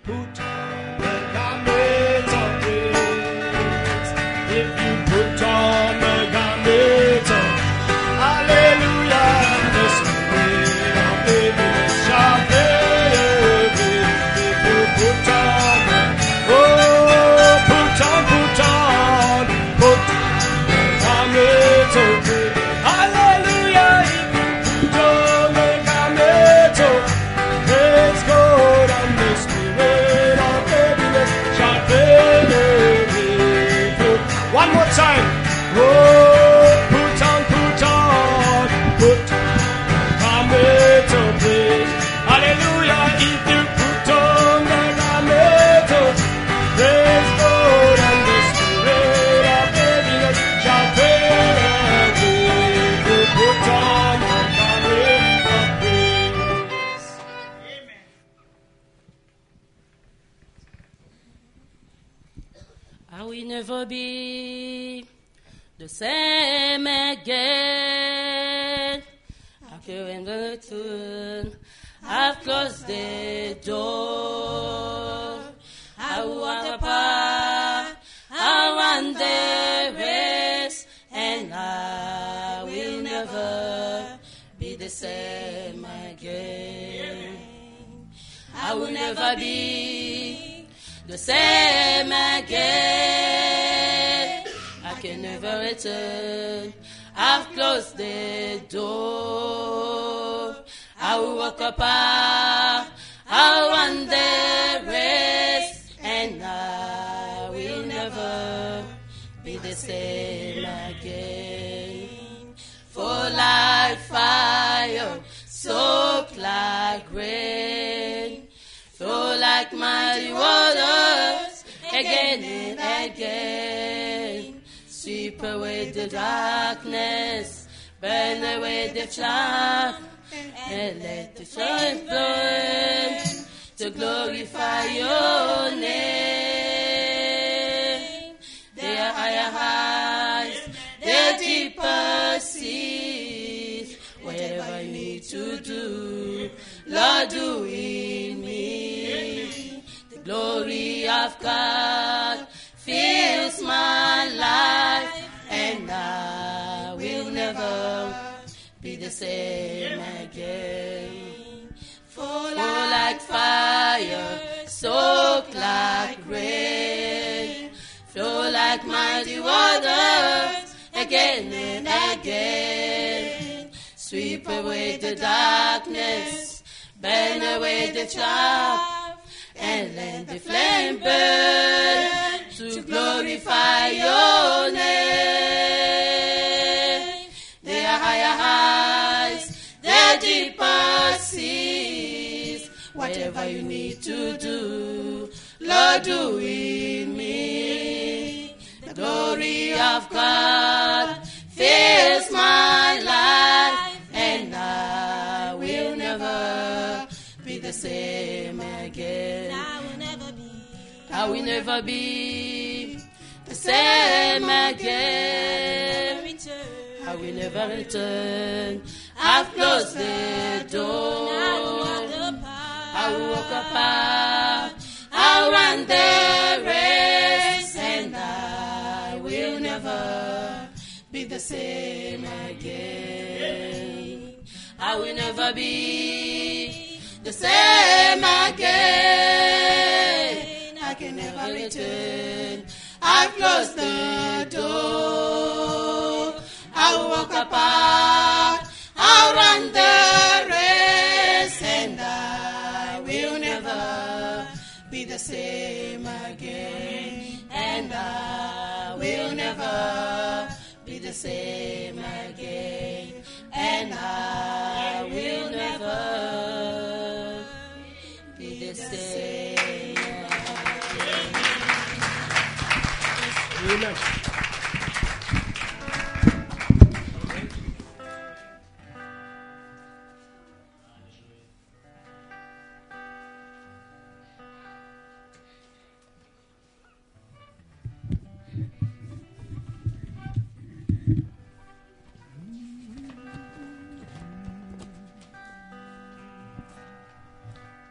Put on the garment of praise. If you put on the garment of hallelujah, the spirit of heaviness shall fade away. If you put on the, put on the garment of praise. Hallelujah, if you put on the garment of praise God, and the spirit of heaviness shall fade away. One more time. Put on the garment of praise. Hallelujah, if you put on the garment of praise God, and the spirit of heaviness shall fade away. Put on the garment of praise. I will never be the same again. I can't return. I've closed the door. I will walk the path. I run the race, and I will never be the same again. I will never be the same again. I can never return. I've closed the door. I will walk a path. I'll run the race, and I will never be the same again. For like fire, soak like rain, flow like mighty waters, again and again. Sweep away the darkness, burn away the chaff, and let the flame burn to glorify your name. There are higher heights, there are deeper seas. Whatever you need to do, Lord, do in me. The glory of God fills my life, and I will never be the same again. Fall like fire, soak like rain, flow like mighty waters, again and again. Sweep away the darkness, burn away the chaff, and let the flame burn to glorify your name. There are higher heights, there are deeper seas. Whatever you need to do, Lord, do in me. The glory of God fills my life, and I will never be the same again. I will never be the same again. I will never return. I've closed the door. I will walk a path. I'll run the race, and I will never be the same again. I will never be the same again. I can never return. I've closed the door. I'll walk apart. I'll run the race, and I will never be the same again. And I will never be the same again. And I will never be the same again. Amen.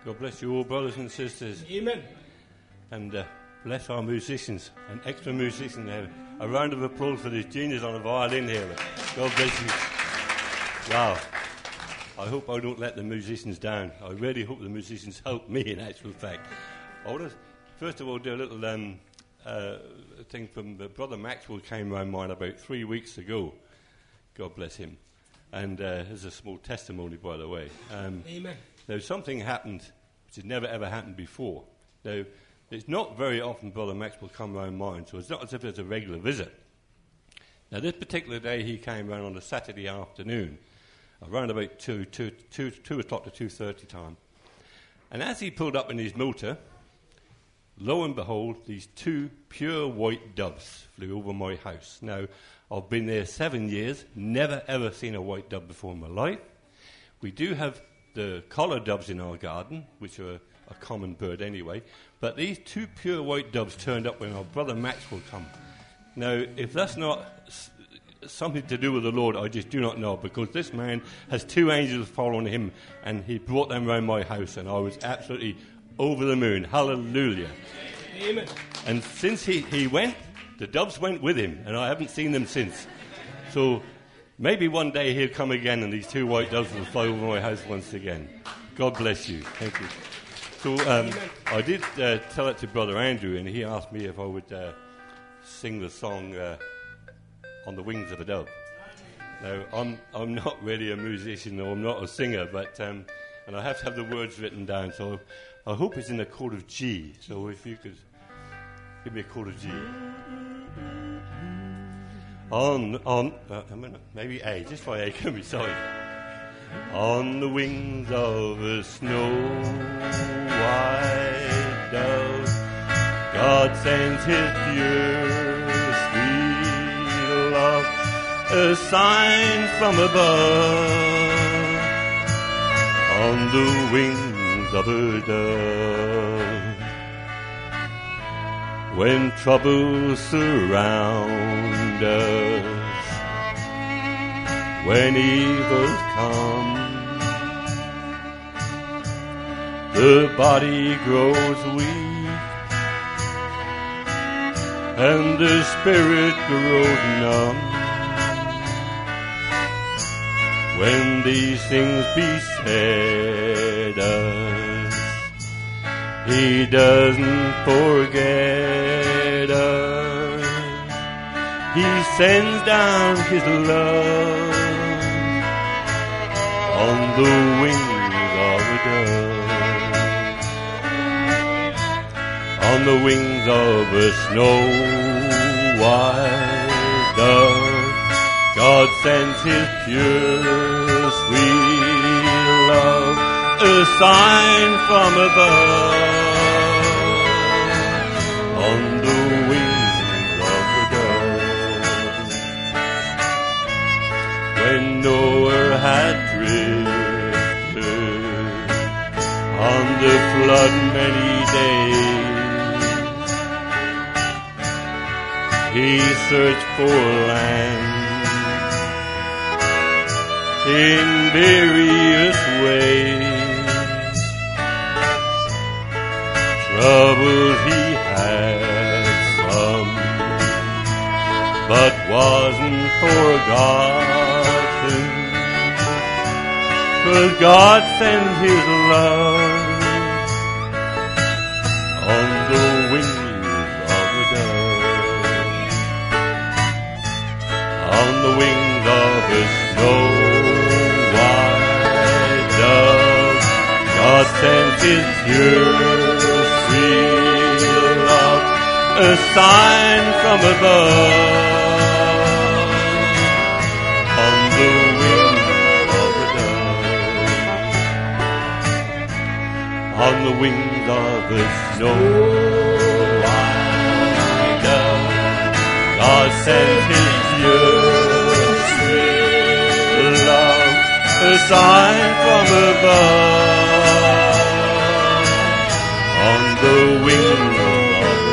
God bless you all, brothers and sisters. Amen. And bless our musicians and extra musicians there. A round of applause for this genius on the violin here. God bless you. Wow. I hope I don't let the musicians down. I really hope the musicians help me, in actual fact. I want to, first of all, do a little thing from Brother Maxwell came around mine about 3 weeks ago. God bless him. And there's a small testimony, by the way. Amen. Now, something happened which had never, ever happened before. Now, it's not very often Brother Maxwell come around mine, so it's not as if it's a regular visit. Now, this particular day, he came round on a Saturday afternoon, around about 2 o'clock to 2:30 time. And as he pulled up in his motor, lo and behold, these 2 pure white doves flew over my house. Now, I've been there 7 years, never ever seen a white dove before in my life. We do have the collar doves in our garden, which are a common bird anyway, but these 2 pure white doves turned up when our Brother Maxwell come. Now, if that's not something to do with the Lord, I just do not know, because this man has 2 angels following him, and he brought them round my house, and I was absolutely over the moon. Hallelujah. Amen. And since he went, the doves went with him, and I haven't seen them since. So maybe one day he'll come again, and these 2 white doves will fly over my house once again. God bless you. Thank you. So I did tell it to Brother Andrew, and he asked me if I would sing the song On the Wings of a Dove. Now, I'm not really a musician, or I'm not a singer, but and I have to have the words written down, so I hope it's in a chord of G. So if you could give me a chord of G. Maybe A, just try A, can be sorry. On the wings of a snow white dove, God sends his pure, sweet love, a sign from above. On the wings of a dove, when troubles surround us, when evils come, the body grows weak, and the spirit grows numb. When these things beset us, he doesn't forget us. He sends down his love on the wings of a dove. On the wings of a snow white dove, God sends his pure, sweet love, a sign from above. On the wings of a dove. When Noah had drifted on the flood many days, he searched for land in various ways. Troubles he had some, but wasn't forgotten, 'cause God sent his love on the wings of a dove. On the wings of a snow white dove, God sent his pure, sweet love, a sign from above. On the wings of a dove. On the wings of a snow white dove, God sent his pure, sweet love, a sign from above. On the wings of a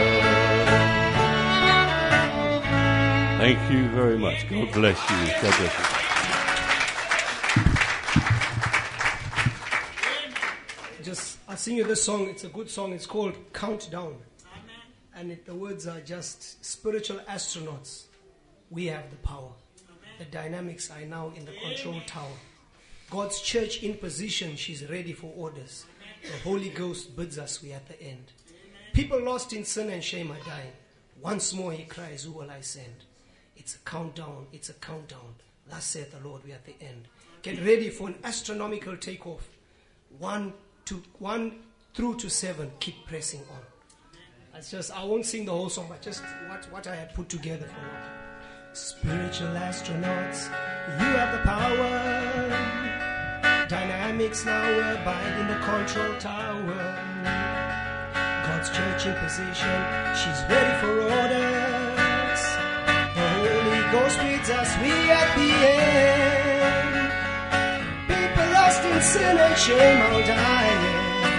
dove. Thank you very much. God bless you. God bless you. Just I'll sing you this song. It's a good song. It's called Countdown. And the words are just spiritual astronauts. We have the power. The dynamics are now in the control tower. God's church in position. She's ready for orders. The Holy Ghost bids us. We at the end. People lost in sin and shame are dying. Once more he cries, who will I send? It's a countdown. It's a countdown. Thus saith the Lord, we are at the end. Get ready for an astronomical takeoff. 1 through to 7. Keep pressing on. I won't sing the whole song, but just what I had put together for you. Spiritual astronauts, you have the power. Dynamics now abide in the control tower. God's church in position, she's ready for orders. The Holy Ghost leads us, we at the end. People lost in sin and shame are dying.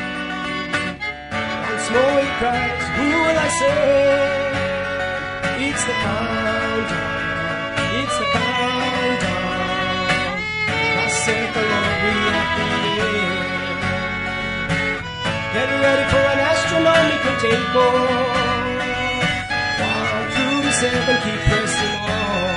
Once more he cries, who will I save? It's the countdown. It's the countdown. I said the Lord, we at the end. Get ready for an astronomical takeoff. 1 through to 7, keep pressing on.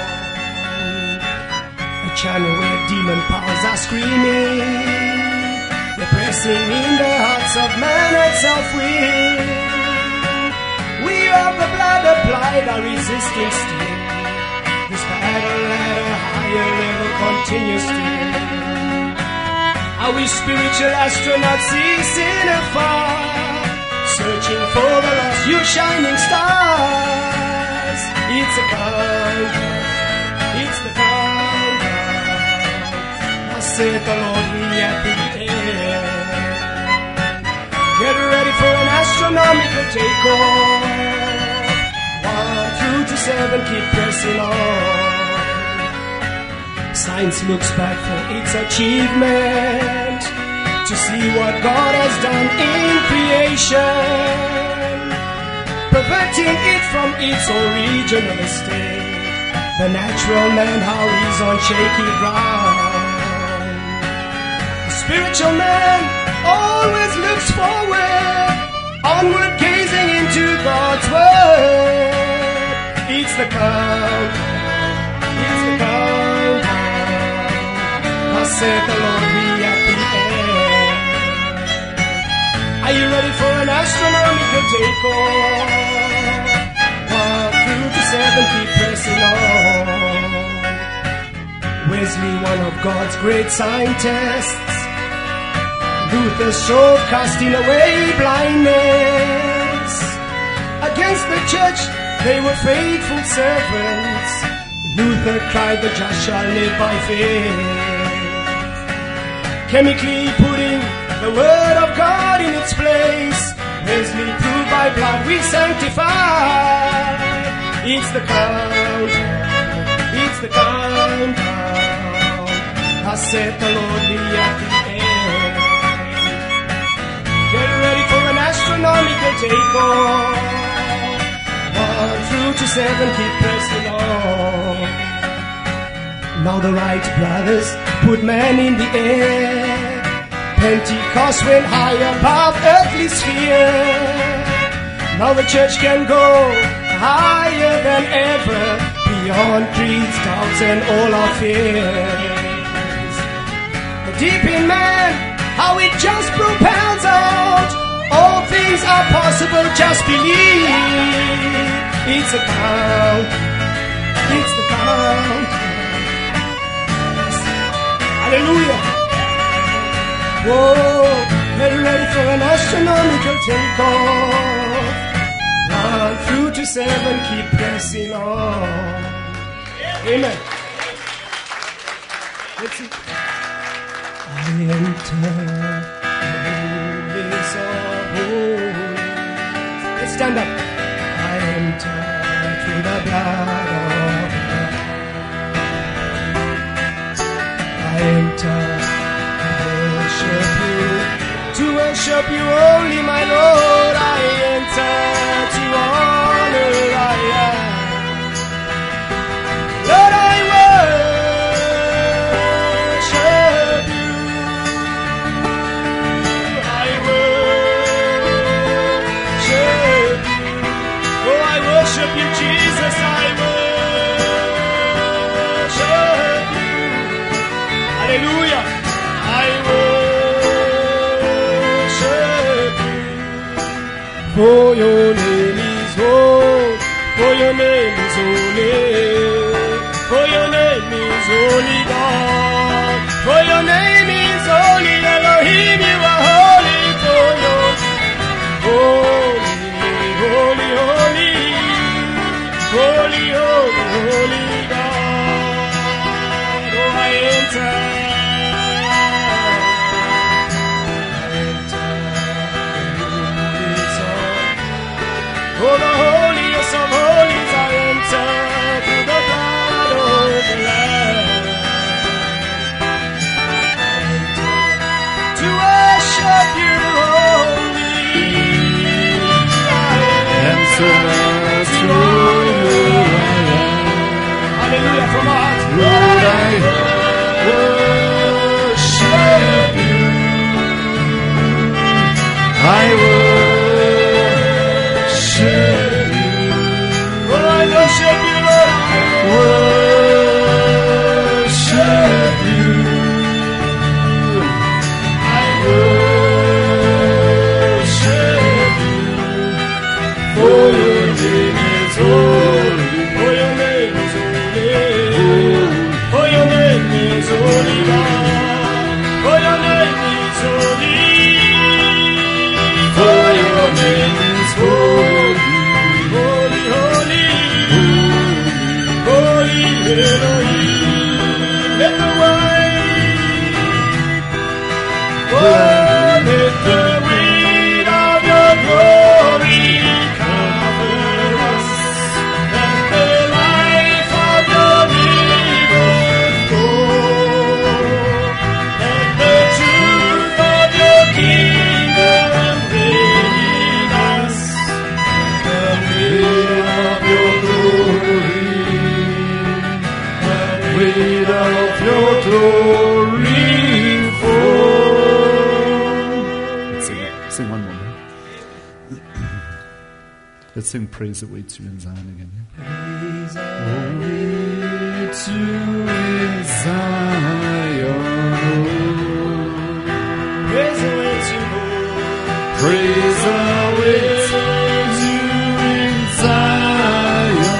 A channel where demon powers are screaming. They're pressing in the hearts of man and self-will. We of the blood applied are resisting still. This battle at a higher level continues still. Are we spiritual astronauts ceasing afar, searching for the lost, you shining stars? It's a countdown. It's the countdown. I said the Lord, we at the end. Get ready for an astronomical takeoff. 1 through to 7, keep pressing on. Science looks back for its achievement to see what God has done in creation, perverting it from its original state. The natural man, how he's on shaky ground. The spiritual man always looks forward, onward gazing into God's word. It's the countdown. It's the countdown. I said the Lord, we at the end. Are you ready for an astronomical takeoff? 1 through to 7, keep pressing on. Wesley, one of God's great scientists. Luther showed casting away blindness. Against the church, they were faithful servants. Luther cried, the just shall live by faith. Chemically putting the word of God in its place. Wesley proved by blood we sanctify. It's the countdown. It's the countdown. I said the Lord, we at the end. Get ready for an astronomical takeoff. 1 through to 7, keep pressing on. Now the right brothers put man in the air. Pentecost went high above earthly sphere. Now the church can go higher than ever, beyond creeds, doubts, and all our fears. The deep in man, how it just propels out. All things are possible, just believe. It's a count. It's the count. Hallelujah. Whoa, get ready for an astronomical takeoff. 1 through to 7, keep pressing on. Amen. Let's see. I enter the holies of holies. Let's stand up. I enter through the blood of God. I enter to worship you only, my Lord. I enter to honor I am. Lord, I worship you. I worship Jesus, I worship you. Hallelujah. I worship you. For your name is holy. For your name is holy. For your name is holy, God. For your name is holy, Elohim. You are holy. For your holy, holy, holy, holy, holy, holy God. Oh, I enter the holies of, oh, the holiest of holies. I enter through the blood of the Lamb to worship you only. Hallelujah, from our hearts. Lord, I worship you. I worship you. Oh, I worship you, Lord. I worship you. I worship you. For your name is holy. For your name is holy. For your name is holy, God. For your name is holy. For your name is holy. Holy, holy. Holy Elohim. Let the weight of your glory cover us. Let the life of your living flow. Let the truth of your kingdom reign in us. The weight of your glory. The weight of your glory fall. Sing one more. Let's sing Praise Awaits You in Zion again. Praise Awaits you in Zion. Praise awaits you, Lord. Praise awaits you in Zion.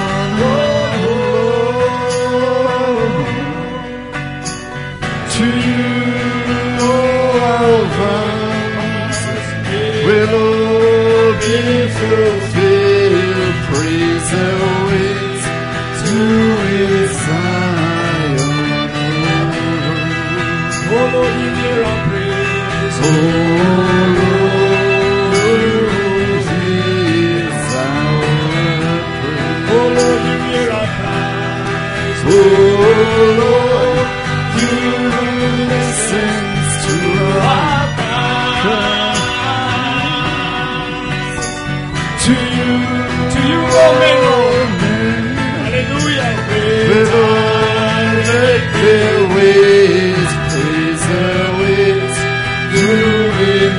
To you all promises will all be fulfilled. Praise awaits you in Zion. Oh Lord, you hear our praise. Oh Lord, is our praise. Oh Lord, you hear our cries. Oh Lord, you listen to our cries. To you, oh men, Lord. Hallelujah. with all that their ways, praise awaits you in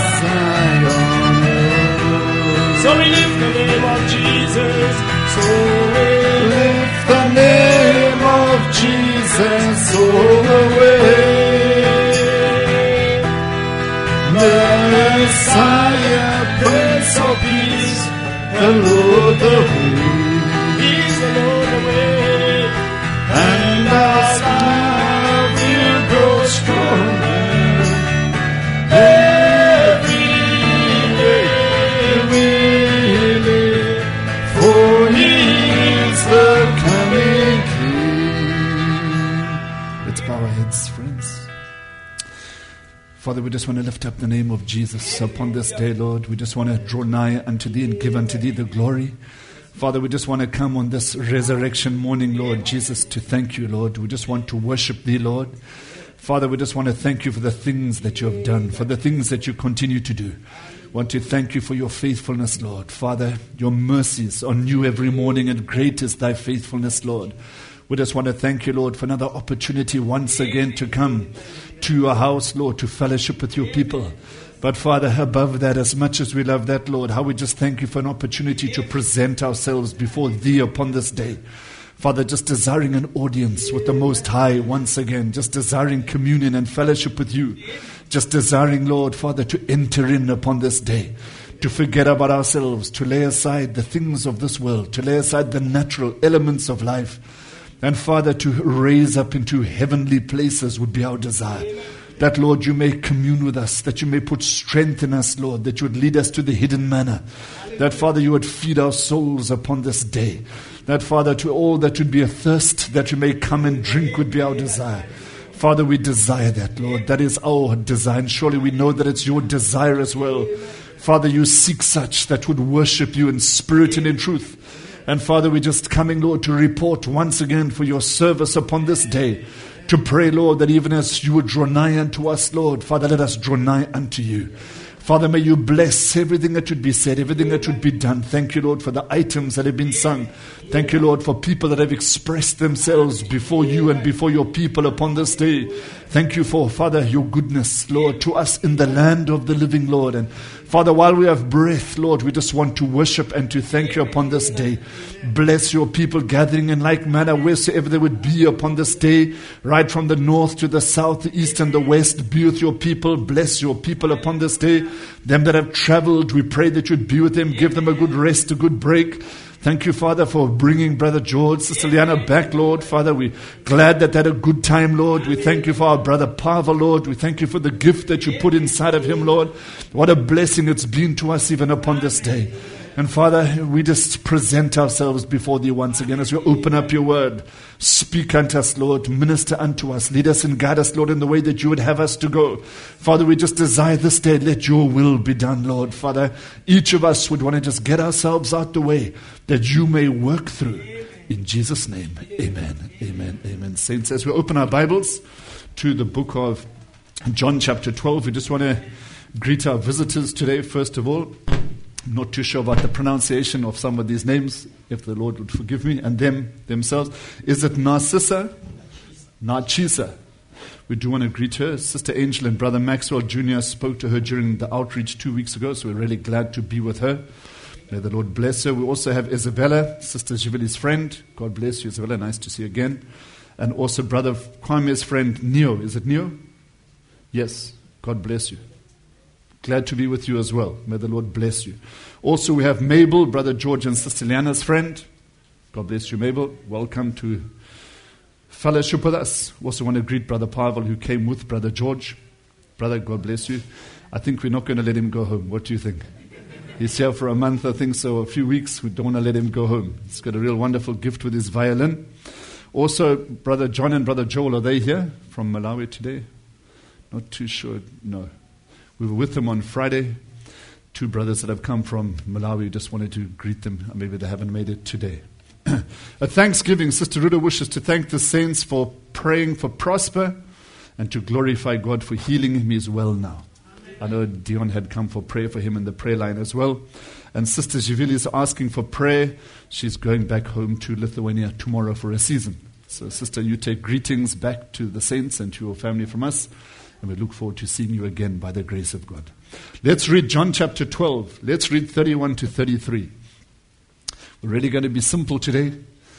Zion. So we lift the name of Jesus. So we Lift the name of Jesus all the way. Messiah, Prince of Peace, the Lord the way. He's the Lord the way. And our love will grow stronger. Every day we live, for He is the coming King. Let's bow our heads, friends. Father, we just want to lift up the name of Jesus upon this day, Lord. We just want to draw nigh unto Thee and give unto Thee the glory. Father, we just want to come on this resurrection morning, Lord Jesus, to thank You, Lord. We just want to worship Thee, Lord. Father, we just want to thank You for the things that You have done, for the things that You continue to do. We want to thank You for Your faithfulness, Lord. Father, Your mercies are new every morning, and great is Thy faithfulness, Lord. We just want to thank You, Lord, for another opportunity once again to come to Your house, Lord, to fellowship with Your people. But Father, above that, as much as we love that, Lord, how we just thank you for an opportunity to present ourselves before thee upon this day. Father, just desiring an audience with the Most High once again, just desiring communion and fellowship with you, just desiring, Lord, Father, to enter in upon this day, to forget about ourselves, to lay aside the things of this world, to lay aside the natural elements of life, and Father, to raise up into heavenly places would be our desire. That, Lord, you may commune with us, that you may put strength in us, Lord, that you would lead us to the hidden manna. That, Father, you would feed our souls upon this day. That, Father, to all that would be athirst, that you may come and drink would be our desire. Father, we desire that, Lord. That is our desire. And surely we know that it's your desire as well. Father, you seek such that would worship you in spirit and in truth. And Father, we're just coming, Lord, to report once again for your service upon this day. To pray, Lord, that even as you would draw nigh unto us, Lord, Father, let us draw nigh unto you. Father, may you bless everything that would be said, everything that would be done. Thank you, Lord, for the items that have been sung. Thank you, Lord, for people that have expressed themselves before you and before your people upon this day. Thank you for, Father, your goodness, Lord, to us in the land of the living, Lord. And Father, while we have breath, Lord, we just want to worship and to thank you upon this day. Bless your people gathering in like manner wheresoever they would be upon this day, right from the north to the south, the east and the west. Be with your people. Bless your people upon this day. Them that have traveled, we pray that you'd be with them. Give them a good rest, a good break. Thank you, Father, for bringing Brother George, Sister Liana back, Lord. Father, we're glad that they had a good time, Lord. We thank you for our brother Pavel, Lord. We thank you for the gift that you put inside of him, Lord. What a blessing it's been to us even upon this day. And Father, we just present ourselves before thee once again as we open up your word. Speak unto us, Lord. Minister unto us. Lead us and guide us, Lord, in the way that you would have us to go. Father, we just desire this day, let your will be done, Lord. Father, each of us would want to just get ourselves out the way that you may work through. In Jesus' name, amen, amen, amen. Saints, as we open our Bibles to the book of John chapter 12, we just want to greet our visitors today, first of all. I'm not too sure about the pronunciation of some of these names, if the Lord would forgive me, and themselves. Is it Narcissa? Narcissa. We do want to greet her. Sister Angel and Brother Maxwell Jr. spoke to her during the outreach 2 weeks ago, so we're really glad to be with her. May the Lord bless her. We also have Isabella, Sister Jivili's friend. God bless you, Isabella. Nice to see you again. And also Brother Kwame's friend, Neo. Is it Neo? Yes. God bless you. Glad to be with you as well. May the Lord bless you. Also, we have Mabel, Brother George and Sister Liana's friend. God bless you, Mabel. Welcome to fellowship with us. Also want to greet Brother Pavel, who came with Brother George. Brother, God bless you. I think we're not going to let him go home. What do you think? He's here for a month, I think, so a few weeks. We don't want to let him go home. He's got a real wonderful gift with his violin. Also, Brother John and Brother Joel, are they here from Malawi today? Not too sure. No. We were with them on Friday. 2 brothers that have come from Malawi. Just wanted to greet them. Maybe they haven't made it today. A Thanksgiving. Sister Ruda wishes to thank the saints for praying for Prosper and to glorify God for healing him. He is well now. I know Dion had come for prayer for him in the prayer line as well. And Sister Jivili is asking for prayer. She's going back home to Lithuania tomorrow for a season. So, Sister, you take greetings back to the saints and to your family from us. And we look forward to seeing you again by the grace of God. Let's read John chapter 12. Let's read 31 to 33. We're really going to be simple today.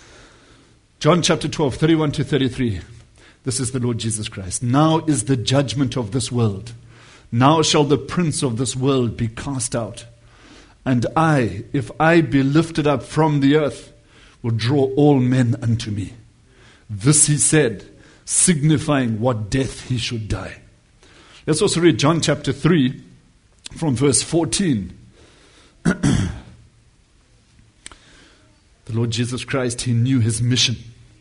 John chapter 12, 31 to 33. This is the Lord Jesus Christ. Now is the judgment of this world. Now shall the prince of this world be cast out. And I, if I be lifted up from the earth, will draw all men unto me. This he said, signifying what death he should die. Let's also read John chapter 3 from verse 14. The Lord Jesus Christ, he knew his mission.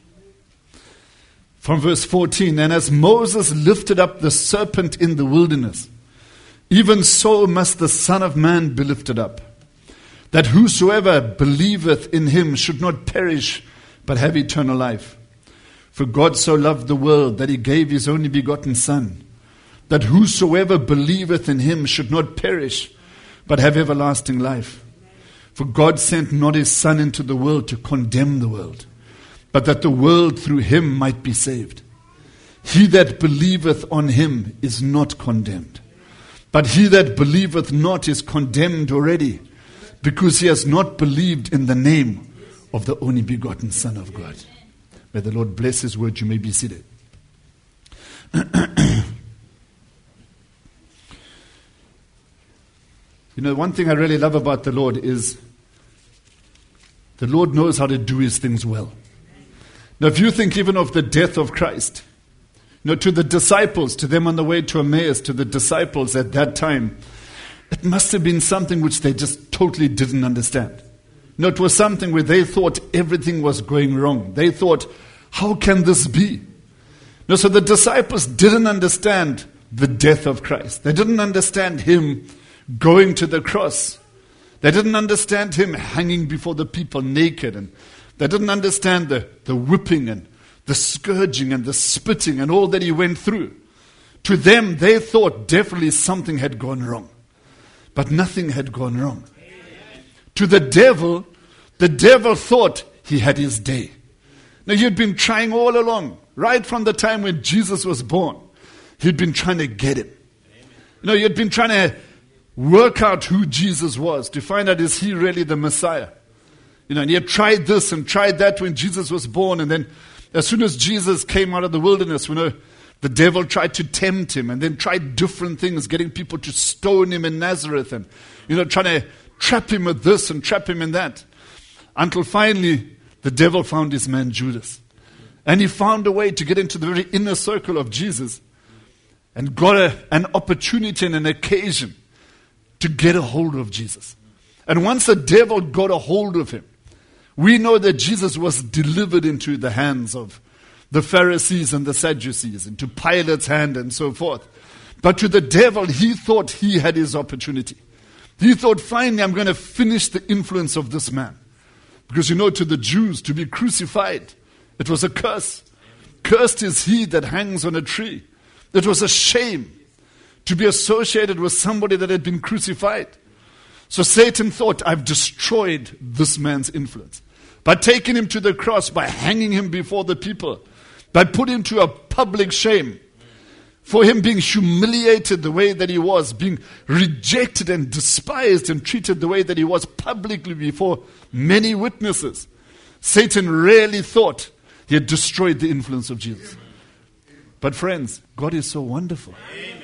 From verse 14, and as Moses lifted up the serpent in the wilderness, even so must the Son of Man be lifted up, that whosoever believeth in him should not perish, but have eternal life. For God so loved the world that he gave his only begotten Son, that whosoever believeth in him should not perish, but have everlasting life. For God sent not his Son into the world to condemn the world, but that the world through him might be saved. He that believeth on him is not condemned, But he that believeth not is condemned already, because he has not believed in the name of the only begotten Son of God. May the Lord bless his word. You may be seated. You know, one thing I really love about the Lord is the Lord knows how to do his things well. Now, if you think even of the death of Christ, you know, to the disciples, to them on the way to Emmaus, to the disciples at that time, it must have been something which they just totally didn't understand. You know, it was something where they thought everything was going wrong. They thought, how can this be? No, so the disciples didn't understand the death of Christ. They didn't understand him going to the cross. They didn't understand him hanging before the people naked. And they didn't understand the whipping and the scourging and the spitting and all that he went through. To them, they thought definitely something had gone wrong. But nothing had gone wrong. To the devil thought he had his day. Now, he'd been trying all along, right from the time when Jesus was born. He'd been trying to get him. You know, he'd been trying to work out who Jesus was, to find out, is he really the Messiah? You know, and he had tried this and tried that when Jesus was born. And then as soon as Jesus came out of the wilderness, you know, the devil tried to tempt him and then tried different things, getting people to stone him in Nazareth and, you know, trying to trap him with this and trap him in that. Until finally, the devil found his man Judas. And he found a way to get into the very inner circle of Jesus and got an opportunity and an occasion to get a hold of Jesus. And once the devil got a hold of him, we know that Jesus was delivered into the hands of the Pharisees and the Sadducees, into Pilate's hand and so forth. But to the devil, he thought he had his opportunity. He thought, finally, I'm going to finish the influence of this man. Because you know, to the Jews, to be crucified, it was a curse. Cursed is he that hangs on a tree. It was a shame to be associated with somebody that had been crucified. So Satan thought, I've destroyed this man's influence. By taking him to the cross, by hanging him before the people, by putting him to a public shame, for him being humiliated the way that he was, being rejected and despised and treated the way that he was publicly before many witnesses. Satan really thought he had destroyed the influence of Jesus. But friends, God is so wonderful.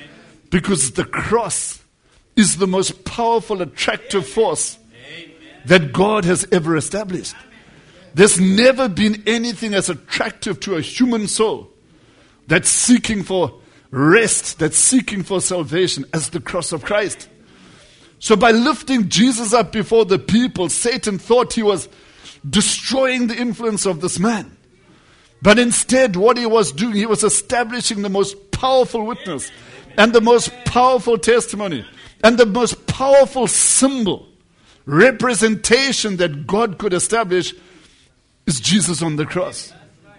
Because the cross is the most powerful, attractive force that God has ever established. There's never been anything as attractive to a human soul that's seeking for rest, that's seeking for salvation, as the cross of Christ. So by lifting Jesus up before the people, Satan thought he was destroying the influence of this man. But instead, what he was doing, he was establishing the most powerful witness and the most powerful testimony and the most powerful symbol, representation that God could establish is Jesus on the cross.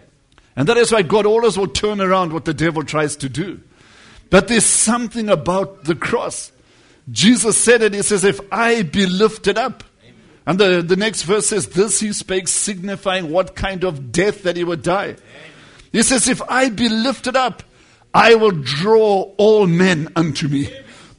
And that is why God always will turn around what the devil tries to do. But there's something about the cross. Jesus said it, he says, if I be lifted up. And the next verse says, this he spake, signifying what kind of death that he would die. He says, if I be lifted up, I will draw all men unto me.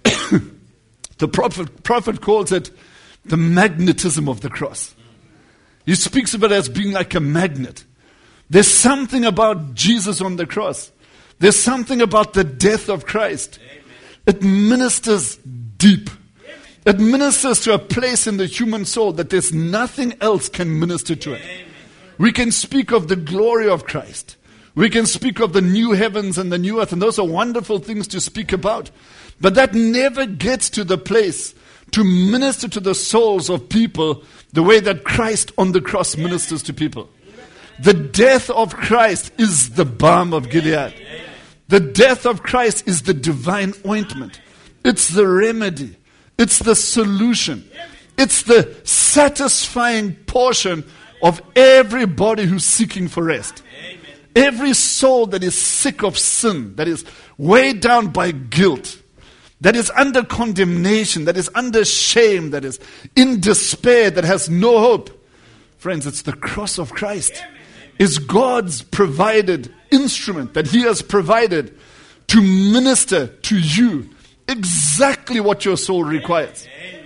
The prophet calls it the magnetism of the cross. He speaks of it as being like a magnet. There's something about Jesus on the cross. There's something about the death of Christ. It ministers deep. It ministers to a place in the human soul that there's nothing else can minister to it. We can speak of the glory of Christ. We can speak of the new heavens and the new earth, and those are wonderful things to speak about. But that never gets to the place to minister to the souls of people the way that Christ on the cross ministers to people. The death of Christ is the balm of Gilead. The death of Christ is the divine ointment. It's the remedy. It's the solution. It's the satisfying portion of everybody who's seeking for rest. Every soul that is sick of sin, that is weighed down by guilt, that is under condemnation, that is under shame, that is in despair, that has no hope. Friends, it's the cross of Christ. It's God's provided instrument that He has provided to minister to you exactly what your soul requires.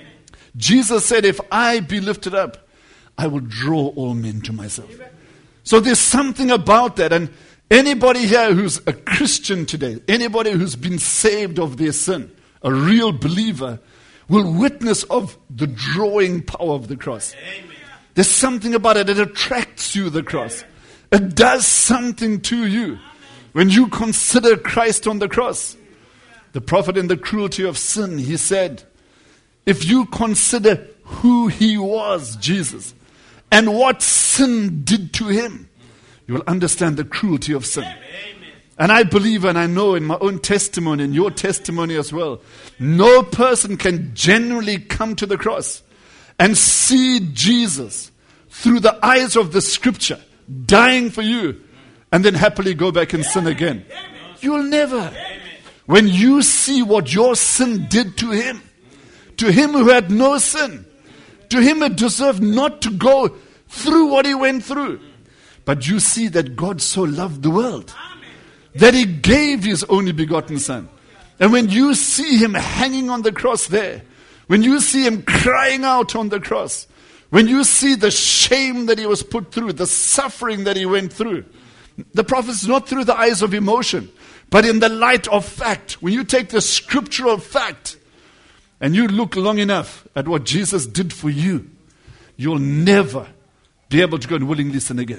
Jesus said, if I be lifted up, I will draw all men to myself. So there's something about that. And anybody here who's a Christian today, anybody who's been saved of their sin, a real believer, will witness of the drawing power of the cross. There's something about it that attracts you, the cross. It does something to you when you consider Christ on the cross. The prophet in the cruelty of sin, he said, if you consider who he was, Jesus, and what sin did to him, you will understand the cruelty of sin. And I believe and I know in my own testimony, and your testimony as well, no person can genuinely come to the cross and see Jesus through the eyes of the scripture, dying for you, and then happily go back and sin again. You'll never. When you see what your sin did to him who had no sin, to him who deserved not to go through what he went through, but you see that God so loved the world that he gave his only begotten son. And when you see him hanging on the cross there, when you see him crying out on the cross, when you see the shame that he was put through, the suffering that he went through, the prophet's not through the eyes of emotion, but in the light of fact. When you take the scriptural fact and you look long enough at what Jesus did for you, you'll never be able to go and willingly sin again.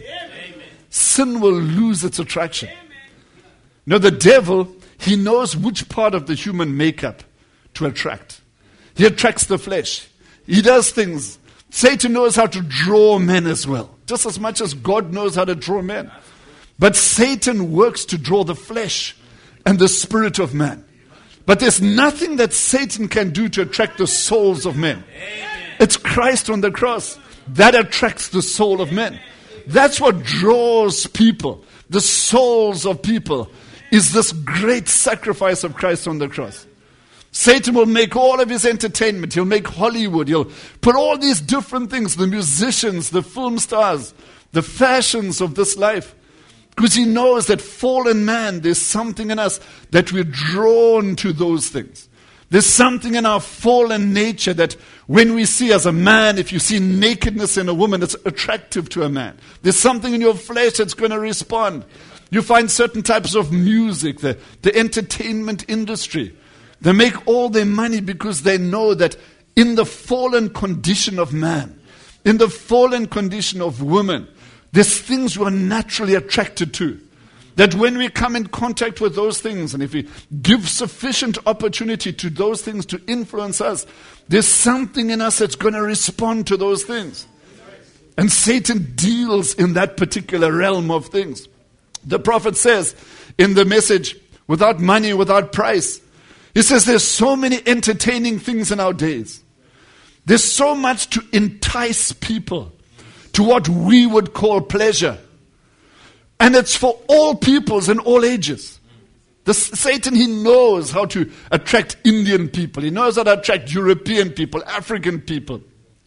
Sin will lose its attraction. Now the devil, he knows which part of the human makeup to attract. He attracts the flesh. He does things. Satan knows how to draw men as well, just as much as God knows how to draw men. But Satan works to draw the flesh and the spirit of man. But there's nothing that Satan can do to attract the souls of men. It's Christ on the cross that attracts the soul of men. That's what draws people, the souls of people, is this great sacrifice of Christ on the cross. Satan will make all of his entertainment. He'll make Hollywood. He'll put all these different things, the musicians, the film stars, the fashions of this life. Because he knows that fallen man, there's something in us that we're drawn to those things. There's something in our fallen nature that when we see as a man, if you see nakedness in a woman, it's attractive to a man. There's something in your flesh that's going to respond. You find certain types of music, the entertainment industry. They make all their money because they know that in the fallen condition of man, in the fallen condition of woman, there's things we're naturally attracted to. That when we come in contact with those things, and if we give sufficient opportunity to those things to influence us, there's something in us that's going to respond to those things. And Satan deals in that particular realm of things. The prophet says in the message, without money, without price, he says there's so many entertaining things in our days. There's so much to entice people to what we would call pleasure. And it's for all peoples and all ages. Satan, he knows how to attract Indian people. He knows how to attract European people, African people,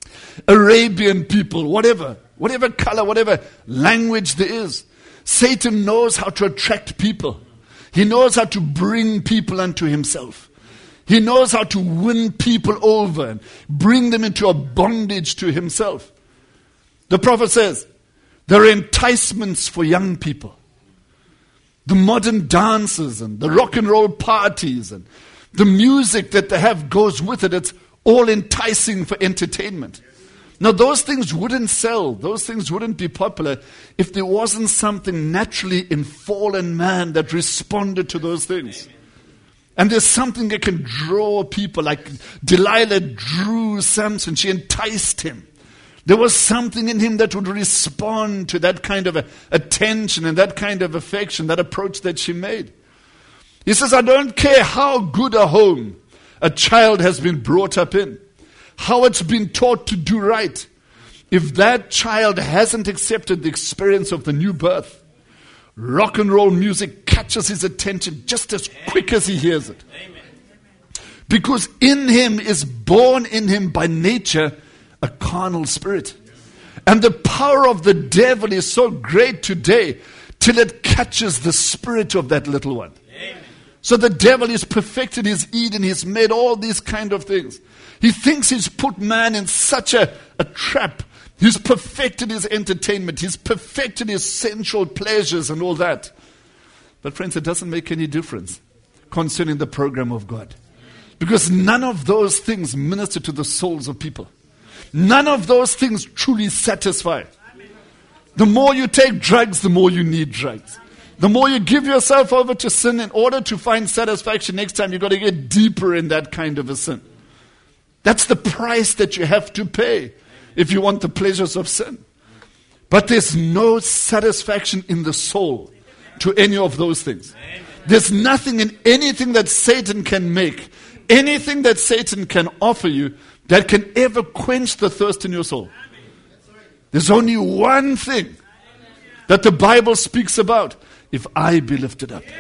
Arabian people, whatever color, whatever language there is. Satan knows how to attract people. He knows how to bring people unto himself. He knows how to win people over and bring them into a bondage to himself. The prophet says, there are enticements for young people. The modern dances and the rock and roll parties and the music that they have goes with it. It's all enticing for entertainment. Now those things wouldn't sell. Those things wouldn't be popular if there wasn't something naturally in fallen man that responded to those things. And there's something that can draw people, like Delilah drew Samson. She enticed him. There was something in him that would respond to that kind of attention and that kind of affection, that approach that she made. He says, I don't care how good a home a child has been brought up in, how it's been taught to do right. If that child hasn't accepted the experience of the new birth, rock and roll music catches his attention just as quick as he hears it. Amen. Because in him is born in him by nature a carnal spirit. And the power of the devil is so great today till it catches the spirit of that little one. Amen. So the devil has perfected his Eden. He's made all these kind of things. He thinks he's put man in such a trap. He's perfected his entertainment. He's perfected his sensual pleasures and all that. But friends, it doesn't make any difference concerning the program of God. Because none of those things minister to the souls of people. None of those things truly satisfy. The more you take drugs, the more you need drugs. The more you give yourself over to sin in order to find satisfaction, next time you've got to get deeper in that kind of a sin. That's the price that you have to pay if you want the pleasures of sin. But there's no satisfaction in the soul to any of those things. There's nothing in anything that Satan can make, anything that Satan can offer you that can ever quench the thirst in your soul. There's only one thing that the Bible speaks about. If I be lifted up,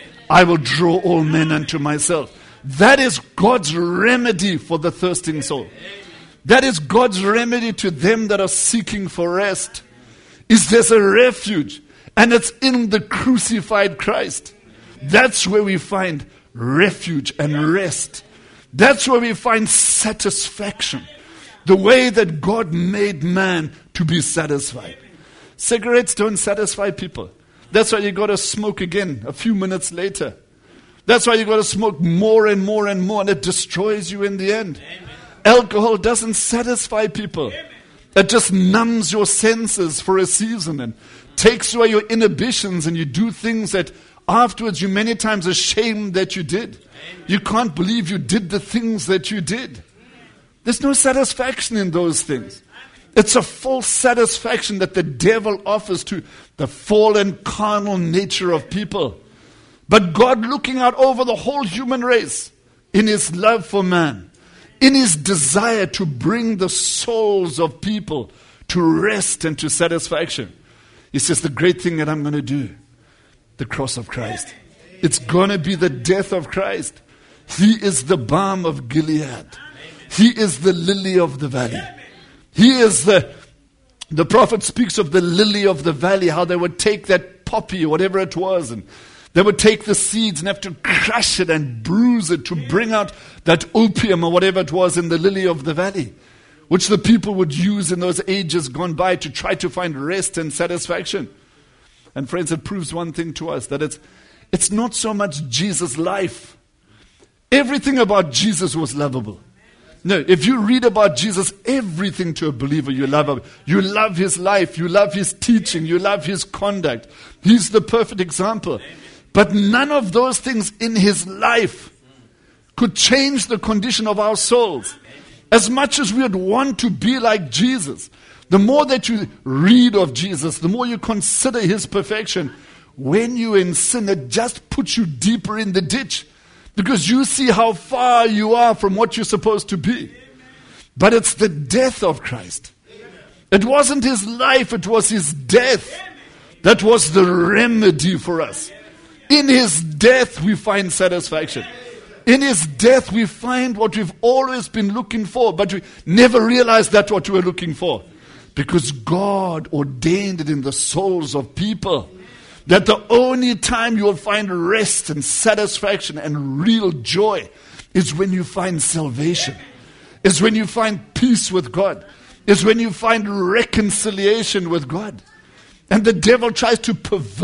I will draw all men unto myself. That is God's remedy for the thirsting soul. That is God's remedy to them that are seeking for rest. Is there's a refuge, and it's in the crucified Christ. That's where we find refuge and rest. That's where we find satisfaction. The way that God made man to be satisfied. Cigarettes don't satisfy people. That's why you got to smoke again a few minutes later. That's why you got to smoke more and more and more, and it destroys you in the end. Amen. Alcohol doesn't satisfy people. Amen. It just numbs your senses for a season and takes away your inhibitions, and you do things that afterwards you're many times ashamed that you did. Amen. You can't believe you did the things that you did. There's no satisfaction in those things. It's a false satisfaction that the devil offers to the fallen carnal nature of people. But God, looking out over the whole human race in his love for man, in his desire to bring the souls of people to rest and to satisfaction, he says, the great thing that I'm going to do, the cross of Christ. It's going to be the death of Christ. He is the balm of Gilead. He is the lily of the valley. He is the prophet speaks of the lily of the valley, how they would take that poppy or whatever it was, and they would take the seeds and have to crush it and bruise it to bring out that opium or whatever it was in the lily of the valley, which the people would use in those ages gone by to try to find rest and satisfaction. And friends, it proves one thing to us, that it's not so much Jesus' life. Everything about Jesus was lovable. No, if you read about Jesus, everything to a believer you love him. You love his life, you love his teaching, you love his conduct. He's the perfect example. But none of those things in his life could change the condition of our souls. As much as we would want to be like Jesus, the more that you read of Jesus, the more you consider his perfection, when you're in sin, it just puts you deeper in the ditch. Because you see how far you are from what you're supposed to be. But it's the death of Christ. It wasn't his life, it was his death. That was the remedy for us. In his death we find satisfaction. In his death we find what we've always been looking for, but we never realized that's what we were looking for. Because God ordained it in the souls of people. That the only time you will find rest and satisfaction and real joy is when you find salvation. Is when you find peace with God. Is when you find reconciliation with God. And the devil tries to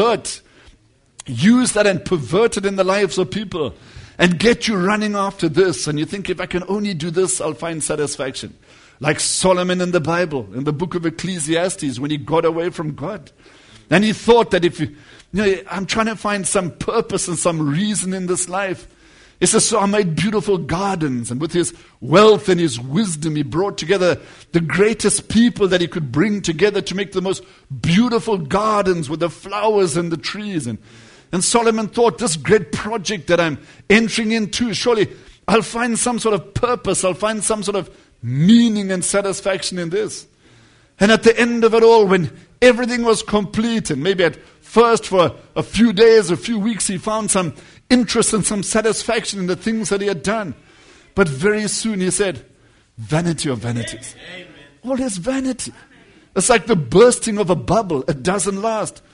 use that and pervert it in the lives of people. And get you running after this. And you think, if I can only do this, I'll find satisfaction. Like Solomon in the Bible, in the book of Ecclesiastes, when he got away from God. And he thought that I'm trying to find some purpose and some reason in this life. He says, so I made beautiful gardens. And with his wealth and his wisdom, he brought together the greatest people that he could bring together to make the most beautiful gardens with the flowers and the trees. And Solomon thought, this great project that I'm entering into, surely I'll find some sort of purpose. I'll find some sort of meaning and satisfaction in this. And at the end of it all, when everything was complete, and maybe at first for a few days, a few weeks, he found some interest and some satisfaction in the things that he had done. But very soon he said, vanity of vanities. Amen. All is vanity. It's like the bursting of a bubble. It doesn't last.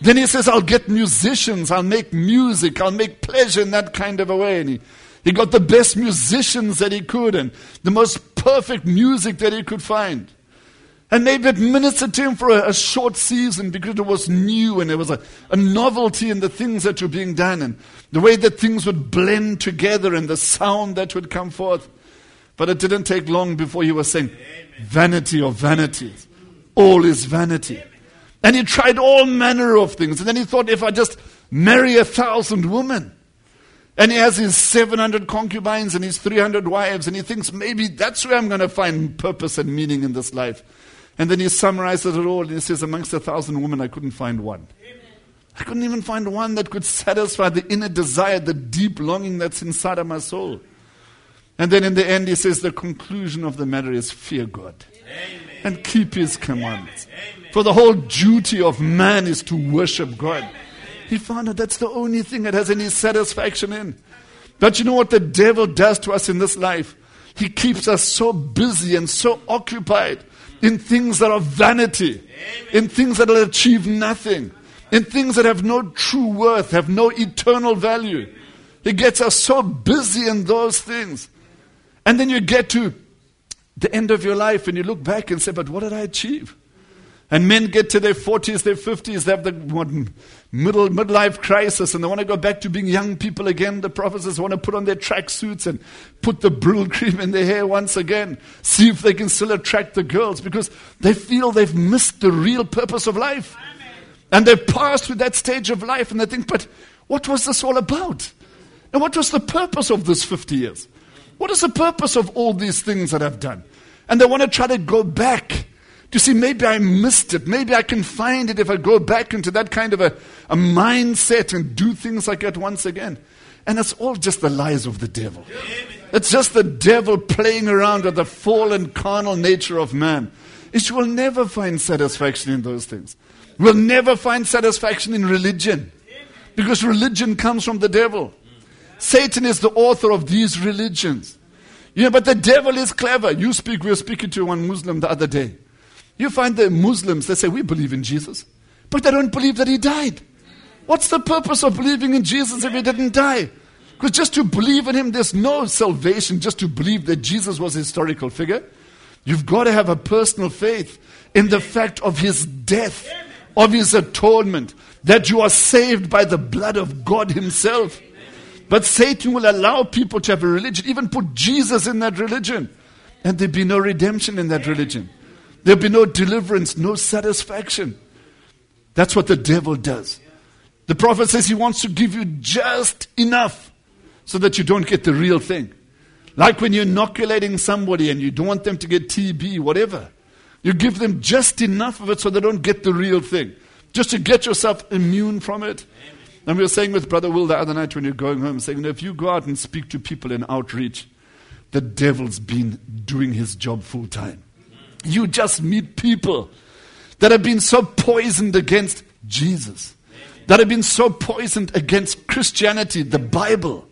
Then he says, I'll get musicians, I'll make music, I'll make pleasure in that kind of a way. And he got the best musicians that he could and the most perfect music that he could find. And maybe it ministered to him for a short season because it was new and there was a novelty in the things that were being done and the way that things would blend together and the sound that would come forth. But it didn't take long before he was saying, vanity of vanities. All is vanity. And he tried all manner of things. And then he thought, if I just marry 1,000 women. And he has his 700 concubines and his 300 wives. And he thinks, maybe that's where I'm going to find purpose and meaning in this life. And then he summarizes it all. And he says, amongst 1,000 women, I couldn't find one. Amen. I couldn't even find one that could satisfy the inner desire, the deep longing that's inside of my soul. And then in the end, he says, the conclusion of the matter is fear God. Amen. And keep his commandments. Amen. For the whole duty of man is to worship God. Amen. He found out that's the only thing that has any satisfaction in. But you know what the devil does to us in this life? He keeps us so busy and so occupied in things that are vanity, in things that will achieve nothing, in things that have no true worth, have no eternal value. He gets us so busy in those things. And then you get to the end of your life and you look back and say, but what did I achieve? And men get to their 40s, their 50s, they have the midlife crisis and they want to go back to being young people again. The prophets want to put on their track suits and put the Brill cream in their hair once again. See if they can still attract the girls because they feel they've missed the real purpose of life. Amen. And they've passed through that stage of life and they think, but what was this all about? And what was the purpose of this 50 years? What is the purpose of all these things that I've done? And they want to try to go back to see, maybe I missed it. Maybe I can find it if I go back into that kind of a mindset and do things like that once again. And it's all just the lies of the devil. It's just the devil playing around with the fallen carnal nature of man. It will never find satisfaction in those things. We'll never find satisfaction in religion. Because religion comes from the devil. Satan is the author of these religions. But the devil is clever. We were speaking to one Muslim the other day. You find the Muslims, they say, we believe in Jesus. But they don't believe that he died. What's the purpose of believing in Jesus if he didn't die? Because just to believe in him, there's no salvation just to believe that Jesus was a historical figure. You've got to have a personal faith in the fact of his death, of his atonement, that you are saved by the blood of God himself. But Satan will allow people to have a religion, even put Jesus in that religion. And there'll be no redemption in that religion. There'll be no deliverance, no satisfaction. That's what the devil does. The prophet says he wants to give you just enough so that you don't get the real thing. Like when you're inoculating somebody and you don't want them to get TB, whatever. You give them just enough of it so they don't get the real thing. Just to get yourself immune from it. And we were saying with Brother Will the other night when you're going home, saying, if you go out and speak to people in outreach, the devil's been doing his job full time. You just meet people that have been so poisoned against Jesus, that have been so poisoned against Christianity, the Bible.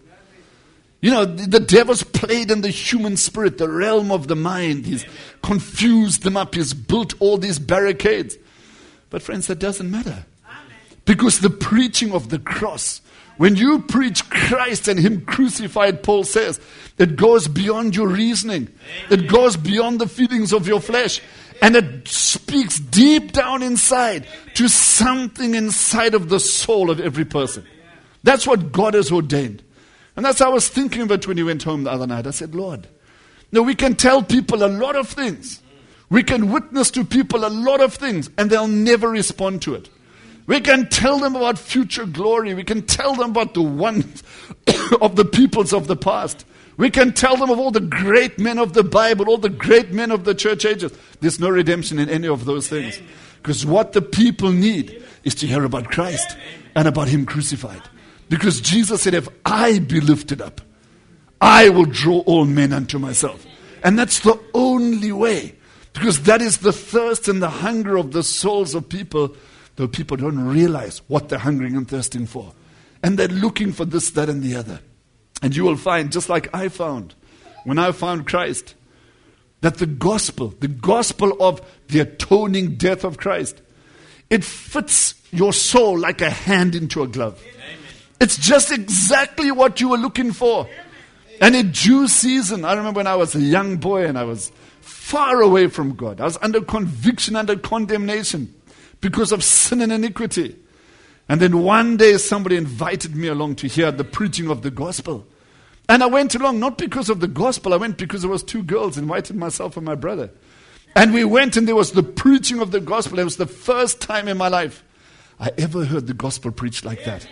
The devil's played in the human spirit, the realm of the mind. He's confused them up. He's built all these barricades. But friends, that doesn't matter. Because the preaching of the cross, when you preach Christ and him crucified, Paul says, it goes beyond your reasoning. It goes beyond the feelings of your flesh. And it speaks deep down inside to something inside of the soul of every person. That's what God has ordained. And that's how I was thinking of it when he went home the other night. I said, Lord, we can tell people a lot of things. We can witness to people a lot of things, and they'll never respond to it. We can tell them about future glory. We can tell them about the ones of the peoples of the past. We can tell them of all the great men of the Bible, all the great men of the church ages. There's no redemption in any of those things. Because what the people need is to hear about Christ and about him crucified. Because Jesus said, if I be lifted up, I will draw all men unto myself. And that's the only way. Because that is the thirst and the hunger of the souls of people. Though people don't realize what they're hungering and thirsting for. And they're looking for this, that, and the other. And you will find, just like I found, when I found Christ, that the gospel of the atoning death of Christ, it fits your soul like a hand into a glove. It's just exactly what you were looking for. And in due season, I remember when I was a young boy and I was far away from God. I was under conviction, under condemnation because of sin and iniquity. And then one day somebody invited me along to hear the preaching of the gospel. And I went along not because of the gospel. I went because there was 2 girls, invited myself and my brother. And we went and there was the preaching of the gospel. It was the first time in my life I ever heard the gospel preached like that.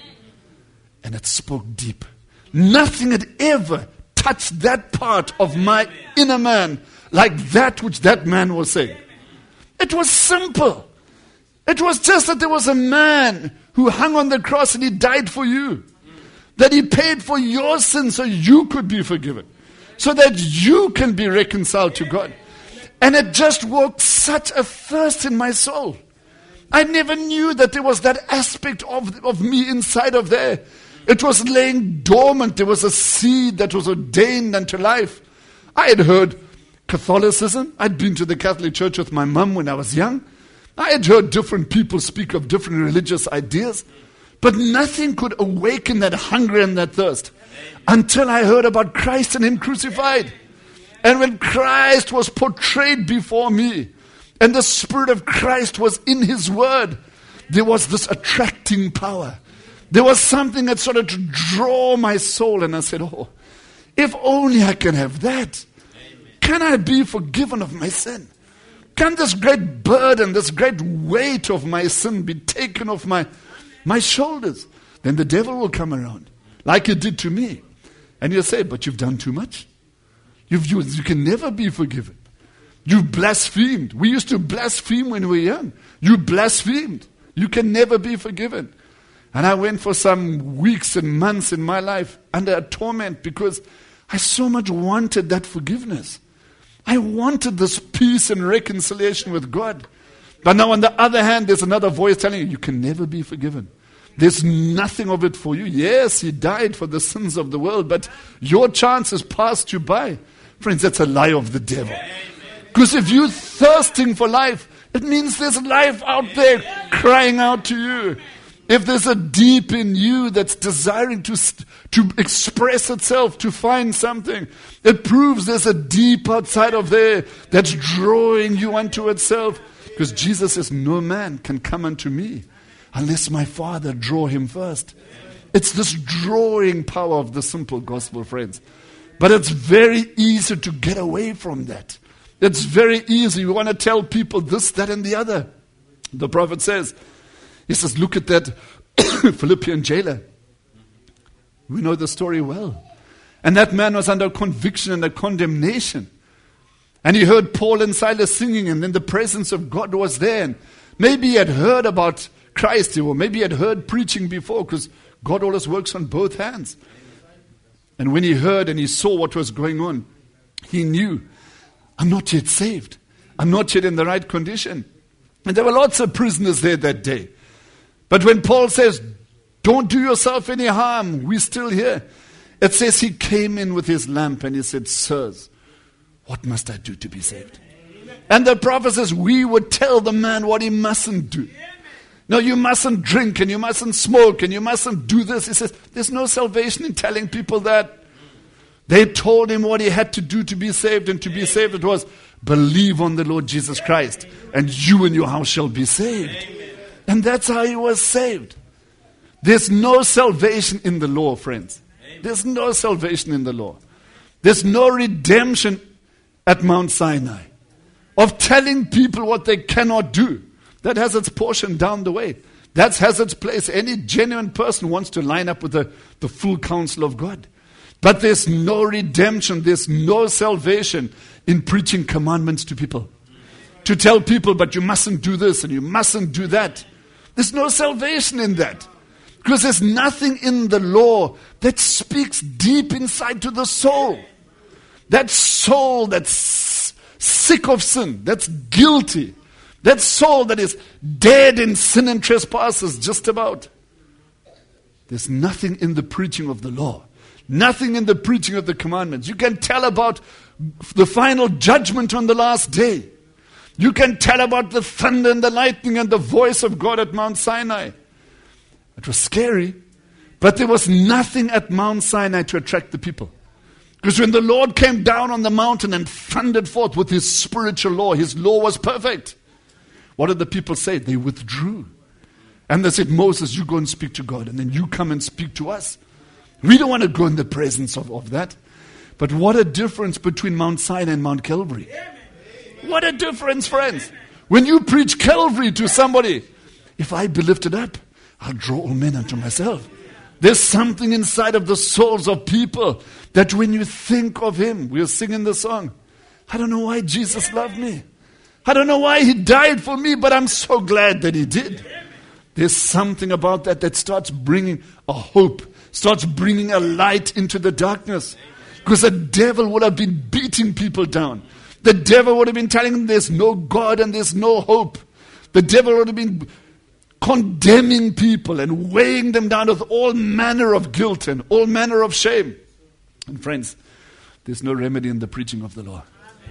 And it spoke deep. Nothing had ever touched that part of my inner man like that which that man was saying. It was simple. It was just that there was a man who hung on the cross and he died for you. That he paid for your sins so you could be forgiven. So that you can be reconciled to God. And it just woke such a thirst in my soul. I never knew that there was that aspect of me inside of there. It was laying dormant. There was a seed that was ordained unto life. I had heard Catholicism. I'd been to the Catholic Church with my mum when I was young. I had heard different people speak of different religious ideas. But nothing could awaken that hunger and that thirst until I heard about Christ and Him crucified. And when Christ was portrayed before me and the Spirit of Christ was in His Word, there was this attracting power. There was something that started to draw my soul, and I said, oh, if only I can have that. Amen. Can I be forgiven of my sin? Can this great burden, this great weight of my sin be taken off my shoulders? Then the devil will come around, like he did to me. And you'll say, but you've done too much. You can never be forgiven. You blasphemed. We used to blaspheme when we were young. You blasphemed. You can never be forgiven. And I went for some weeks and months in my life under a torment because I so much wanted that forgiveness. I wanted this peace and reconciliation with God. But now on the other hand, there's another voice telling you, you can never be forgiven. There's nothing of it for you. Yes, He died for the sins of the world, but your chance has passed you by. Friends, that's a lie of the devil. Because if you're thirsting for life, it means there's life out there crying out to you. If there's a deep in you that's desiring to express itself, to find something, it proves there's a deep outside of there that's drawing you unto itself. Because Jesus says, no man can come unto me unless my Father draw him first. It's this drawing power of the simple gospel, friends. But it's very easy to get away from that. It's very easy. We want to tell people this, that, and the other. The prophet says, he says, look at that Philippian jailer. We know the story well. And that man was under conviction and a condemnation. And he heard Paul and Silas singing, and then the presence of God was there. And maybe he had heard about Christ, or maybe he had heard preaching before, because God always works on both hands. And when he heard and he saw what was going on, he knew, I'm not yet saved. I'm not yet in the right condition. And there were lots of prisoners there that day. But when Paul says, don't do yourself any harm, we're still here. It says he came in with his lamp and he said, sirs, what must I do to be saved? And the prophet says, we would tell the man what he mustn't do. No, you mustn't drink and you mustn't smoke and you mustn't do this. He says, there's no salvation in telling people that. They told him what he had to do to be saved, and to be saved it was, believe on the Lord Jesus Christ and you and your house shall be saved. And that's how he was saved. There's no salvation in the law, friends. There's no salvation in the law. There's no redemption at Mount Sinai of telling people what they cannot do. That has its portion down the way. That has its place. Any genuine person wants to line up with the full counsel of God. But there's no redemption, there's no salvation in preaching commandments to people. To tell people, but you mustn't do this and you mustn't do that. There's no salvation in that. Because there's nothing in the law that speaks deep inside to the soul. That soul that's sick of sin, that's guilty. That soul that is dead in sin and trespasses, just about. There's nothing in the preaching of the law. Nothing in the preaching of the commandments. You can tell about the final judgment on the last day. You can tell about the thunder and the lightning and the voice of God at Mount Sinai. It was scary, but there was nothing at Mount Sinai to attract the people. Because when the Lord came down on the mountain and thundered forth with his spiritual law, his law was perfect. What did the people say? They withdrew. And they said, Moses, you go and speak to God, and then you come and speak to us. We don't want to go in the presence of that. But what a difference between Mount Sinai and Mount Calvary. What a difference, friends. When you preach Calvary to somebody, if I be lifted up, I'll draw all men unto myself. There's something inside of the souls of people that when you think of him, we're singing the song, I don't know why Jesus loved me. I don't know why he died for me, but I'm so glad that he did. There's something about that starts bringing a hope, starts bringing a light into the darkness. Because the devil would have been beating people down. The devil would have been telling them there's no God and there's no hope. The devil would have been condemning people and weighing them down with all manner of guilt and all manner of shame. And friends, there's no remedy in the preaching of the law.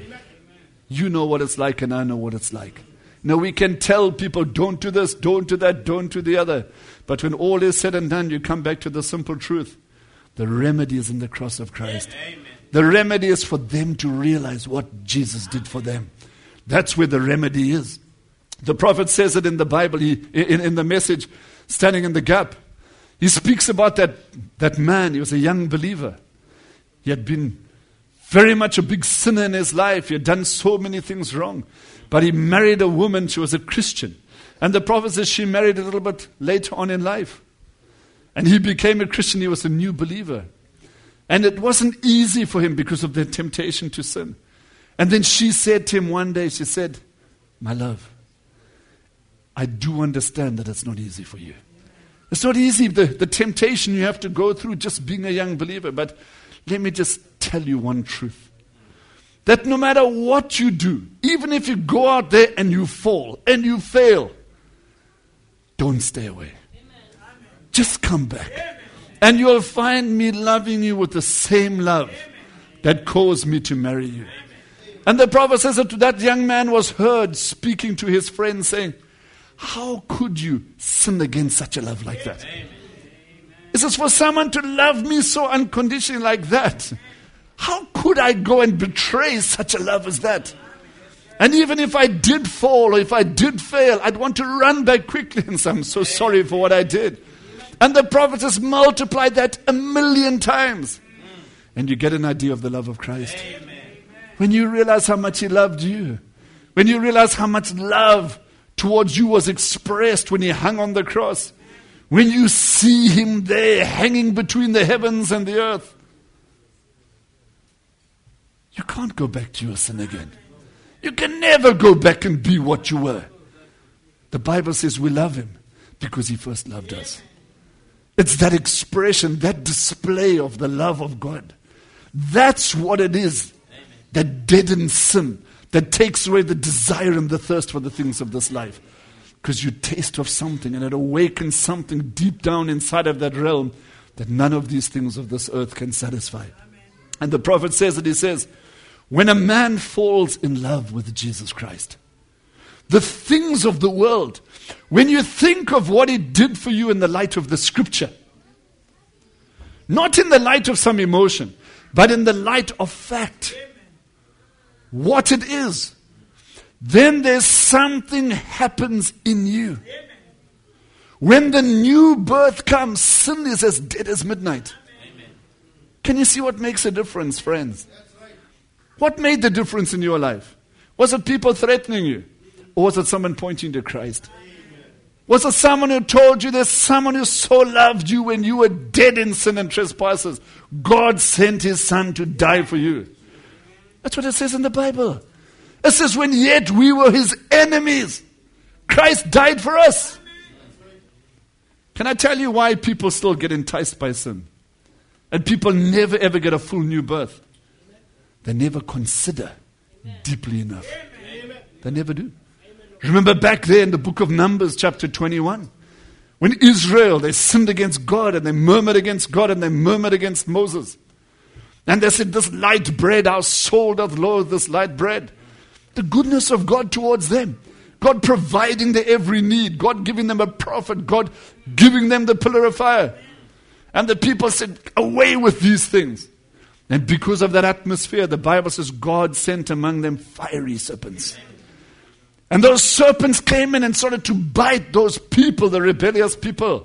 You know what it's like and I know what it's like. Now we can tell people, don't do this, don't do that, don't do the other. But when all is said and done, you come back to the simple truth. The remedy is in the cross of Christ. Amen. The remedy is for them to realize what Jesus did for them. That's where the remedy is. The prophet says it in the Bible, in the Message, Standing in the Gap. He speaks about that man. He was a young believer. He had been very much a big sinner in his life. He had done so many things wrong. But he married a woman. She was a Christian. And the prophet says she married a little bit later on in life. And he became a Christian. He was a new believer. And it wasn't easy for him because of the temptation to sin. And then she said to him one day, she said, my love, I do understand that it's not easy for you. It's not easy, the temptation you have to go through just being a young believer. But let me just tell you one truth. That no matter what you do, even if you go out there and you fall and you fail, don't stay away. Just come back. And you'll find me loving you with the same love that caused me to marry you. And the prophet says that that young man was heard speaking to his friend saying, how could you sin against such a love like that? It says, for someone to love me so unconditionally like that, how could I go and betray such a love as that? And even if I did fall or if I did fail, I'd want to run back quickly and say, I'm so sorry for what I did. And the prophet has multiplied that 1,000,000 times. And you get an idea of the love of Christ. Amen. When you realize how much he loved you. When you realize how much love towards you was expressed when he hung on the cross. When you see him there hanging between the heavens and the earth. You can't go back to your sin again. You can never go back and be what you were. The Bible says we love him because he first loved us. It's that expression, that display of the love of God. That's what it is that deadens sin, that takes away the desire and the thirst for the things of this life. Because you taste of something and it awakens something deep down inside of that realm that none of these things of this earth can satisfy. And the prophet says that he says, when a man falls in love with Jesus Christ, the things of the world, when you think of what he did for you in the light of the scripture, not in the light of some emotion, but in the light of fact, what it is, then there's something happens in you. When the new birth comes, sin is as dead as midnight. Can you see what makes a difference, friends? What made the difference in your life? Was it people threatening you? Or was it someone pointing to Christ? Was it someone who told you there's someone who so loved you when you were dead in sin and trespasses? God sent his son to die for you. That's what it says in the Bible. It says when yet we were his enemies, Christ died for us. Can I tell you why people still get enticed by sin? And people never ever get a full new birth. They never consider deeply enough. They never do. Remember back there in the book of Numbers, chapter 21, when Israel, they sinned against God and they murmured against God and they murmured against Moses. And they said, this light bread, our soul doth loathe this light bread. The goodness of God towards them. God providing their every need. God giving them a prophet. God giving them the pillar of fire. And the people said, away with these things. And because of that atmosphere, the Bible says God sent among them fiery serpents. And those serpents came in and started to bite those people, the rebellious people.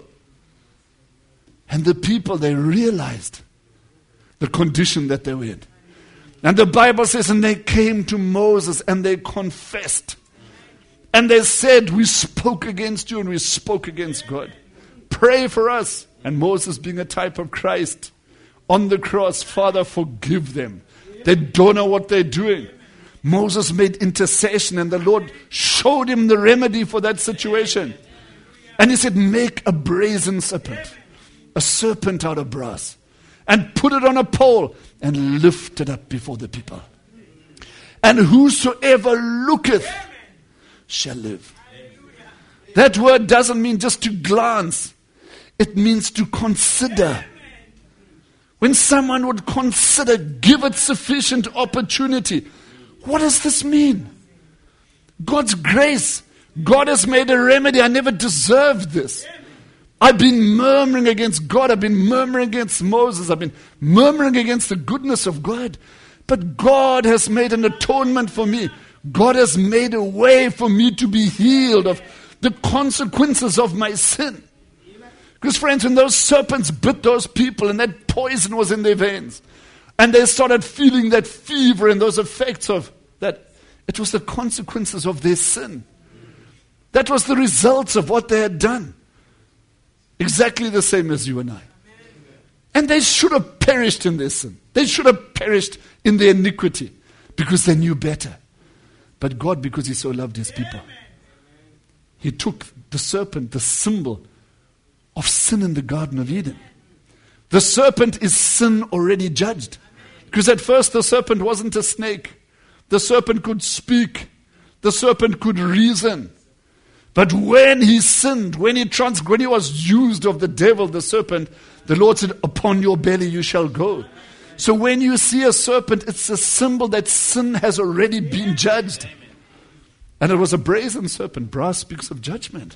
And the people, they realized the condition that they were in. And the Bible says, and they came to Moses and they confessed. And they said, we spoke against you and we spoke against God. Pray for us. And Moses, being a type of Christ, on the cross, Father, forgive them. They don't know what they're doing. Moses made intercession and the Lord showed him the remedy for that situation. And he said, make a brazen serpent, a serpent out of brass, and put it on a pole and lift it up before the people. And whosoever looketh shall live. That word doesn't mean just to glance. It means to consider. When someone would consider, give it sufficient opportunity. What does this mean? God's grace. God has made a remedy. I never deserved this. I've been murmuring against God. I've been murmuring against Moses. I've been murmuring against the goodness of God. But God has made an atonement for me. God has made a way for me to be healed of the consequences of my sin. Because friends, when those serpents bit those people and that poison was in their veins, and they started feeling that fever and those effects of that, it was the consequences of their sin. That was the results of what they had done. Exactly the same as you and I. And they should have perished in their sin. They should have perished in their iniquity because they knew better. But God, because He so loved His people, He took the serpent, the symbol of sin in the Garden of Eden. The serpent is sin already judged. Because at first the serpent wasn't a snake. The serpent could speak. The serpent could reason. But when he sinned, when he was used of the devil, the serpent, the Lord said, upon your belly you shall go. So when you see a serpent, it's a symbol that sin has already been judged. And it was a brazen serpent. Brass speaks of judgment.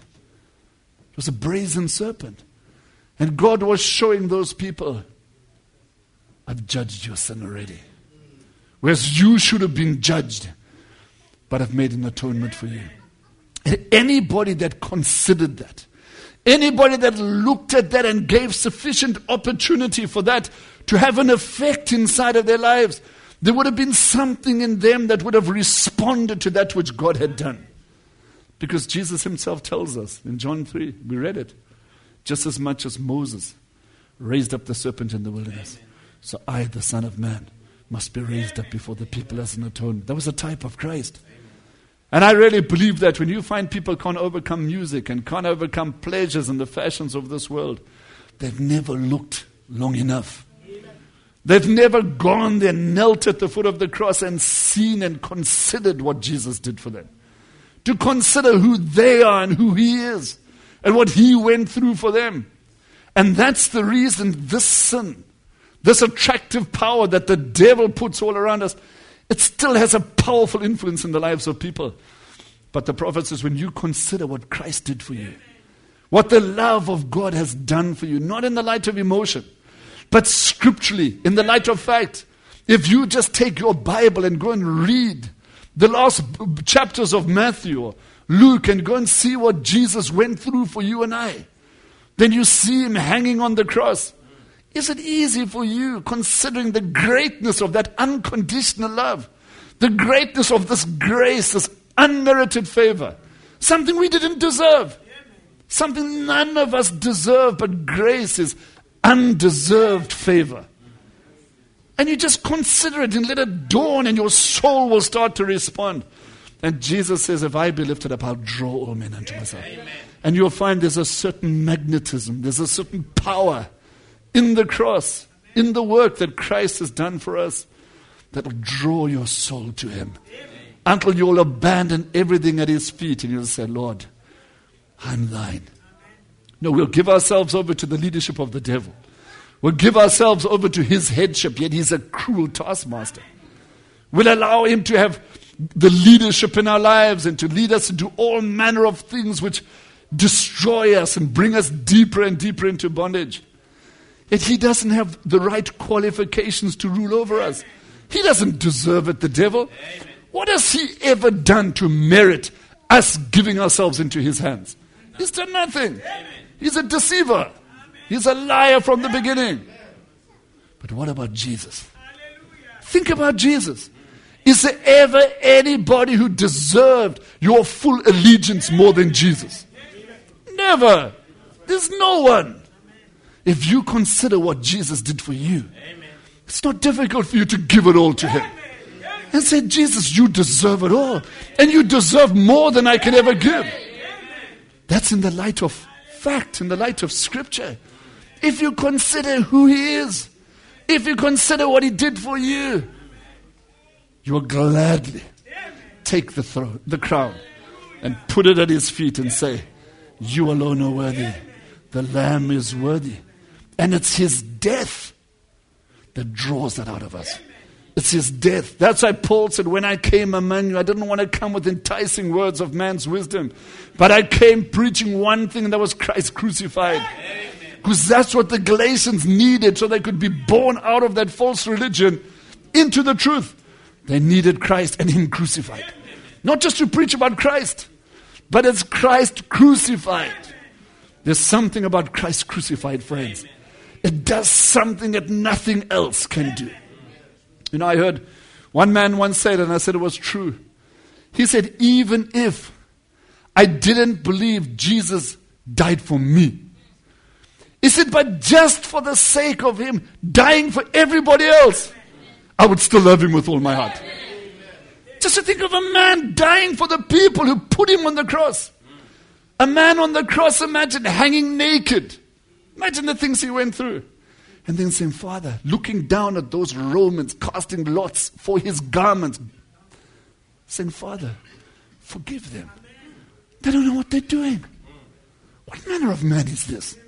It was a brazen serpent. And God was showing those people, I've judged your sin already. Whereas you should have been judged, but I've made an atonement for you. And anybody that considered that, anybody that looked at that and gave sufficient opportunity for that to have an effect inside of their lives, there would have been something in them that would have responded to that which God had done. Because Jesus Himself tells us in John 3, we read it, just as much as Moses raised up the serpent in the wilderness, so I, the Son of Man, must be raised up before the people as an atonement. That was a type of Christ. And I really believe that when you find people can't overcome music and can't overcome pleasures and the fashions of this world, they've never looked long enough. They've never gone there, knelt at the foot of the cross and seen and considered what Jesus did for them. To consider who they are and who He is and what He went through for them. And that's the reason this sin, this attractive power that the devil puts all around us, it still has a powerful influence in the lives of people. But the prophet says, when you consider what Christ did for you, what the love of God has done for you, not in the light of emotion, but scripturally, in the light of fact, if you just take your Bible and go and read the last chapters of Matthew or Luke and go and see what Jesus went through for you and I, then you see Him hanging on the cross. Is it easy for you, considering the greatness of that unconditional love, the greatness of this grace, this unmerited favor, something we didn't deserve, something none of us deserve, but grace is undeserved favor. And you just consider it and let it dawn and your soul will start to respond. And Jesus says, if I be lifted up, I'll draw all men unto myself. And you'll find there's a certain magnetism, there's a certain power in the cross, in the work that Christ has done for us, that will draw your soul to Him. Until you'll abandon everything at His feet and you'll say, Lord, I'm thine. No, we'll give ourselves over to the leadership of the devil. We'll give ourselves over to his headship, yet he's a cruel taskmaster. We'll allow him to have the leadership in our lives and to lead us to do all manner of things which destroy us and bring us deeper and deeper into bondage. Yet he doesn't have the right qualifications to rule over us. He doesn't deserve it, the devil. Amen. What has he ever done to merit us giving ourselves into his hands? He's done nothing. He's a deceiver. He's a liar from the beginning. But what about Jesus? Think about Jesus. Is there ever anybody who deserved your full allegiance more than Jesus? Never. There's no one. If you consider what Jesus did for you, it's not difficult for you to give it all to him. And say, Jesus, you deserve it all. And you deserve more than I can ever give. That's in the light of fact, in the light of Scripture. If you consider who he is, if you consider what he did for you, you will gladly take the crown and put it at his feet and say, you alone are worthy. The Lamb is worthy. And it's his death that draws that out of us. It's his death. That's why Paul said, when I came among you, I didn't want to come with enticing words of man's wisdom, but I came preaching one thing, and that was Christ crucified. Because that's what the Galatians needed so they could be born out of that false religion into the truth. They needed Christ and him crucified. Not just to preach about Christ, but it's Christ crucified. There's something about Christ crucified, friends. It does something that nothing else can do. You know, I heard one man once say it, and I said it was true. He said, even if I didn't believe Jesus died for me, he said, but just for the sake of him dying for everybody else, I would still love him with all my heart. Just to think of a man dying for the people who put him on the cross. A man on the cross, imagine hanging naked. Imagine the things he went through. And then saying, Father, looking down at those Romans, casting lots for his garments, saying, Father, forgive them. They don't know what they're doing. What manner of man is this?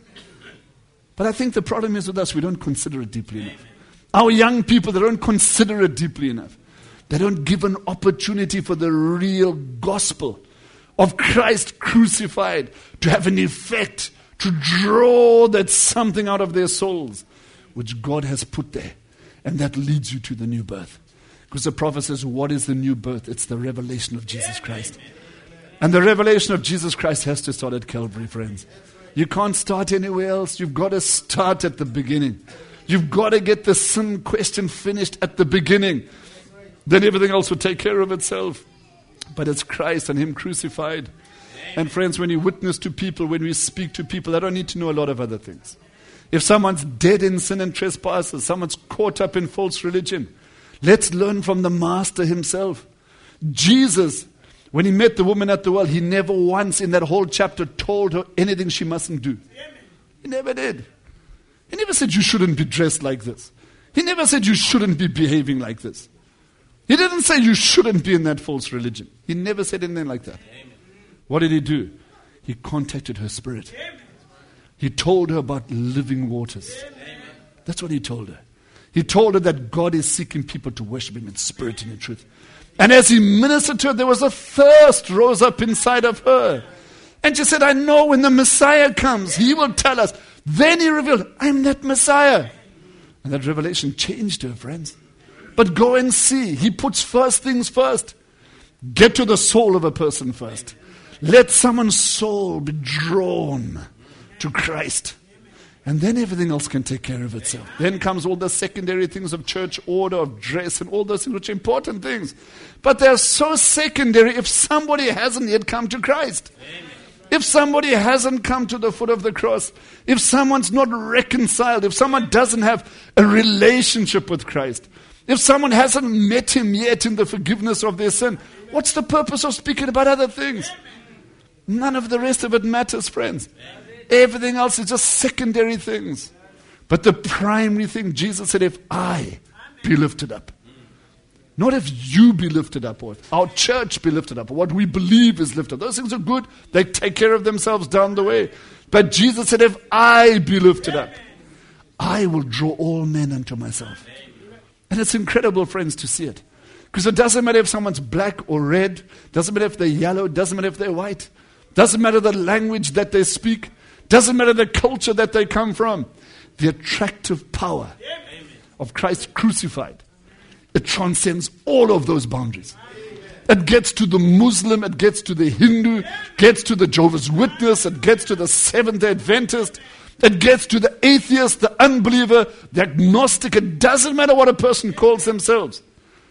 But I think the problem is with us, we don't consider it deeply enough. Our young people, they don't consider it deeply enough. They don't give an opportunity for the real gospel of Christ crucified to have an effect, to draw that something out of their souls, which God has put there. And that leads you to the new birth. Because the prophet says, what is the new birth? It's the revelation of Jesus Christ. And the revelation of Jesus Christ has to start at Calvary, friends. You can't start anywhere else. You've got to start at the beginning. You've got to get the sin question finished at the beginning. Then everything else will take care of itself. But it's Christ and him crucified. And friends, when you witness to people, when we speak to people, they don't need to know a lot of other things. If someone's dead in sin and trespasses, someone's caught up in false religion, let's learn from the Master himself. Jesus, when he met the woman at the well, he never once in that whole chapter told her anything she mustn't do. He never did. He never said you shouldn't be dressed like this. He never said you shouldn't be behaving like this. He didn't say you shouldn't be in that false religion. He never said anything like that. What did he do? He contacted her spirit. He told her about living waters. That's what he told her. He told her that God is seeking people to worship him in spirit and in truth. And as he ministered to her, there was a thirst rose up inside of her. And she said, I know when the Messiah comes, he will tell us. Then he revealed, I'm that Messiah. And that revelation changed her, friends. But go and see. He puts first things first. Get to the soul of a person first. Let someone's soul be drawn to Christ. And then everything else can take care of itself. Then comes all the secondary things of church order, of dress, and all those things which are important things. But they're so secondary if somebody hasn't yet come to Christ. If somebody hasn't come to the foot of the cross, if someone's not reconciled, if someone doesn't have a relationship with Christ, if someone hasn't met him yet in the forgiveness of their sin, what's the purpose of speaking about other things? None of the rest of it matters, friends. Everything else is just secondary things. But the primary thing, Jesus said, if I be lifted up. Not if you be lifted up, or if our church be lifted up, or what we believe is lifted up. Those things are good. They take care of themselves down the way. But Jesus said, if I be lifted up, I will draw all men unto myself. And it's incredible, friends, to see it. Because it doesn't matter if someone's black or red, doesn't matter if they're yellow, doesn't matter if they're white, doesn't matter the language that they speak, doesn't matter the culture that they come from. The attractive power of Christ crucified, it transcends all of those boundaries. It gets to the Muslim, it gets to the Hindu, gets to the Jehovah's Witness, it gets to the Seventh-day Adventist, it gets to the atheist, the unbeliever, the agnostic. It doesn't matter what a person calls themselves.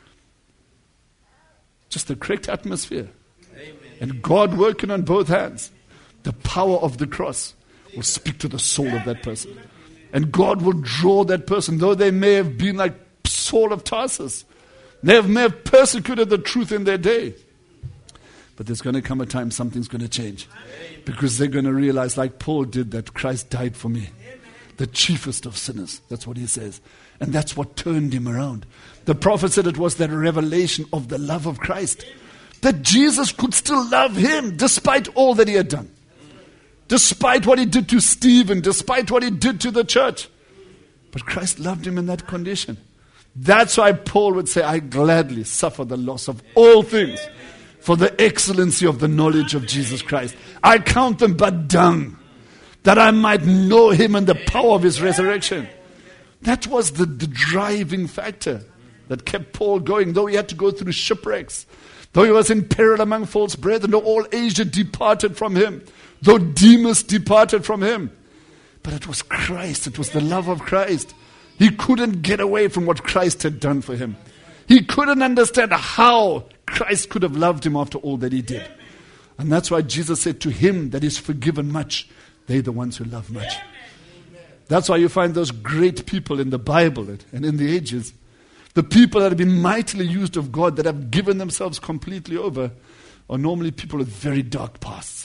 Just the correct atmosphere. Amen. And God working on both hands. The power of the cross will speak to the soul of that person. And God will draw that person, though they may have been like Saul of Tarsus. They may have persecuted the truth in their day. But there's going to come a time something's going to change. Because they're going to realize, like Paul did, that Christ died for me. The chiefest of sinners. That's what he says. And that's what turned him around. The prophet said it was that revelation of the love of Christ. That Jesus could still love him despite all that he had done. Despite what he did to Stephen. Despite what he did to the church. But Christ loved him in that condition. That's why Paul would say, I gladly suffer the loss of all things for the excellency of the knowledge of Jesus Christ. I count them but dung, that I might know him and the power of his resurrection. That was the driving factor that kept Paul going, though he had to go through shipwrecks, though he was in peril among false brethren, though all Asia departed from him, though Demas departed from him. But it was Christ, it was the love of Christ. He couldn't get away from what Christ had done for him. He couldn't understand how Christ could have loved him after all that he did. And that's why Jesus said, to him that is forgiven much, they're the ones who love much. That's why you find those great people in the Bible and in the ages. The people that have been mightily used of God, that have given themselves completely over, are normally people with very dark pasts.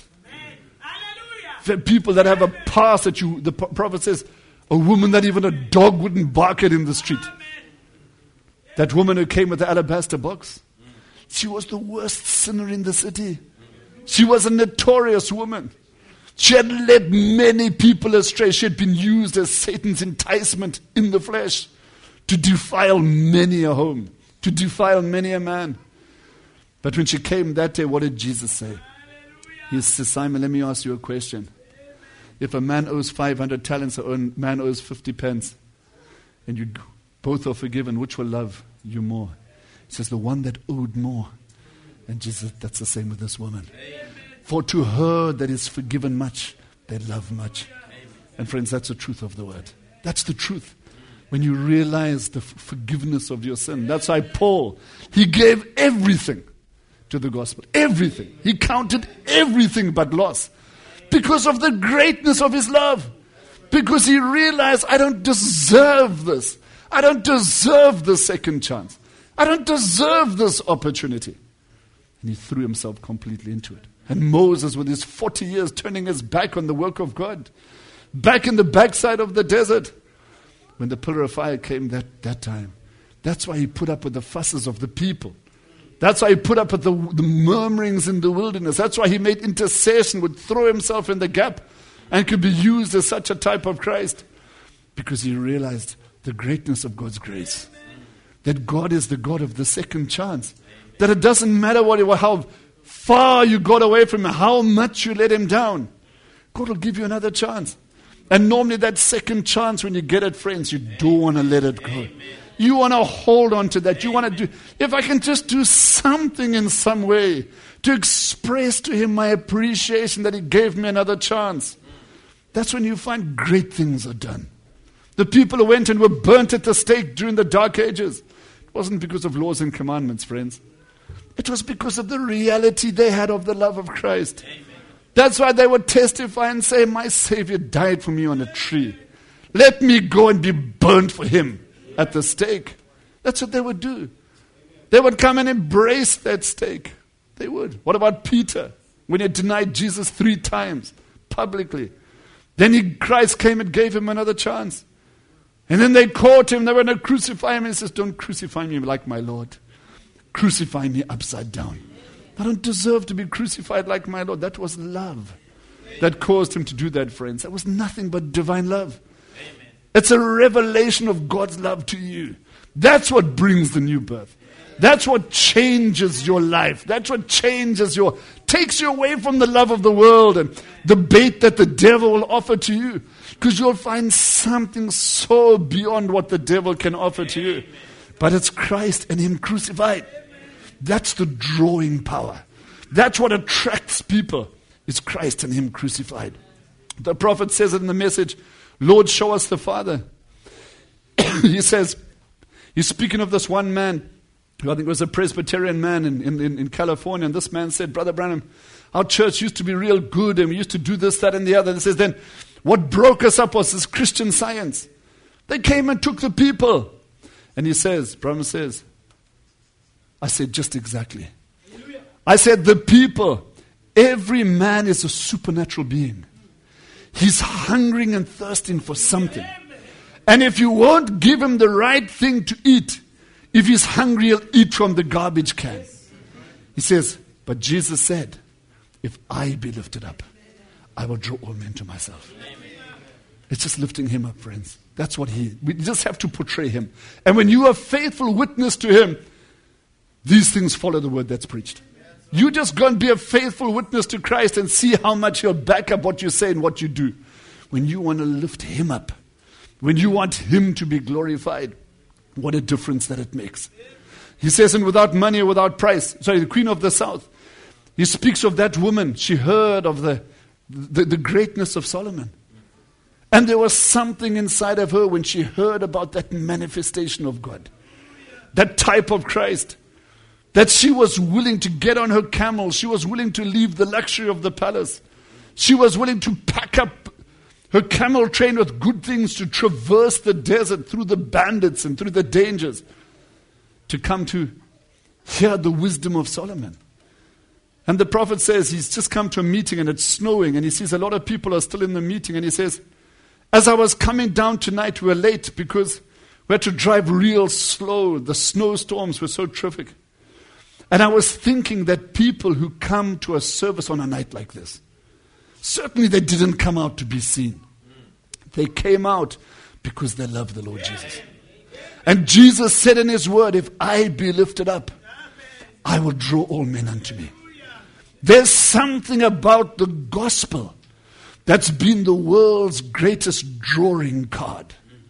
People that have a past that the prophet says, a woman that even a dog wouldn't bark at in the street. That woman who came with the alabaster box, she was the worst sinner in the city. She was a notorious woman. She had led many people astray. She had been used as Satan's enticement in the flesh to defile many a home, to defile many a man. But when she came that day, what did Jesus say? He says, Simon, let me ask you a question. If a man owes 500 talents, a man owes 50 pence, and you both are forgiven, which will love you more? He says, the one that owed more. And Jesus, that's the same with this woman. Amen. For to her that is forgiven much, they love much. Amen. And friends, that's the truth of the word. That's the truth. When you realize the forgiveness of your sin. That's why Paul, he gave everything to the gospel. Everything. He counted everything but loss. Because of the greatness of his love. Because he realized, I don't deserve this. I don't deserve the second chance. I don't deserve this opportunity. And he threw himself completely into it. And Moses, with his 40 years, turning his back on the work of God, back in the backside of the desert, when the pillar of fire came that time. That's why he put up with the fusses of the people. That's why he put up with the murmurings in the wilderness. That's why he made intercession, would throw himself in the gap, and could be used as such a type of Christ. Because he realized the greatness of God's grace. That God is the God of the second chance. That it doesn't matter how far you got away from him, how much you let him down. God will give you another chance. And normally that second chance, when you get it, friends, you don't want to let it go. You want to hold on to that. You want to do, if I can just do something in some way to express to him my appreciation that he gave me another chance. That's when you find great things are done. The people who went and were burnt at the stake during the Dark Ages, it wasn't because of laws and commandments, friends. It was because of the reality they had of the love of Christ. Amen. That's why they would testify and say, my Savior died for me on a tree. Let me go and be burnt for him at the stake. That's what they would do. They would come and embrace that stake. They would. What about Peter? When he denied Jesus 3 times publicly. Then Christ came and gave him another chance. And then they caught him. They were going to crucify him. And he says, don't crucify me like my Lord. Crucify me upside down. I don't deserve to be crucified like my Lord. That was love that caused him to do that, friends. That was nothing but divine love. Amen. It's a revelation of God's love to you. That's what brings the new birth. That's what changes your life. That's what takes you away from the love of the world and the bait that the devil will offer to you. Because you'll find something so beyond what the devil can offer to you. But it's Christ and Him crucified. That's the drawing power. That's what attracts people. It's Christ and Him crucified. The prophet says it in the message, Lord, show us the Father. He says, he's speaking of this one man, who I think was a Presbyterian man in California, and this man said, Brother Branham, our church used to be real good, and we used to do this, that, and the other. And he says, then what broke us up was this Christian Science. They came and took the people. And he says, Branham says, I said, just exactly. I said, the people, every man is a supernatural being. He's hungering and thirsting for something. And if you won't give him the right thing to eat, if he's hungry, he'll eat from the garbage can. He says, but Jesus said, if I be lifted up, I will draw all men to myself. It's just lifting him up, friends. That's what we just have to portray him. And when you are faithful witness to him, these things follow the word that's preached. You just go and be a faithful witness to Christ and see how much he'll back up what you say and what you do. When you want to lift him up, when you want him to be glorified, what a difference that it makes. He says, and without money or without price, the Queen of the South, he speaks of that woman. She heard of the greatness of Solomon. And there was something inside of her when she heard about that manifestation of God, that type of Christ, that she was willing to get on her camel. She was willing to leave the luxury of the palace. She was willing to pack up her camel train with good things to traverse the desert through the bandits and through the dangers to come to hear the wisdom of Solomon. And the prophet says he's just come to a meeting and it's snowing and he sees a lot of people are still in the meeting and he says, as I was coming down tonight, we were late because we had to drive real slow. The snowstorms were so terrific. And I was thinking that people who come to a service on a night like this, certainly they didn't come out to be seen. They came out because they love the Lord Jesus. And Jesus said in his word, if I be lifted up, I will draw all men unto me. There's something about the gospel that's been the world's greatest drawing card.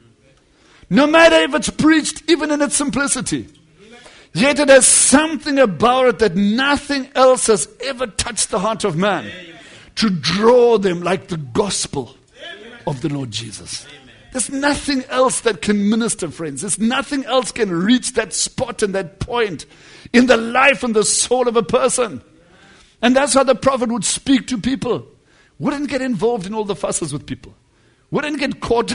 No matter if it's preached, even in its simplicity, yet it has something about it that nothing else has ever touched the heart of man to draw them like the gospel of the Lord Jesus. There's nothing else that can minister, friends. There's nothing else can reach that spot and that point in the life and the soul of a person. And that's how the prophet would speak to people. Wouldn't get involved in all the fusses with people. Wouldn't get caught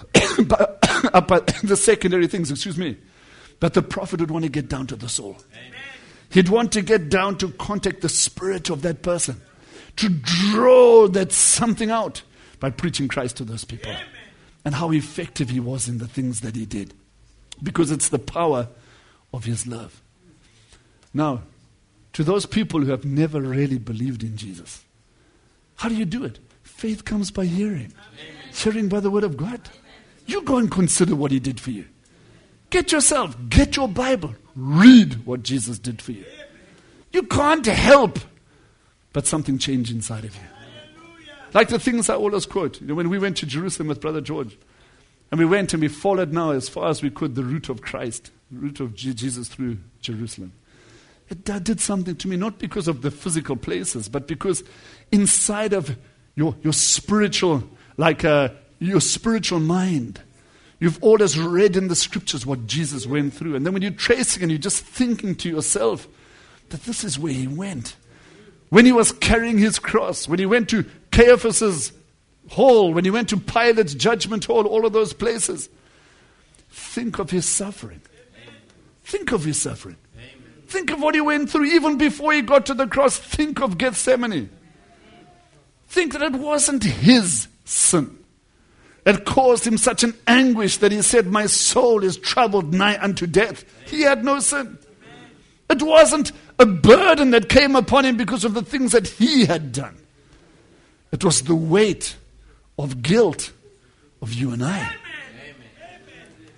up by the secondary things, But the prophet would want to get down to the soul. Amen. He'd want to get down to contact the spirit of that person, to draw that something out by preaching Christ to those people. Amen. And how effective he was in the things that he did. Because it's the power of his love. Now, to those people who have never really believed in Jesus, how do you do it? Faith comes by hearing. Amen. Hearing by the word of God. You go and consider what he did for you. Get your Bible, read what Jesus did for you. You can't help but something change inside of you. Like the things I always quote. When we went to Jerusalem with Brother George, and we went and we followed now as far as we could the route of Christ, the route of Jesus through Jerusalem. It did something to me, not because of the physical places, but because inside of your spiritual, your spiritual mind, you've always read in the scriptures what Jesus went through. And then when you're tracing and you're just thinking to yourself that this is where he went. When he was carrying his cross, when he went to Caiaphas' hall, when he went to Pilate's judgment hall, all of those places. Think of his suffering. Think of his suffering. Think of what he went through even before he got to the cross. Think of Gethsemane. Think that it wasn't his sin. It caused him such an anguish that he said, my soul is troubled nigh unto death. He had no sin. It wasn't a burden that came upon him because of the things that he had done. It was the weight of guilt of you and I.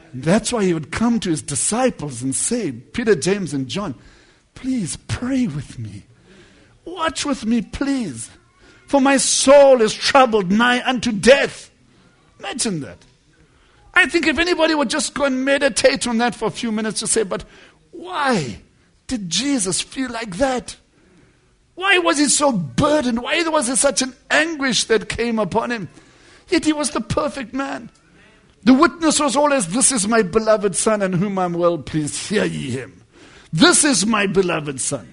That's why he would come to his disciples and say, Peter, James, and John, please pray with me. Watch with me, please. For my soul is troubled nigh unto death. Imagine that. I think if anybody would just go and meditate on that for a few minutes to say, but why did Jesus feel like that? Why was he so burdened? Why was there such an anguish that came upon him? Yet he was the perfect man. The witness was always, this is my beloved son in whom I'm well pleased. Hear ye him. This is my beloved son.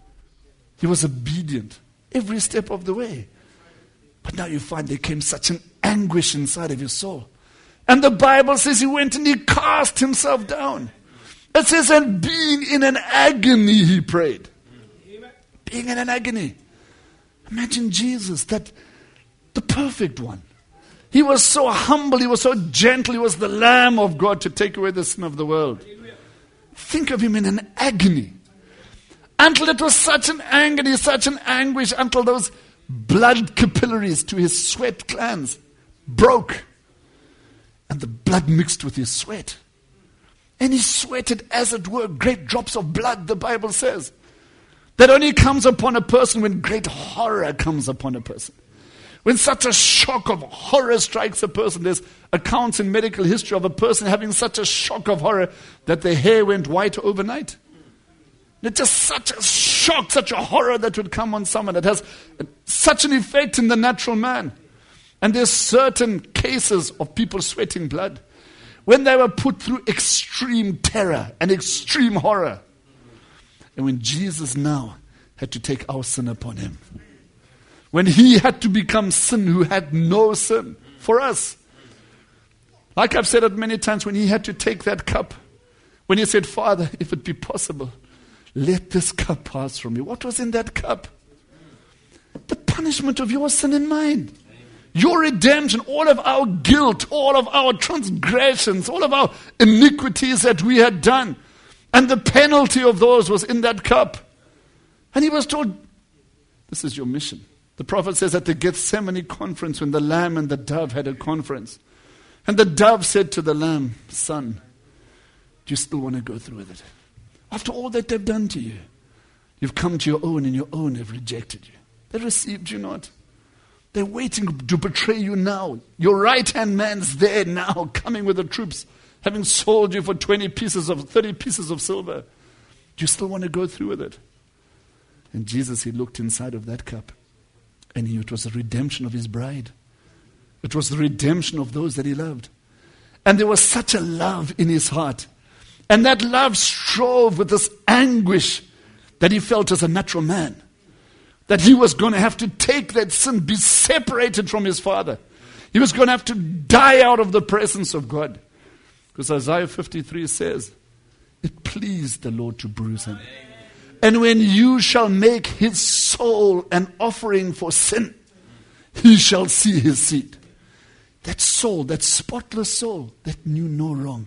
He was obedient every step of the way. But now you find there came such an anguish inside of his soul. And the Bible says he went and he cast himself down. It says, and being in an agony he prayed. Being in an agony. Imagine Jesus, that the perfect one. He was so humble, he was so gentle, he was the Lamb of God to take away the sin of the world. Think of him in an agony. Until it was such an agony, such an anguish, until those blood capillaries to his sweat glands broke. And the blood mixed with his sweat. And he sweated, as it were, great drops of blood, the Bible says. That only comes upon a person when great horror comes upon a person. When such a shock of horror strikes a person. There's accounts in medical history of a person having such a shock of horror that their hair went white overnight. It's just such a shock, such a horror that would come on someone that has such an effect in the natural man. And there's certain cases of people sweating blood when they were put through extreme terror and extreme horror. And when Jesus now had to take our sin upon him. When he had to become sin who had no sin for us. Like I've said it many times, when he had to take that cup. When he said, Father, if it be possible, let this cup pass from me. What was in that cup? The punishment of your sin and mine. Your redemption, all of our guilt, all of our transgressions, all of our iniquities that we had done. And the penalty of those was in that cup. And he was told, this is your mission. The prophet says at the Gethsemane conference, when the lamb and the dove had a conference. And the dove said to the lamb, son, do you still want to go through with it? After all that they've done to you, you've come to your own and your own have rejected you. They received you not. They're waiting to betray you now. Your right-hand man's there now, coming with the troops, having sold you for 30 pieces of silver. Do you still want to go through with it? And Jesus, he looked inside of that cup, and he knew it was the redemption of his bride. It was the redemption of those that he loved. And there was such a love in his heart. And that love strove with this anguish that he felt as a natural man. That he was going to have to take that sin, be separated from his Father. He was going to have to die out of the presence of God. Because Isaiah 53 says, it pleased the Lord to bruise him. And when you shall make his soul an offering for sin, he shall see his seed. That soul, that spotless soul, that knew no wrong.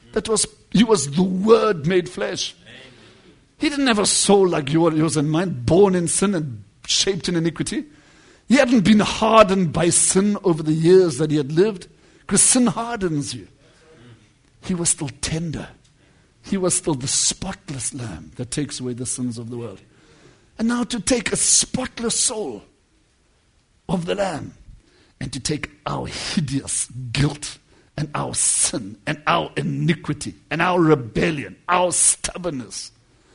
He was the Word made flesh. He didn't have a soul like yours and mine, born in sin and shaped in iniquity. He hadn't been hardened by sin over the years that he had lived, because sin hardens you. He was still tender. He was still the spotless lamb that takes away the sins of the world. And now to take a spotless soul of the lamb and to take our hideous guilt and our sin and our iniquity and our rebellion, our stubbornness,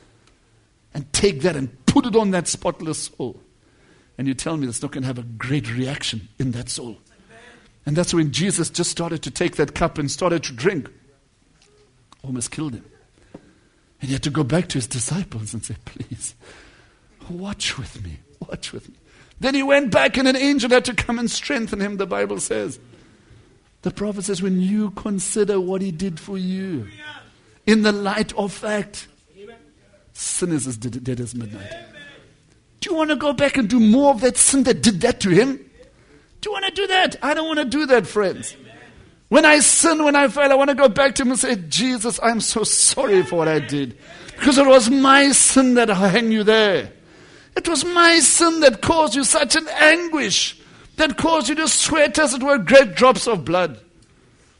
and take that and put it on that spotless soul. And you tell me that's not going to have a great reaction in that soul. And that's when Jesus just started to take that cup and started to drink. Almost killed him. And he had to go back to his disciples and say, please, watch with me, watch with me. Then he went back and an angel had to come and strengthen him, the Bible says. The prophet says, when you consider what he did for you, in the light of fact, sin is as dead as midnight. Do you want to go back and do more of that sin that did that to him? Do you want to do that? I don't want to do that, friends. When I sin, when I fail, I want to go back to him and say, Jesus, I'm so sorry for what I did. Because it was my sin that hung you there. It was my sin that caused you such an anguish, that caused you to sweat as it were great drops of blood. Do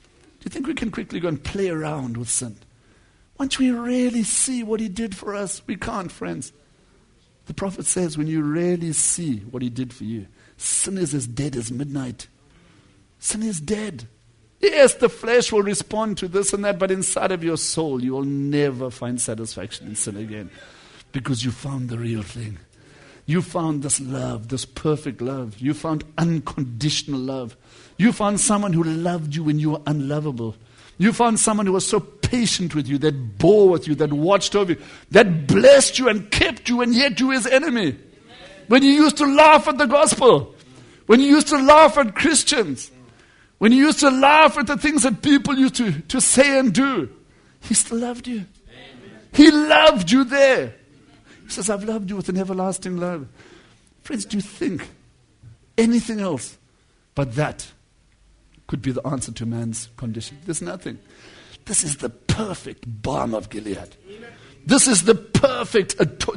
You think we can quickly go and play around with sin? Once we really see what he did for us, we can't, friends. The prophet says when you really see what he did for you, sin is as dead as midnight. Sin is dead. Yes, the flesh will respond to this and that, but inside of your soul, you will never find satisfaction in sin again because you found the real thing. You found this love, this perfect love. You found unconditional love. You found someone who loved you when you were unlovable. You found someone who was so patient with you, that bore with you, that watched over you, that blessed you and kept you, and yet you his enemy. When you used to laugh at the gospel, when you used to laugh at Christians, when you used to laugh at the things that people used to say and do, he still loved you. Amen. He loved you there. He says, I've loved you with an everlasting love. Friends, do you think anything else but that could be the answer to man's condition? There's nothing. This is the perfect balm of Gilead. This is the perfect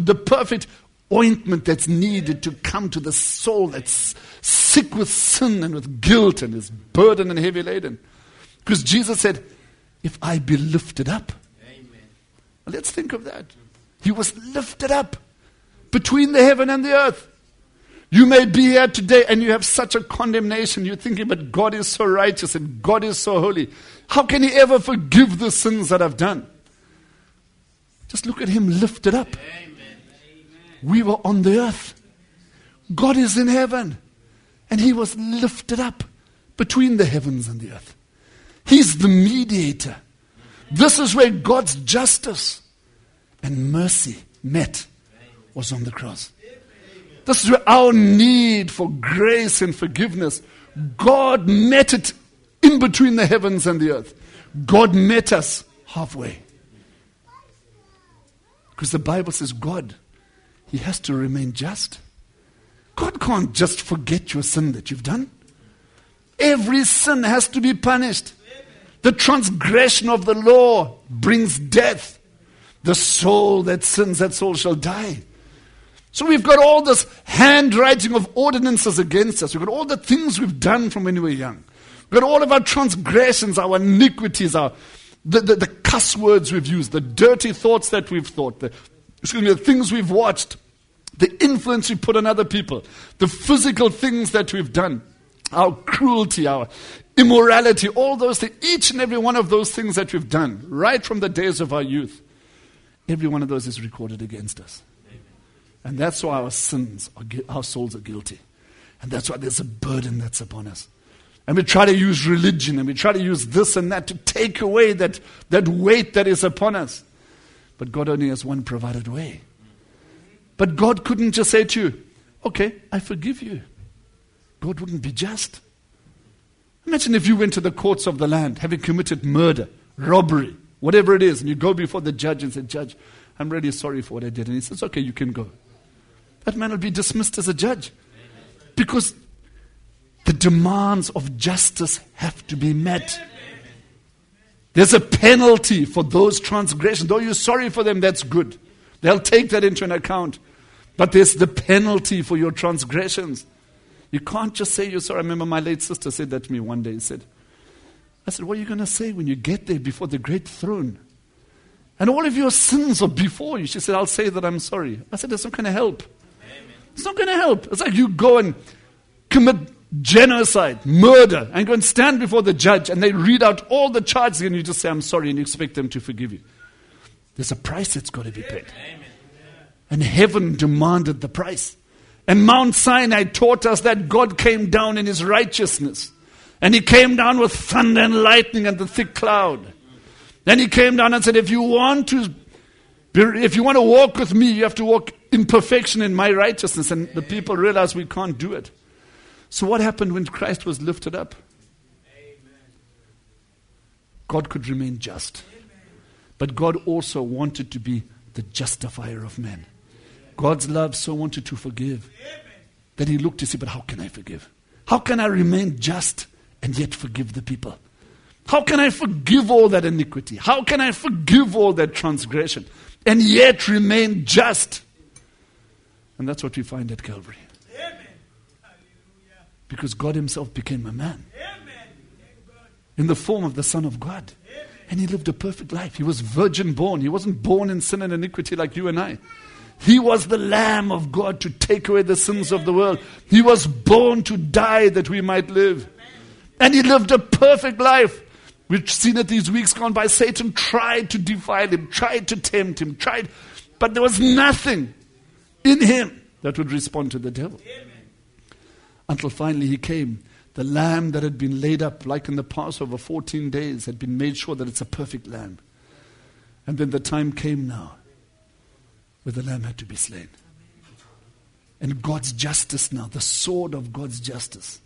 ointment that's needed to come to the soul that's sick with sin and with guilt and is burdened and heavy laden. Because Jesus said, if I be lifted up. Amen. Well, let's think of that. He was lifted up between the heaven and the earth. You may be here today and you have such a condemnation. You're thinking, but God is so righteous and God is so holy. How can he ever forgive the sins that I've done? Just look at him lifted up. Amen. We were on the earth. God is in heaven. And he was lifted up between the heavens and the earth. He's the mediator. This is where God's justice and mercy met, was on the cross. This is where our need for grace and forgiveness, God met it in between the heavens and the earth. God met us halfway. Because the Bible says God, he has to remain just. God can't just forget your sin that you've done. Every sin has to be punished. The transgression of the law brings death. The soul that sins, that soul shall die. So we've got all this handwriting of ordinances against us. We've got all the things we've done from when we were young. We've got all of our transgressions, our iniquities, the cuss words we've used, the dirty thoughts that we've thought, the things we've watched, the influence we put on other people, the physical things that we've done, our cruelty, our immorality, all those things, each and every one of those things that we've done, right from the days of our youth, every one of those is recorded against us. And that's why our souls are guilty. And that's why there's a burden that's upon us. And we try to use religion and we try to use this and that to take away that weight that is upon us. But God only has one provided way. But God couldn't just say to you, okay, I forgive you. God wouldn't be just. Imagine if you went to the courts of the land having committed murder, robbery, whatever it is, and you go before the judge and say, Judge, I'm really sorry for what I did. And he says, okay, you can go. That man will be dismissed as a judge. Because the demands of justice have to be met. There's a penalty for those transgressions. Though you're sorry for them, that's good. They'll take that into an account. But there's the penalty for your transgressions. You can't just say you're sorry. I remember my late sister said that to me one day. I said, what are you going to say when you get there before the great throne? And all of your sins are before you. She said, I'll say that I'm sorry. I said, that's not going to help. Amen. It's not going to help. It's like you go and commit genocide, murder, and go and stand before the judge and they read out all the charges and you just say, I'm sorry, and you expect them to forgive you. There's a price that's got to be paid. Amen. And heaven demanded the price. And Mount Sinai taught us that God came down in his righteousness. And he came down with thunder and lightning and the thick cloud. Then he came down and said, if you want to walk with me, you have to walk in perfection in my righteousness. And the people realized we can't do it. So what happened when Christ was lifted up? God could remain just. But God also wanted to be the justifier of men. God's love so wanted to forgive that he looked to see, but how can I forgive? How can I remain just and yet forgive the people? How can I forgive all that iniquity? How can I forgive all that transgression and yet remain just? And that's what we find at Calvary. Because God himself became a man. in the form of the Son of God. And he lived a perfect life. He was virgin born. He wasn't born in sin and iniquity like you and I. He was the Lamb of God to take away the sins of the world. He was born to die that we might live. And he lived a perfect life. We've seen it these weeks gone by. Satan tried to defile him, tried to tempt him, but there was nothing in him that would respond to the devil. Until finally he came. The lamb that had been laid up, like in the Passover, 14 days, had been made sure that it's a perfect lamb. And then the time came now where the lamb had to be slain. And God's justice now, the sword of God's justice,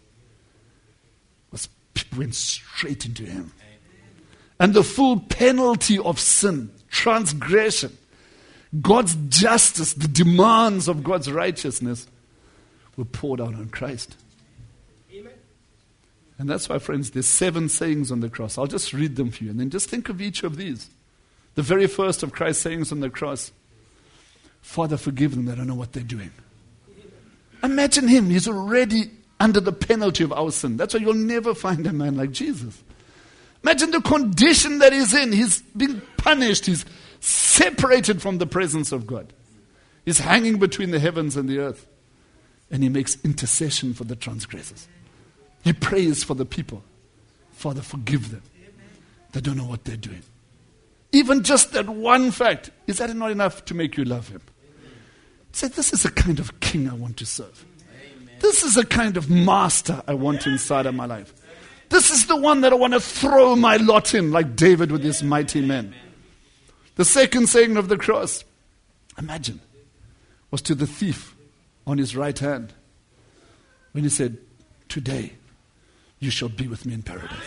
went straight into him. And the full penalty of sin, transgression, God's justice, the demands of God's righteousness were poured out on Christ. Amen. And that's why, friends, there's 7 sayings on the cross. I'll just read them for you. And then just think of each of these. The very first of Christ's sayings on the cross. Father, forgive them. They don't know what they're doing. Imagine him. He's already under the penalty of our sin. That's why you'll never find a man like Jesus. Imagine the condition that he's in. He's been punished. He's separated from the presence of God. He's hanging between the heavens and the earth. And he makes intercession for the transgressors. He prays for the people. Father, forgive them. They don't know what they're doing. Even just that one fact, is that not enough to make you love him? Say, this is the kind of king I want to serve. This is the kind of master I want inside of my life. This is the one that I want to throw my lot in, like David with his mighty men. The second saying of the cross, imagine, was to the thief on his right hand when he said, today you shall be with me in paradise.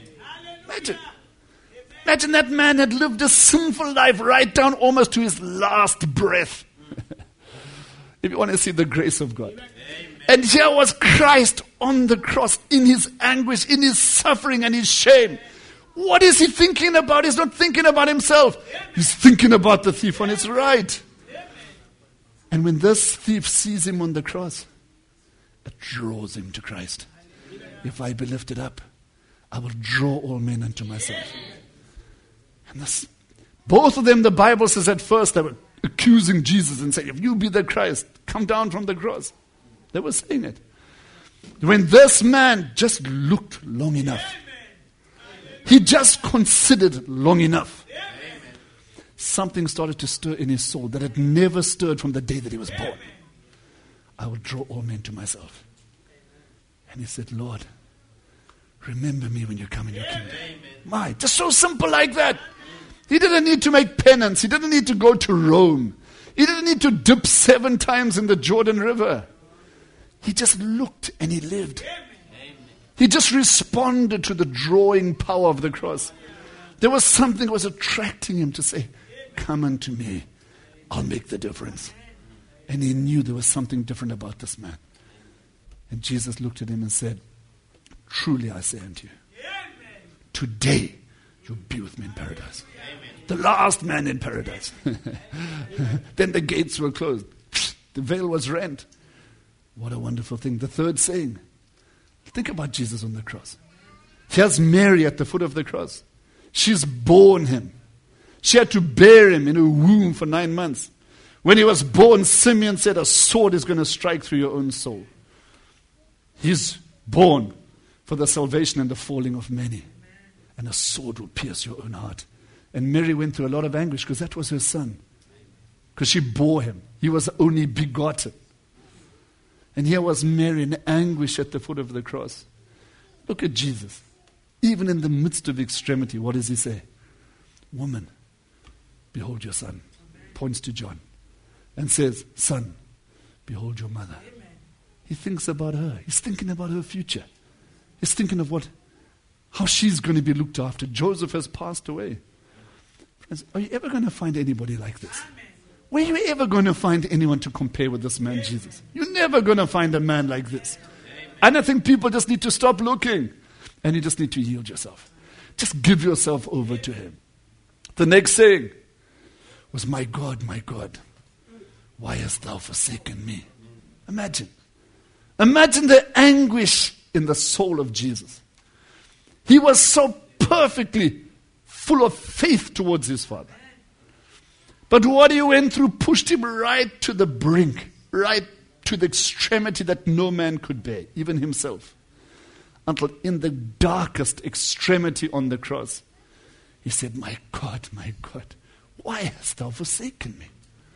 Imagine that man had lived a sinful life right down almost to his last breath. If you want to see the grace of God. And here was Christ on the cross in his anguish, in his suffering and his shame. What is he thinking about? He's not thinking about himself. He's thinking about the thief on his right. And when this thief sees him on the cross, it draws him to Christ. If I be lifted up, I will draw all men unto myself. And this, both of them, the Bible says at first, they were accusing Jesus and saying, if you be the Christ, come down from the cross. They were saying it. When this man just looked long enough, he just considered long enough, something started to stir in his soul that had never stirred from the day that he was born. I will draw all men to myself. And he said, Lord, remember me when you come in your kingdom. My, just so simple like that. He didn't need to make penance. He didn't need to go to Rome. He didn't need to dip 7 times in the Jordan River. He just looked and he lived. He just responded to the drawing power of the cross. There was something that was attracting him to say, come unto me. I'll make the difference. And he knew there was something different about this man. And Jesus looked at him and said, truly I say unto you, today you'll be with me in paradise. The last man in paradise. Then the gates were closed. The veil was rent. What a wonderful thing. The third saying. Think about Jesus on the cross. Here's Mary at the foot of the cross. She's borne him. She had to bear him in her womb for 9 months. When he was born, Simeon said, a sword is going to strike through your own soul. He's born for the salvation and the falling of many. And a sword will pierce your own heart. And Mary went through a lot of anguish because that was her son. Because she bore him. He was only begotten. And here was Mary in anguish at the foot of the cross. Look at Jesus. Even in the midst of extremity, what does he say? Woman, behold your son. Points to John. And says, son, behold your mother. He thinks about her. He's thinking about her future. He's thinking of how she's going to be looked after. Joseph has passed away. Friends, are you ever going to find anybody like this? Where are you ever going to find anyone to compare with this man, Jesus? You're never going to find a man like this. And I think people just need to stop looking. And you just need to yield yourself. Just give yourself over to him. The next saying was, my God, why hast thou forsaken me? Imagine the anguish in the soul of Jesus. He was so perfectly full of faith towards his Father. But what he went through pushed him right to the brink, right to the extremity that no man could bear, even himself. Until in the darkest extremity on the cross, he said, my God, why hast thou forsaken me?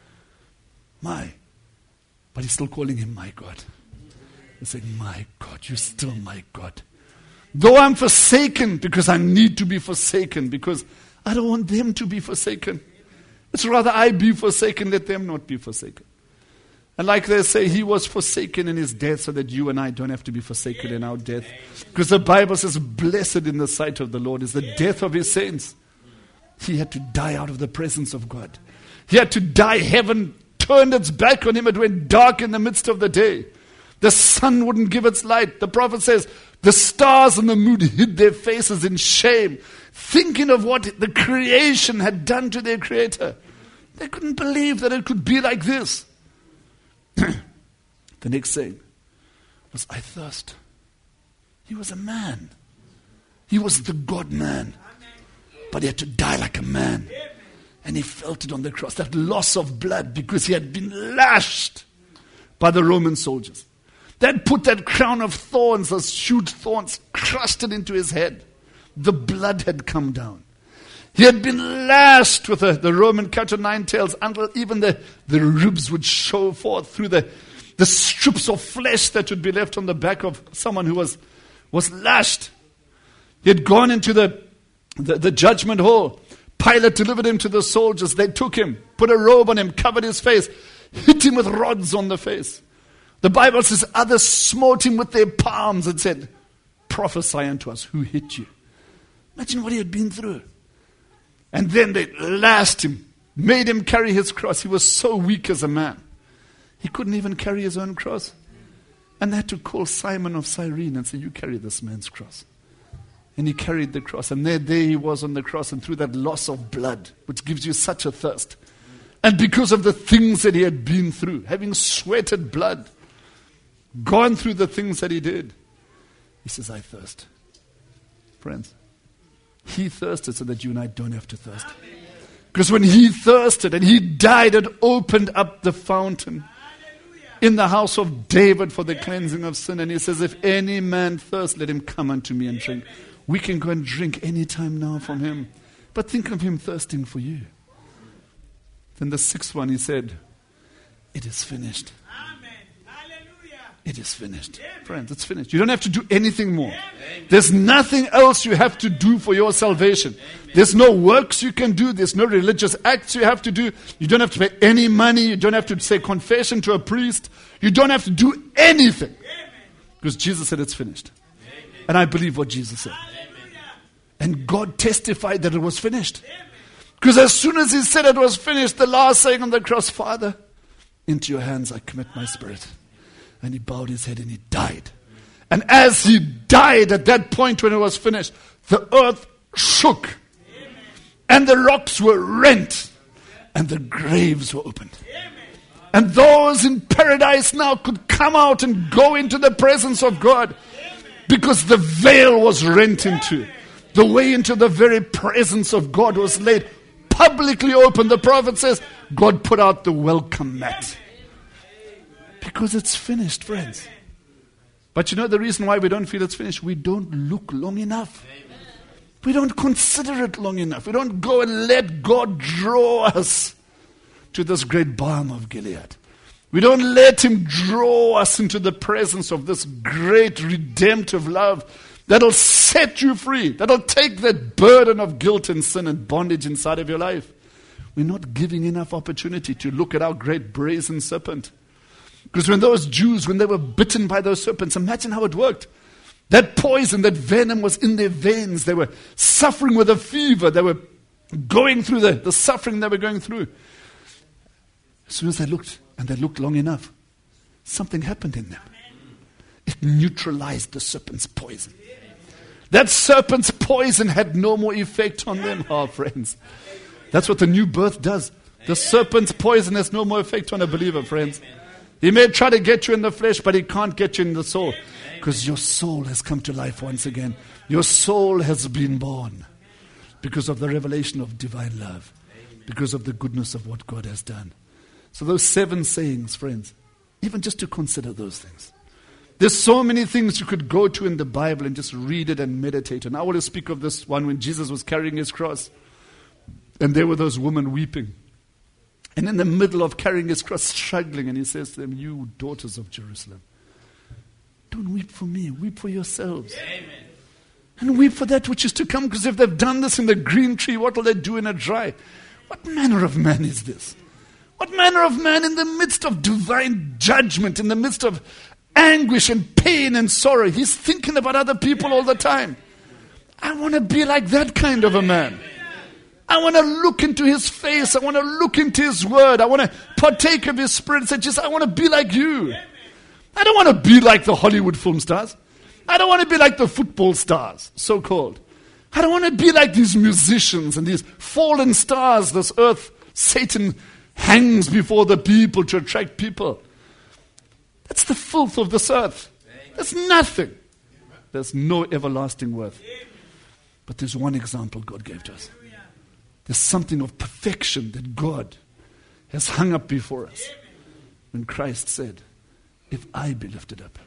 But he's still calling him my God. He's saying, my God, you're still my God. Though I'm forsaken, because I need to be forsaken, because I don't want them to be forsaken. It's rather I be forsaken, let them not be forsaken. And like they say, he was forsaken in his death so that you and I don't have to be forsaken in our death. Because the Bible says, blessed in the sight of the Lord is the death of his saints. He had to die out of the presence of God. He had to die. Heaven turned its back on him. It went dark in the midst of the day. The sun wouldn't give its light. The prophet says, the stars and the moon hid their faces in shame, thinking of what the creation had done to their creator. They couldn't believe that it could be like this. The next thing was, I thirst. He was a man. He was the God-man. But he had to die like a man. And he felt it on the cross, that loss of blood, because he had been lashed by the Roman soldiers. They had put that crown of thorns, those huge thorns, crushed it into his head. The blood had come down. He had been lashed with the Roman cut of 9 tails until even the ribs would show forth through the strips of flesh that would be left on the back of someone who was lashed. He had gone into the judgment hall. Pilate delivered him to the soldiers. They took him, put a robe on him, covered his face, hit him with rods on the face. The Bible says others smote him with their palms and said, prophesy unto us, who hit you? Imagine what he had been through. And then they lashed him, made him carry his cross. He was so weak as a man. He couldn't even carry his own cross. And they had to call Simon of Cyrene and say, you carry this man's cross. And he carried the cross. And there he was on the cross, and through that loss of blood, which gives you such a thirst. And because of the things that he had been through, having sweated blood, gone through the things that he did, he says, I thirst. Friends, he thirsted so that you and I don't have to thirst. Because when he thirsted and he died, it opened up the fountain in the house of David for the cleansing of sin. And he says, if any man thirst, let him come unto me and drink. We can go and drink any time now from him. But think of him thirsting for you. Then the 6th one, he said, it is finished. It is finished. Friends, it's finished. You don't have to do anything more. There's nothing else you have to do for your salvation. There's no works you can do. There's no religious acts you have to do. You don't have to pay any money. You don't have to say confession to a priest. You don't have to do anything. Because Jesus said it's finished. And I believe what Jesus said. And God testified that it was finished. Because as soon as he said it was finished, the last saying on the cross, Father, into your hands I commit my spirit. And he bowed his head and he died. And as he died at that point when it was finished, the earth shook. And the rocks were rent. And the graves were opened. And those in paradise now could come out and go into the presence of God. Because the veil was rent in two. The way into the very presence of God was laid publicly open. The prophet says, God put out the welcome mat. Because it's finished, friends. But you know the reason why we don't feel it's finished? We don't look long enough. We don't consider it long enough. We don't go and let God draw us to this great balm of Gilead. We don't let him draw us into the presence of this great redemptive love that'll set you free, that'll take that burden of guilt and sin and bondage inside of your life. We're not giving enough opportunity to look at our great brazen serpent. Because when those Jews, when they were bitten by those serpents, imagine how it worked. That poison, that venom was in their veins. They were suffering with a fever. They were going through the suffering they were going through. As soon as they looked, and they looked long enough, something happened in them. It neutralized the serpent's poison. That serpent's poison had no more effect on them, our friends. That's what the new birth does. The serpent's poison has no more effect on a believer, friends. He may try to get you in the flesh, but he can't get you in the soul. Because your soul has come to life once again. Your soul has been born because of the revelation of divine love, because of the goodness of what God has done. So those 7 sayings, friends, even just to consider those things. There's so many things you could go to in the Bible and just read it and meditate. And I want to speak of this one when Jesus was carrying his cross. And there were those women weeping. And in the middle of carrying his cross, struggling, and he says to them, you daughters of Jerusalem, don't weep for me, weep for yourselves. Amen. And weep for that which is to come, because if they've done this in the green tree, what will they do in a dry? What manner of man is this? What manner of man in the midst of divine judgment, in the midst of anguish and pain and sorrow, he's thinking about other people all the time. I want to be like that kind of a man. I want to look into his face. I want to look into his word. I want to partake of his spirit and say, Jesus, I want to be like you. I don't want to be like the Hollywood film stars. I don't want to be like the football stars, so-called. I don't want to be like these musicians and these fallen stars. This earth, Satan hangs before the people to attract people. That's the filth of this earth. There's nothing. There's no everlasting worth. But there's one example God gave to us. There's something of perfection that God has hung up before us. When Christ said, if I be lifted up,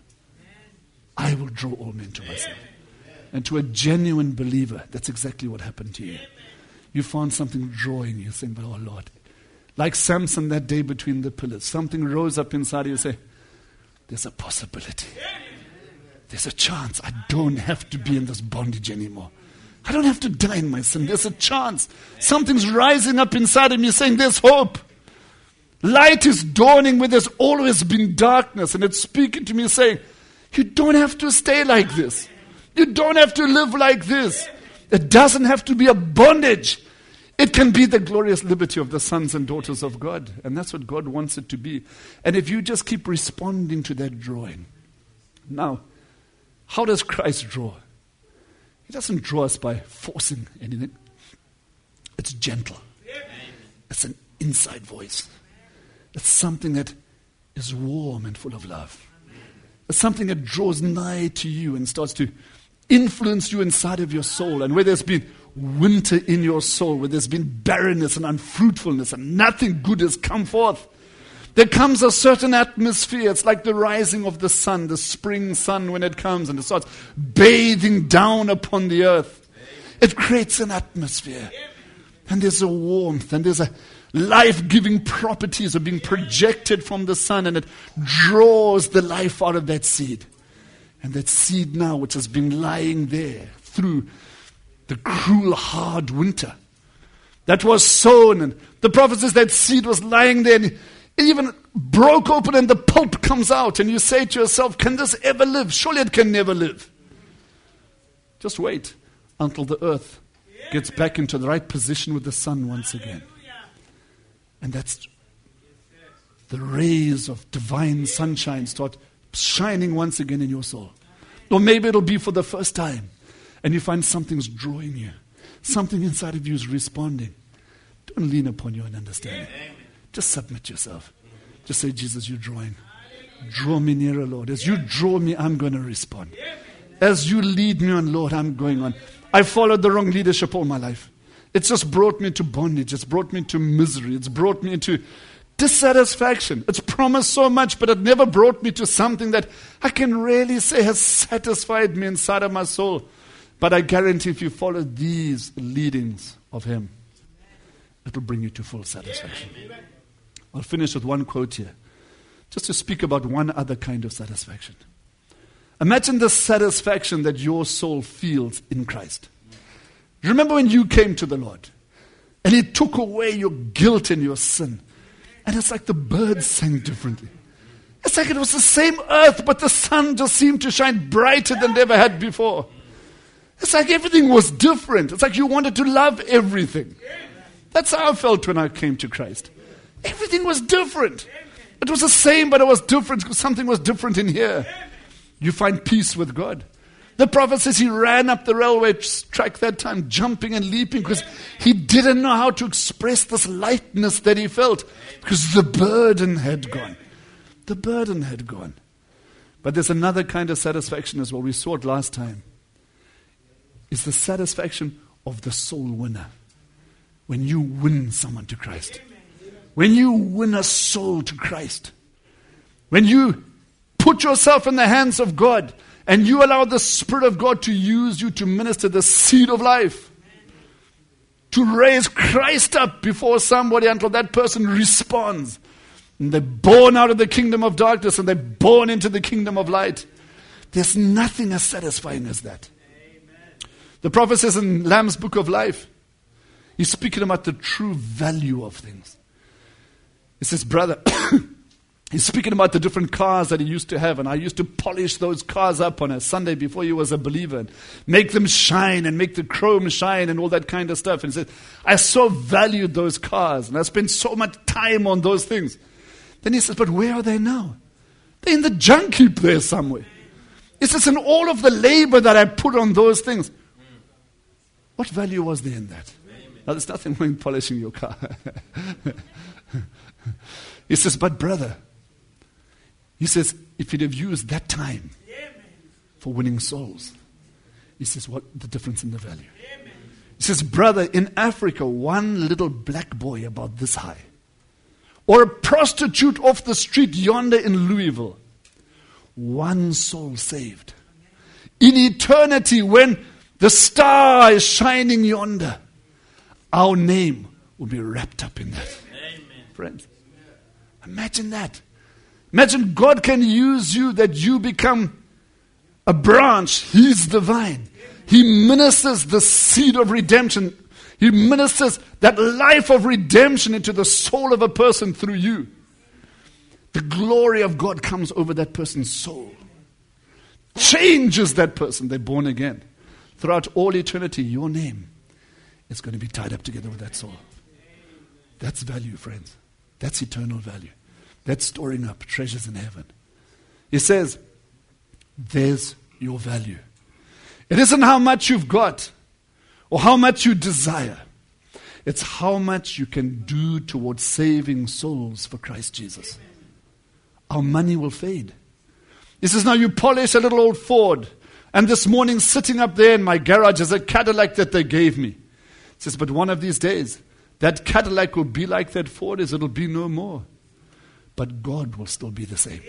I will draw all men to myself. And to a genuine believer, that's exactly what happened to you. You found something drawing you, saying, but oh Lord, like Samson that day between the pillars, something rose up inside you, say, there's a possibility. There's a chance. I don't have to be in this bondage anymore. I don't have to die in my sin. There's a chance. Something's rising up inside of me saying there's hope. Light is dawning where there's always been darkness. And it's speaking to me saying, you don't have to stay like this. You don't have to live like this. It doesn't have to be a bondage. It can be the glorious liberty of the sons and daughters of God. And that's what God wants it to be. And if you just keep responding to that drawing. Now, how does Christ draw? He doesn't draw us by forcing anything. It's gentle. It's an inside voice. It's something that is warm and full of love. It's something that draws nigh to you and starts to influence you inside of your soul. And where there's been winter in your soul, where there's been barrenness and unfruitfulness and nothing good has come forth, there comes a certain atmosphere. It's like the rising of the sun, the spring sun when it comes and it starts bathing down upon the earth. It creates an atmosphere. And there's a warmth and there's a life-giving properties are being projected from the sun, and it draws the life out of that seed. And that seed now, which has been lying there through the cruel, hard winter, that was sown, and the prophet says that seed was lying there, and it even broke open and the pulp comes out, and you say to yourself, can this ever live? Surely it can never live. Just wait until the earth gets back into the right position with the sun once again. And that's the rays of divine sunshine start shining once again in your soul. Or maybe it'll be for the first time, and you find something's drawing you. Something inside of you is responding. Don't lean upon your own understanding. Just submit yourself. Just say, Jesus, you're drawing. Draw me nearer, Lord. As you draw me, I'm going to respond. As you lead me on, Lord, I'm going on. I followed the wrong leadership all my life. It's just brought me to bondage. It's brought me to misery. It's brought me into dissatisfaction. It's promised so much, but it never brought me to something that I can really say has satisfied me inside of my soul. But I guarantee if you follow these leadings of Him, it'll bring you to full satisfaction. I'll finish with one quote here, just to speak about one other kind of satisfaction. Imagine the satisfaction that your soul feels in Christ. Remember when you came to the Lord and He took away your guilt and your sin, and it's like the birds sang differently. It's like it was the same earth, but the sun just seemed to shine brighter than it ever had before. It's like everything was different. It's like you wanted to love everything. That's how I felt when I came to Christ. Everything was different. It was the same, but it was different because something was different in here. You find peace with God. The prophet says he ran up the railway track that time, jumping and leaping because he didn't know how to express this lightness that he felt because the burden had gone. The burden had gone. But there's another kind of satisfaction as well. We saw it last time. It's the satisfaction of the soul winner. When you win someone to Christ. When you win a soul to Christ. When you put yourself in the hands of God and you allow the Spirit of God to use you to minister the seed of life. To raise Christ up before somebody until that person responds. And they're born out of the kingdom of darkness and they're born into the kingdom of light. There's nothing as satisfying as that. The prophet says in Lamb's Book of Life, he's speaking about the true value of things. He says, brother, he's speaking about the different cars that he used to have, and I used to polish those cars up on a Sunday before he was a believer, and make them shine and make the chrome shine and all that kind of stuff. And he said, I so valued those cars, and I spent so much time on those things. Then he says, but where are they now? They're in the junk heap there somewhere. He says, in all of the labor that I put on those things, what value was there in that? Now, there's nothing wrong in polishing your car. He says, but brother, he says, if you'd have used that time for winning souls, he says, what the difference in the value? He says, brother, in Africa, one little black boy about this high, or a prostitute off the street yonder in Louisville, one soul saved. In eternity, when the star is shining yonder, our name will be wrapped up in that. Amen. Friends, imagine that. Imagine God can use you, that you become a branch. He's the vine. He ministers the seed of redemption. He ministers that life of redemption into the soul of a person through you. The glory of God comes over that person's soul. Changes that person. They're born again. Throughout all eternity, your name is going to be tied up together with that soul. That's value, friends. That's eternal value. That's storing up treasures in heaven. He says, there's your value. It isn't how much you've got or how much you desire. It's how much you can do towards saving souls for Christ Jesus. Our money will fade. He says, now you polish a little old Ford, and this morning sitting up there in my garage is a Cadillac that they gave me. He says, but one of these days, that Cadillac will be like that Ford is, it'll be no more. But God will still be the same.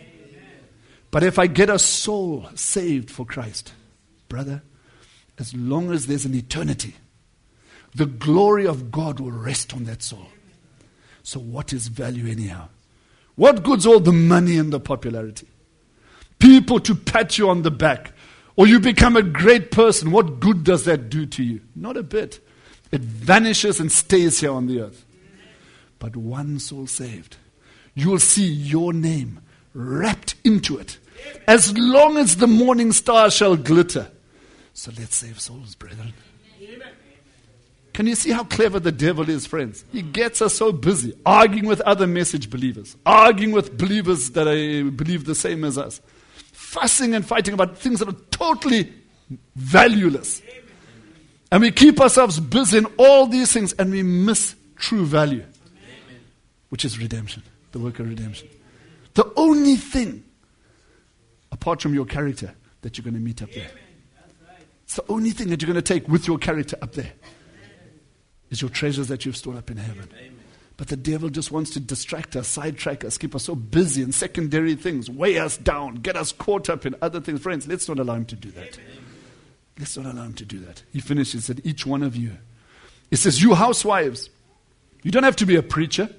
But if I get a soul saved for Christ, brother, as long as there's an eternity, the glory of God will rest on that soul. So what is value anyhow? What good's all the money and the popularity? People to pat you on the back. Or you become a great person. What good does that do to you? Not a bit. It vanishes and stays here on the earth. But one soul saved, you will see your name wrapped into it. As long as the morning star shall glitter. So let's save souls, brethren. Can you see how clever the devil is, friends? He gets us so busy, arguing with other message believers, arguing with believers that believe the same as us, fussing and fighting about things that are totally valueless. And we keep ourselves busy in all these things and we miss true value, which is redemption, the work of redemption. The only thing, apart from your character, that you're going to meet up there. It's the only thing that you're going to take with your character up there. Is your treasures that you've stored up in heaven. But the devil just wants to distract us, sidetrack us, keep us so busy in secondary things, weigh us down, get us caught up in other things. Friends, let's not allow him to do that. Let's not allow him to do that. He finishes at each one of you. He says, you housewives, you don't have to be a preacher.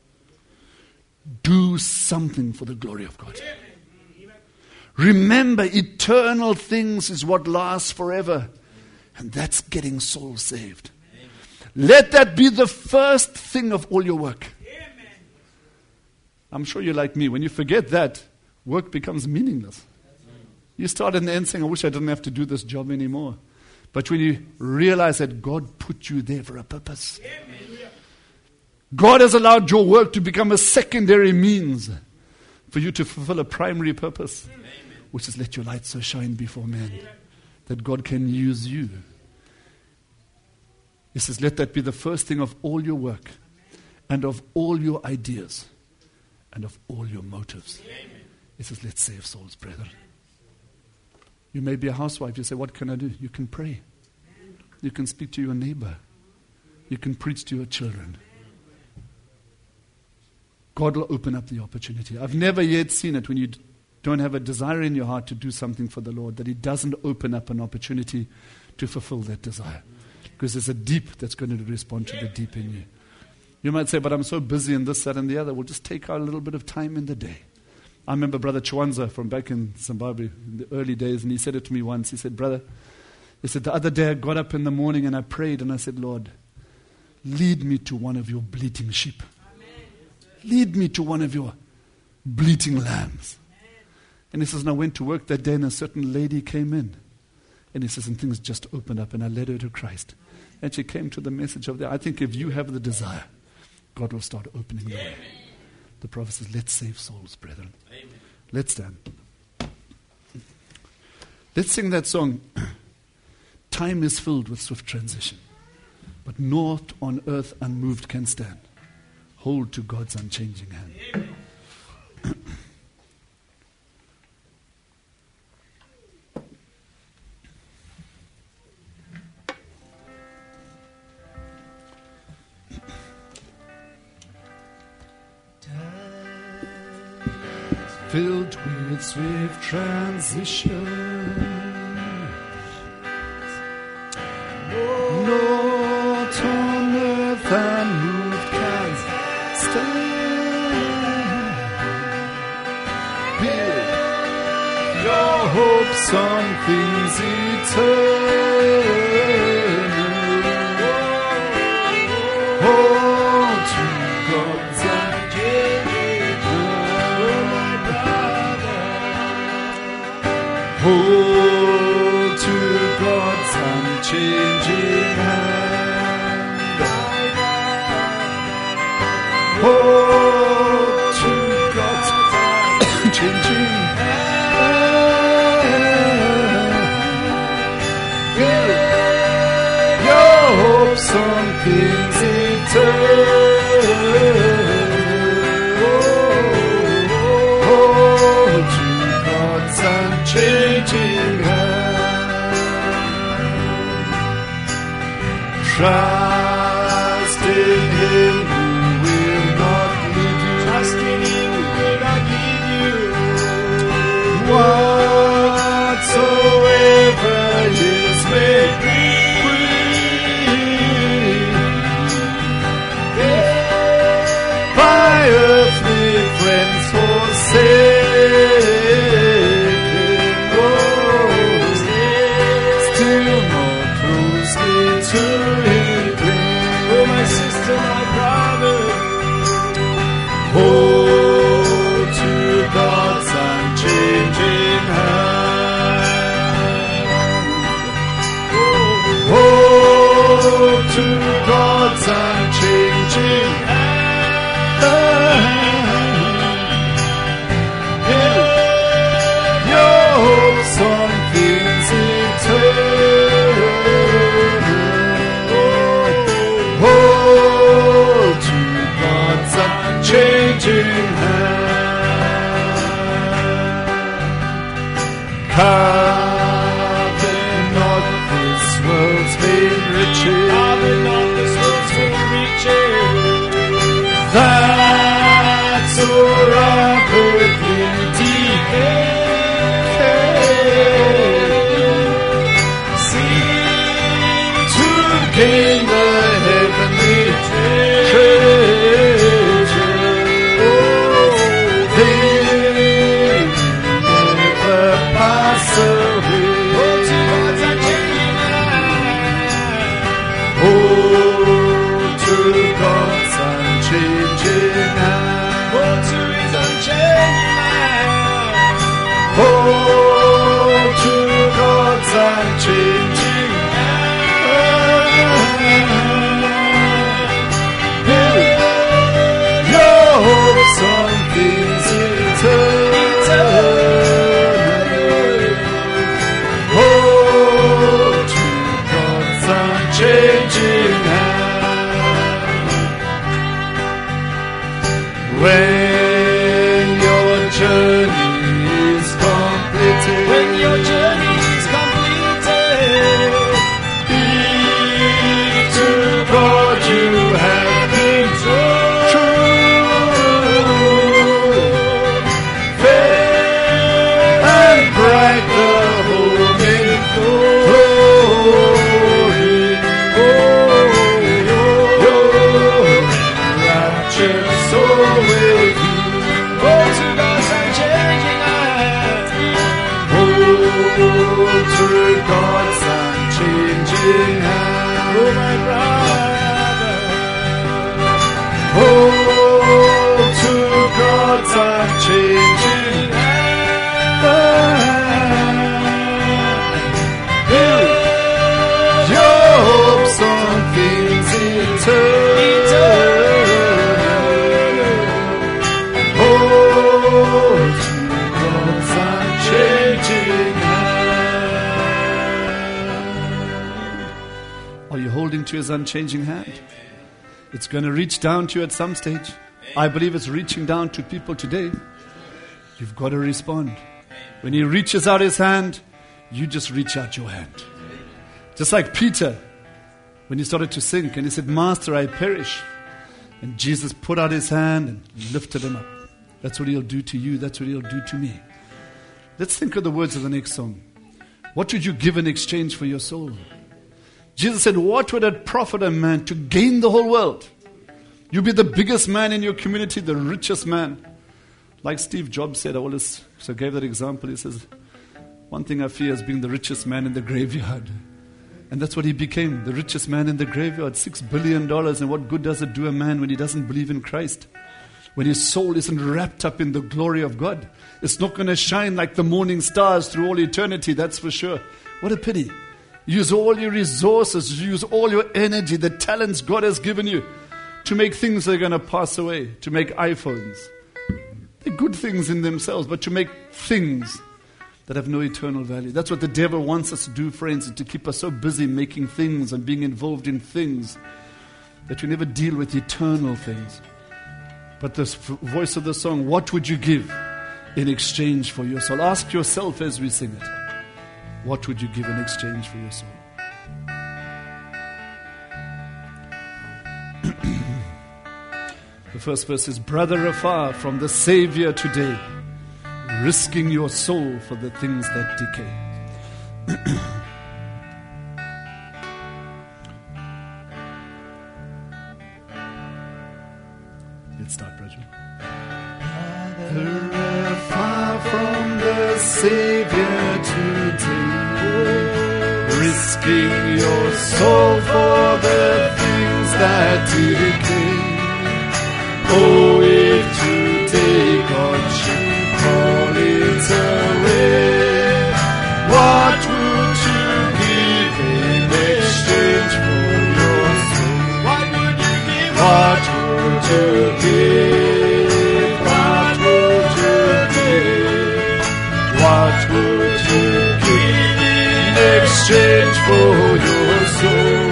Do something for the glory of God. Remember, eternal things is what lasts forever. And that's getting souls saved. Let that be the first thing of all your work. I'm sure you're like me. When you forget that, work becomes meaningless. You start in the end saying, I wish I didn't have to do this job anymore. But when you realize that God put you there for a purpose, God has allowed your work to become a secondary means for you to fulfill a primary purpose, which is let your light so shine before men that God can use you. He says, let that be the first thing of all your work and of all your ideas and of all your motives. He says, let's save souls, brethren. You may be a housewife. You say, what can I do? You can pray. You can speak to your neighbor. You can preach to your children. God will open up the opportunity. I've never yet seen it when you don't have a desire in your heart to do something for the Lord, that He doesn't open up an opportunity to fulfill that desire. Because there's a deep that's going to respond to the deep in you. You might say, but I'm so busy in this, that, and the other. We'll just take out a little bit of time in the day. I remember Brother Chwanza from back in Zimbabwe in the early days, and he said it to me once. He said, brother, he said, the other day I got up in the morning and I prayed and I said, Lord, lead me to one of your bleating sheep. Lead me to one of your bleating lambs. And he says, and I went to work that day and a certain lady came in. And he says, and things just opened up and I led her to Christ. And she came to the message of I think if you have the desire, God will start opening the way. The prophet says, let's save souls, brethren. Amen. Let's stand. Let's sing that song. Time is filled with swift transition, but naught on earth unmoved can stand. Hold to God's unchanging hand. Amen. Filled with swift transition, naught on earth unmoved can stand. Build your hopes on things eternal. Hold to God's hold to God's unchanging hand. Hold to God's unchanging hand. Build your hopes on things eternal. Hold to God's unchanging hand. Trust in Him who will not leave you. Trust in Him who will not leave you. Whatsoever His may bring. By earthly friends forsaken, to Him cling. Oh, my sister, my brother, hold to God's unchanging hand. Hold to God's unchanging hand. Build your hopes on things eternal. Hold to God's unchanging hand. Covet not this world's vain riches. covet not this world's vain riches. That so rapidly decay. Seek to gain the heavenly treasure. They never pass away. Hold to God's unchanging hand. Hold to God's unchanging hand. Hold to His unchanging hand. Hold to God's unchanging hand. Build your hopes on things eternal. Hold to God's unchanging hand. When like the home in glory. Your rapture soul with you. Oh, to God's unchanging hand. Oh, to God's unchanging hand. Oh, my brother. Oh, to God's unchanging hand. Build your hopes on things eternal. Oh, to God's unchanging hand. Are you holding to His unchanging hand? It's going to reach down to you at some stage. I believe it's reaching down to people today. You've got to respond. When He reaches out His hand, you just reach out your hand. Just like Peter, when he started to sink and he said, Master, I perish. And Jesus put out His hand and lifted him up. That's what He'll do to you. That's what He'll do to me. Let's think of the words of the next song. What would you give in exchange for your soul? Jesus said, what would it profit a man to gain the whole world? You be the biggest man in your community, the richest man. Like Steve Jobs said, I always gave that example. He says, one thing I fear is being the richest man in the graveyard. And that's what he became, the richest man in the graveyard, $6 billion. And what good does it do a man when he doesn't believe in Christ? When his soul isn't wrapped up in the glory of God? It's not going to shine like the morning stars through all eternity, that's for sure. What a pity. Use all your resources, use all your energy, the talents God has given you to make things that are going to pass away, to make iPhones. They're good things in themselves, but to make things that have no eternal value. That's what the devil wants us to do, friends, to keep us so busy making things and being involved in things that we never deal with eternal things. But the voice of the song, what would you give in exchange for your soul? Ask yourself as we sing it. What would you give in exchange for your soul? The first verse is, brother afar from the Savior today, risking your soul for the things that decay. Let's start, Bridget. Brother afar from the Savior today, risking your soul for the things that decay. Oh, if today God should call it away, what would you give in exchange for your soul? What would you give? What would you give? What would you give? What would you give in exchange for your soul?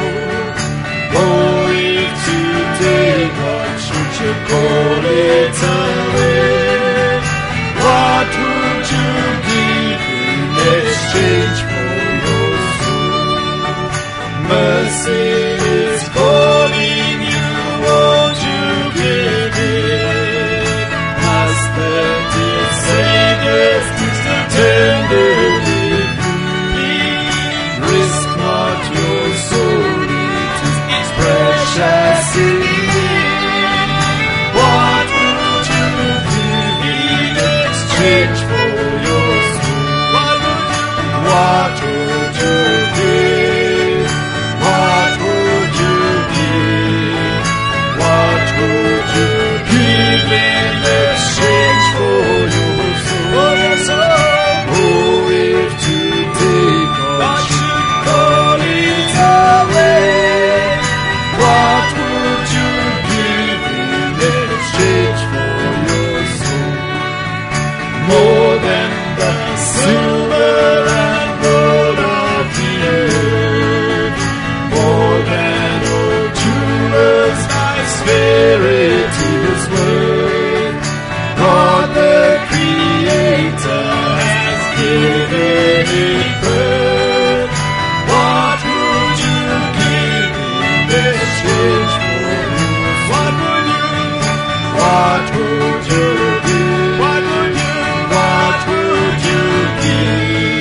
Oh, if today God should call it away, what would you give in exchange for your soul? Mercy is calling you, won't you give it? Ask the dear Savior's still tenderly plead. Risk not your soul, it is precious indeed. What would you give in exchange for your soul? What would you give? What would you give? What would you give in exchange for your soul? Oh, your soul. Oh, if today God should call it away, what would you give in exchange for your soul? More than the silver and gold of the earth, more than all jewels, my spirit is worth. God the Creator has given it birth. What would you give in exchange for your soul? What would you? What would you give? What would you? What would you give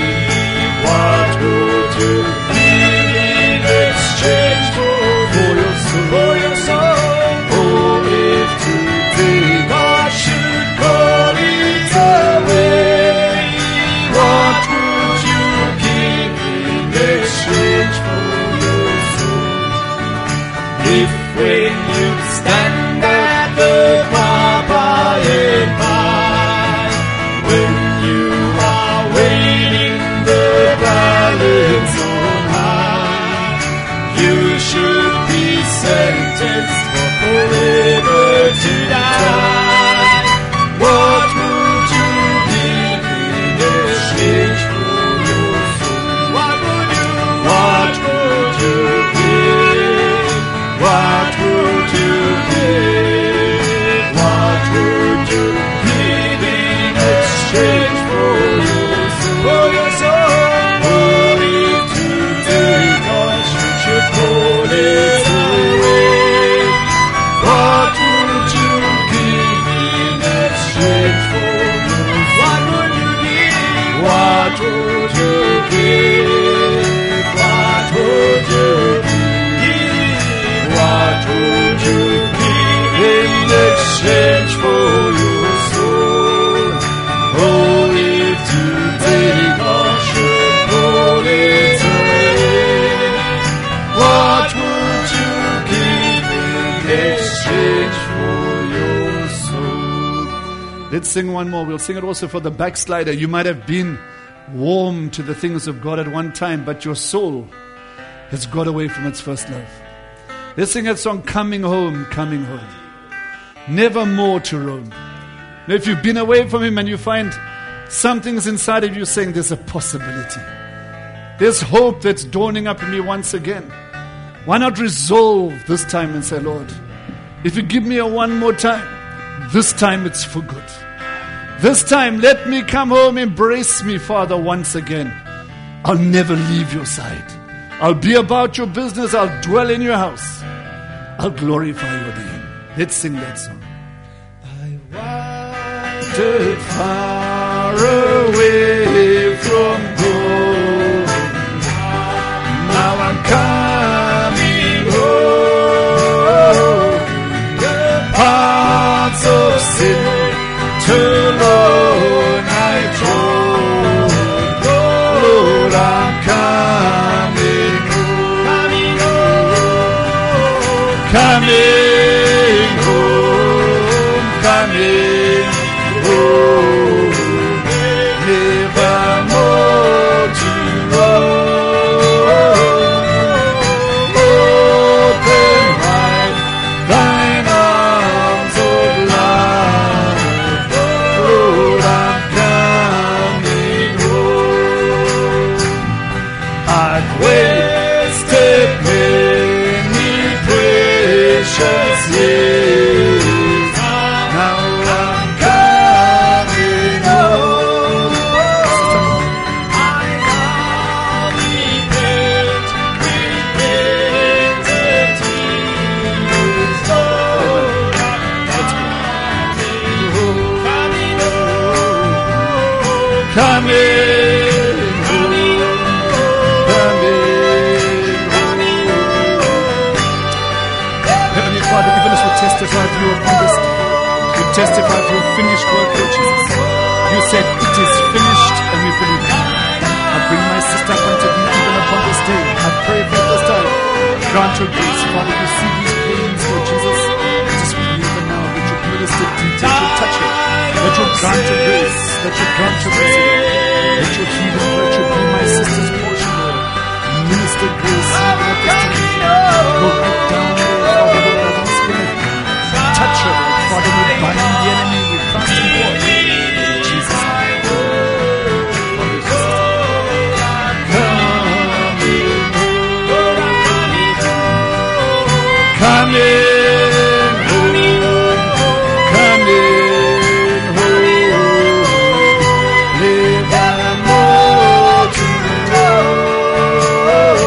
give? What would you give? What would you give in exchange for your soul? Oh, if today God should pull it away, what would you give in exchange for your soul? Let's sing one more. We'll sing it also for the backslider. You might have been warm to the things of God at one time, but your soul has got away from its first love. Let's sing that song, Coming Home, Coming Home. Never more to roam. Now, if you've been away from Him and you find something's inside of you saying there's a possibility, there's hope that's dawning up in me once again, why not resolve this time and say, Lord, if you give me a one more time, this time it's for good. This time, let me come home, embrace me, Father, once again. I'll never leave your side. I'll be about your business. I'll dwell in your house. I'll glorify your name. Let's sing that song. I wandered far away from home. Now I'm coming home. The paths of sin too long I trod. Lord, I'm coming home. Coming home. Coming home. Never more to roam. Open wide thine arms of love. Lord, I'm coming home. I've wasted many precious years. Now I'm coming home. I am repent, repented tears. Lord, I'm coming home. Coming Heavenly Father, even as we testify to you upon this day, we testify to your finished work, Lord Jesus. You said it is finished, and we believe it. I bring my sister up unto thee even upon this day. I pray for this time. Grant your grace, Father. You see these pains, Lord Jesus. Just believe it now that you minister deep, that you touch it, that you grant your grace, that you grant your mercy, that you heal her, that you be my sister's portion, Lord. Minister grace even at this time. Go right down, Lord, Father, Lord, at this minute. Touch her, Lord, Father. We bind the enemy, we cast him forth. In Jesus' name. Father, Jesus. coming home, never more to roam.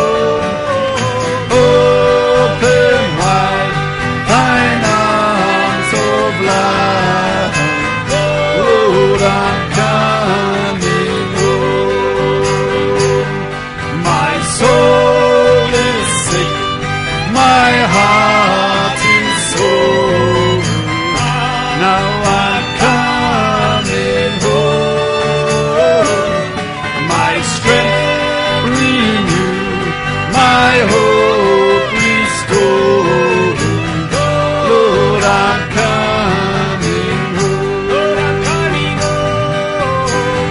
Open wide thine arms of love, Lord, I'm coming home. My soul is sick, my heart is sore. Now I'm coming home. My strength renewed, my hope restored. Lord, I'm coming home. Coming home.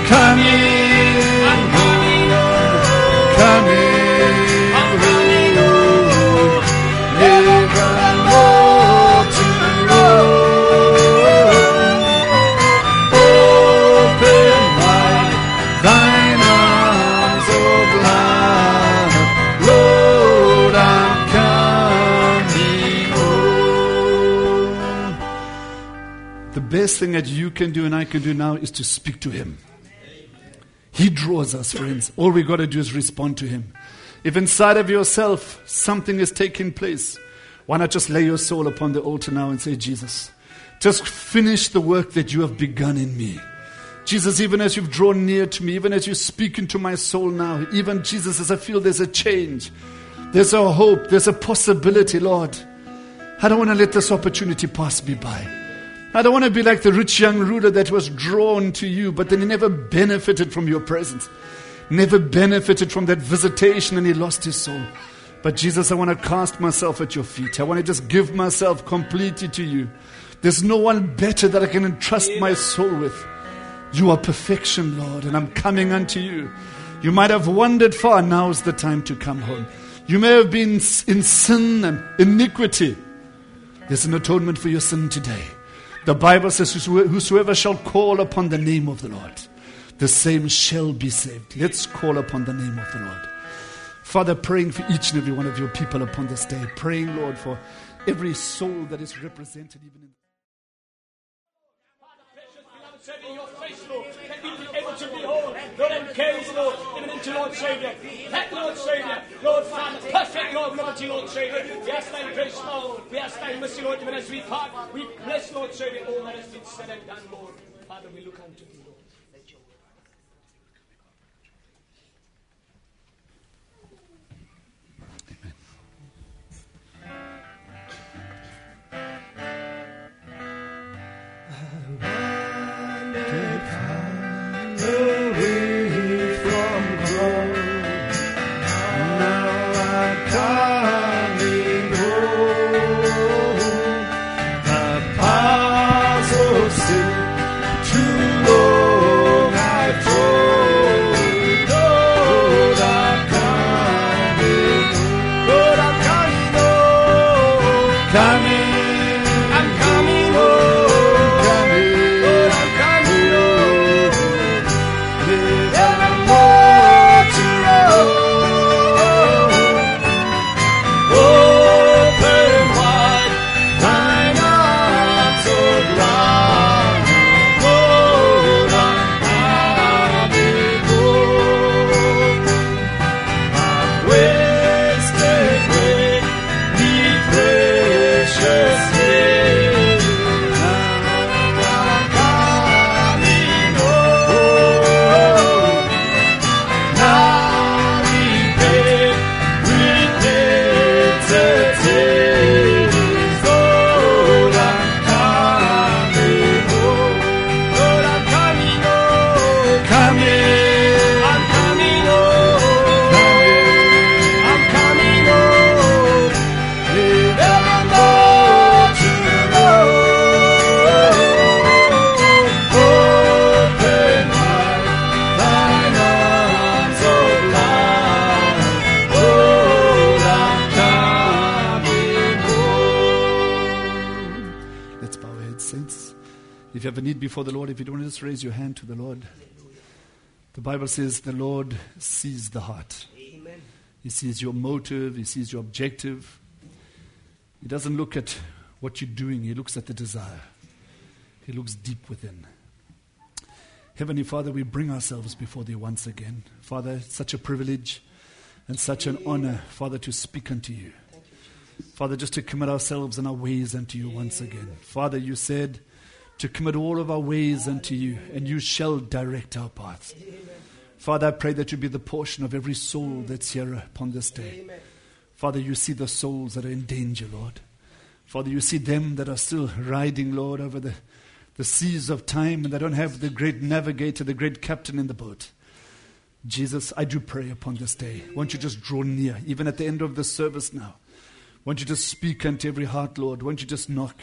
Coming home. Never more to roam. Open wide thine arms of love, Lord, I'm coming home. The best thing that you can do and I can do now is to speak to Him. He draws us, friends. All we got to do is respond to Him. If inside of yourself something is taking place, why not just lay your soul upon the altar now and say, Jesus, just finish the work that you have begun in me. Jesus, even as you've drawn near to me, even as you speak into my soul now, even Jesus, as I feel there's a change, there's a hope, there's a possibility, Lord. I don't want to let this opportunity pass me by. I don't want to be like the rich young ruler that was drawn to you, but then he never benefited from your presence, never benefited from that visitation, and he lost his soul. But Jesus, I want to cast myself at your feet. I want to just give myself completely to you. There's no one better that I can entrust my soul with. You are perfection, Lord, and I'm coming unto you. You might have wandered far. Now's the time to come home. You may have been in sin and iniquity. There's an atonement for your sin today. The Bible says, whosoever shall call upon the name of the Lord, the same shall be saved. Let's call upon the name of the Lord. Father, praying for each and every one of your people upon this day. Praying, Lord, for every soul that is represented even in In your face, Lord, let me be able to behold, Lord, and gaze, Lord, even into Lord Savior. That Lord Savior, Lord Father, perfect Lord, liberty, Lord Savior. We ask thy grace, Lord. We ask thy mercy, Lord, even as we part. We bless, Lord Savior, all that has been said and done, Lord. Father, we look unto thee, Lord. If you have a need before the Lord, if you don't, just raise your hand to the Lord. The Bible says the Lord sees the heart. Amen. He sees your motive. He sees your objective. He doesn't look at what you're doing. He looks at the desire. He looks deep within. Heavenly Father, we bring ourselves before Thee once again. Father, it's such a privilege and such an honor, Father, to speak unto You. Father, just to commit ourselves and our ways unto You once again. Father, You said to commit all of our ways unto You, and You shall direct our paths. Father, I pray that You be the portion of every soul that's here upon this day. Father, You see the souls that are in danger, Lord. Father, You see them that are still riding, Lord, over the seas of time, and they don't have the great navigator, the great captain in the boat. Jesus, I do pray upon this day. Won't You just draw near, even at the end of the service now. Won't You just speak unto every heart, Lord. Won't You just knock.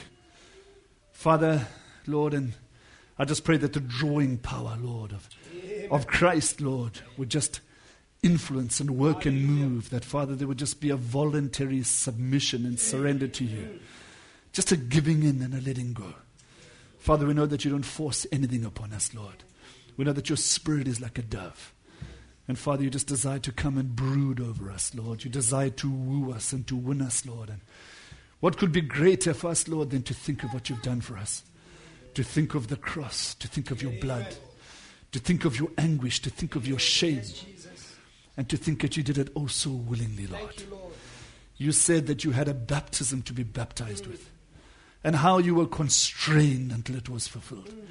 Father, Lord, and I just pray that the drawing power, Lord, of Christ, Lord, would just influence and work and move. That, Father, there would just be a voluntary submission and surrender to You. Just a giving in and a letting go. Father, we know that You don't force anything upon us, Lord. We know that Your Spirit is like a dove. And Father, You just desire to come and brood over us, Lord. You desire to woo us and to win us, Lord. And what could be greater for us, Lord, than to think of what You've done for us? To think of the cross, to think of Your blood, to think of Your anguish, to think of Your shame, and to think that You did it oh so willingly, Lord. You said that You had a baptism to be baptized with, and how You were constrained until it was fulfilled.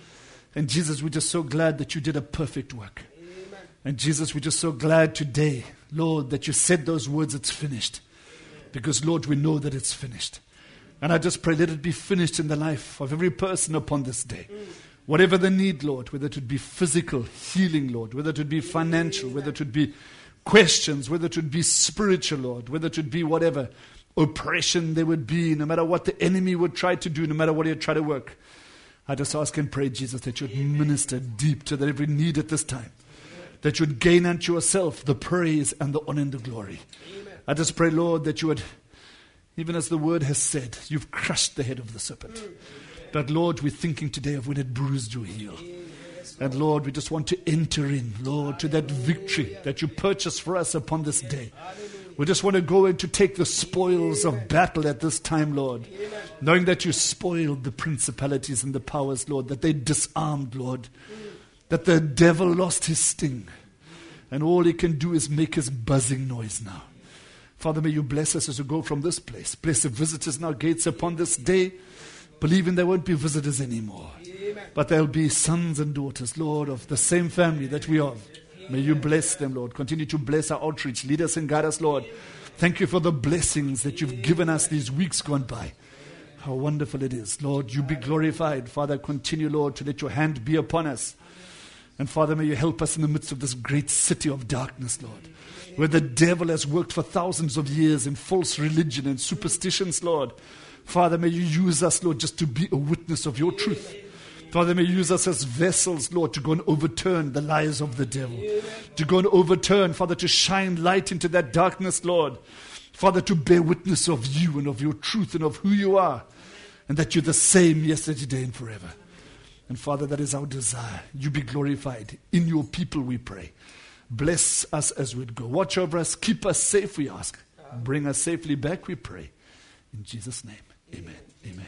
And Jesus, we're just so glad that you did a perfect work. And Jesus, we're just so glad today, Lord, that you said those words, it's finished. Because, Lord, we know that it's finished. And I just pray, let it be finished in the life of every person upon this day. Whatever the need, Lord, whether it would be physical healing, Lord, whether it would be financial, whether it would be questions, whether it would be spiritual, Lord, whether it would be whatever oppression there would be, no matter what the enemy would try to do, no matter what he'd try to work. I just ask and pray, Jesus, that you would minister deep to that every need at this time. That you would gain unto yourself the praise and the honor and the glory. I just pray, Lord, that you would, even as the word has said, you've crushed the head of the serpent. But Lord, we're thinking today of when it bruised your heel. And Lord, we just want to enter in, Lord, to that victory that you purchased for us upon this day. We just want to go in to take the spoils of battle at this time, Lord. Knowing that you spoiled the principalities and the powers, Lord, that they disarmed, Lord. That the devil lost his sting. And all he can do is make his buzzing noise now. Father, may you bless us as we go from this place. Bless the visitors in our gates upon this day. Believing there won't be visitors anymore. But there'll be sons and daughters, Lord, of the same family that we are. May you bless them, Lord. Continue to bless our outreach. Lead us and guide us, Lord. Thank you for the blessings that you've given us these weeks gone by. How wonderful it is. Lord, you be glorified. Father, continue, Lord, to let your hand be upon us. And Father, may you help us in the midst of this great city of darkness, Lord, where the devil has worked for thousands of years in false religion and superstitions, Lord. Father, may you use us, Lord, just to be a witness of your truth. Father, may you use us as vessels, Lord, to go and overturn the lies of the devil. To go and overturn, Father, to shine light into that darkness, Lord. Father, to bear witness of you and of your truth and of who you are. And that you're the same yesterday, today, and forever. And Father, that is our desire. You be glorified. In your people we pray. Bless us as we go. Watch over us. Keep us safe, we ask. Bring us safely back, we pray. In Jesus' name, amen. Amen.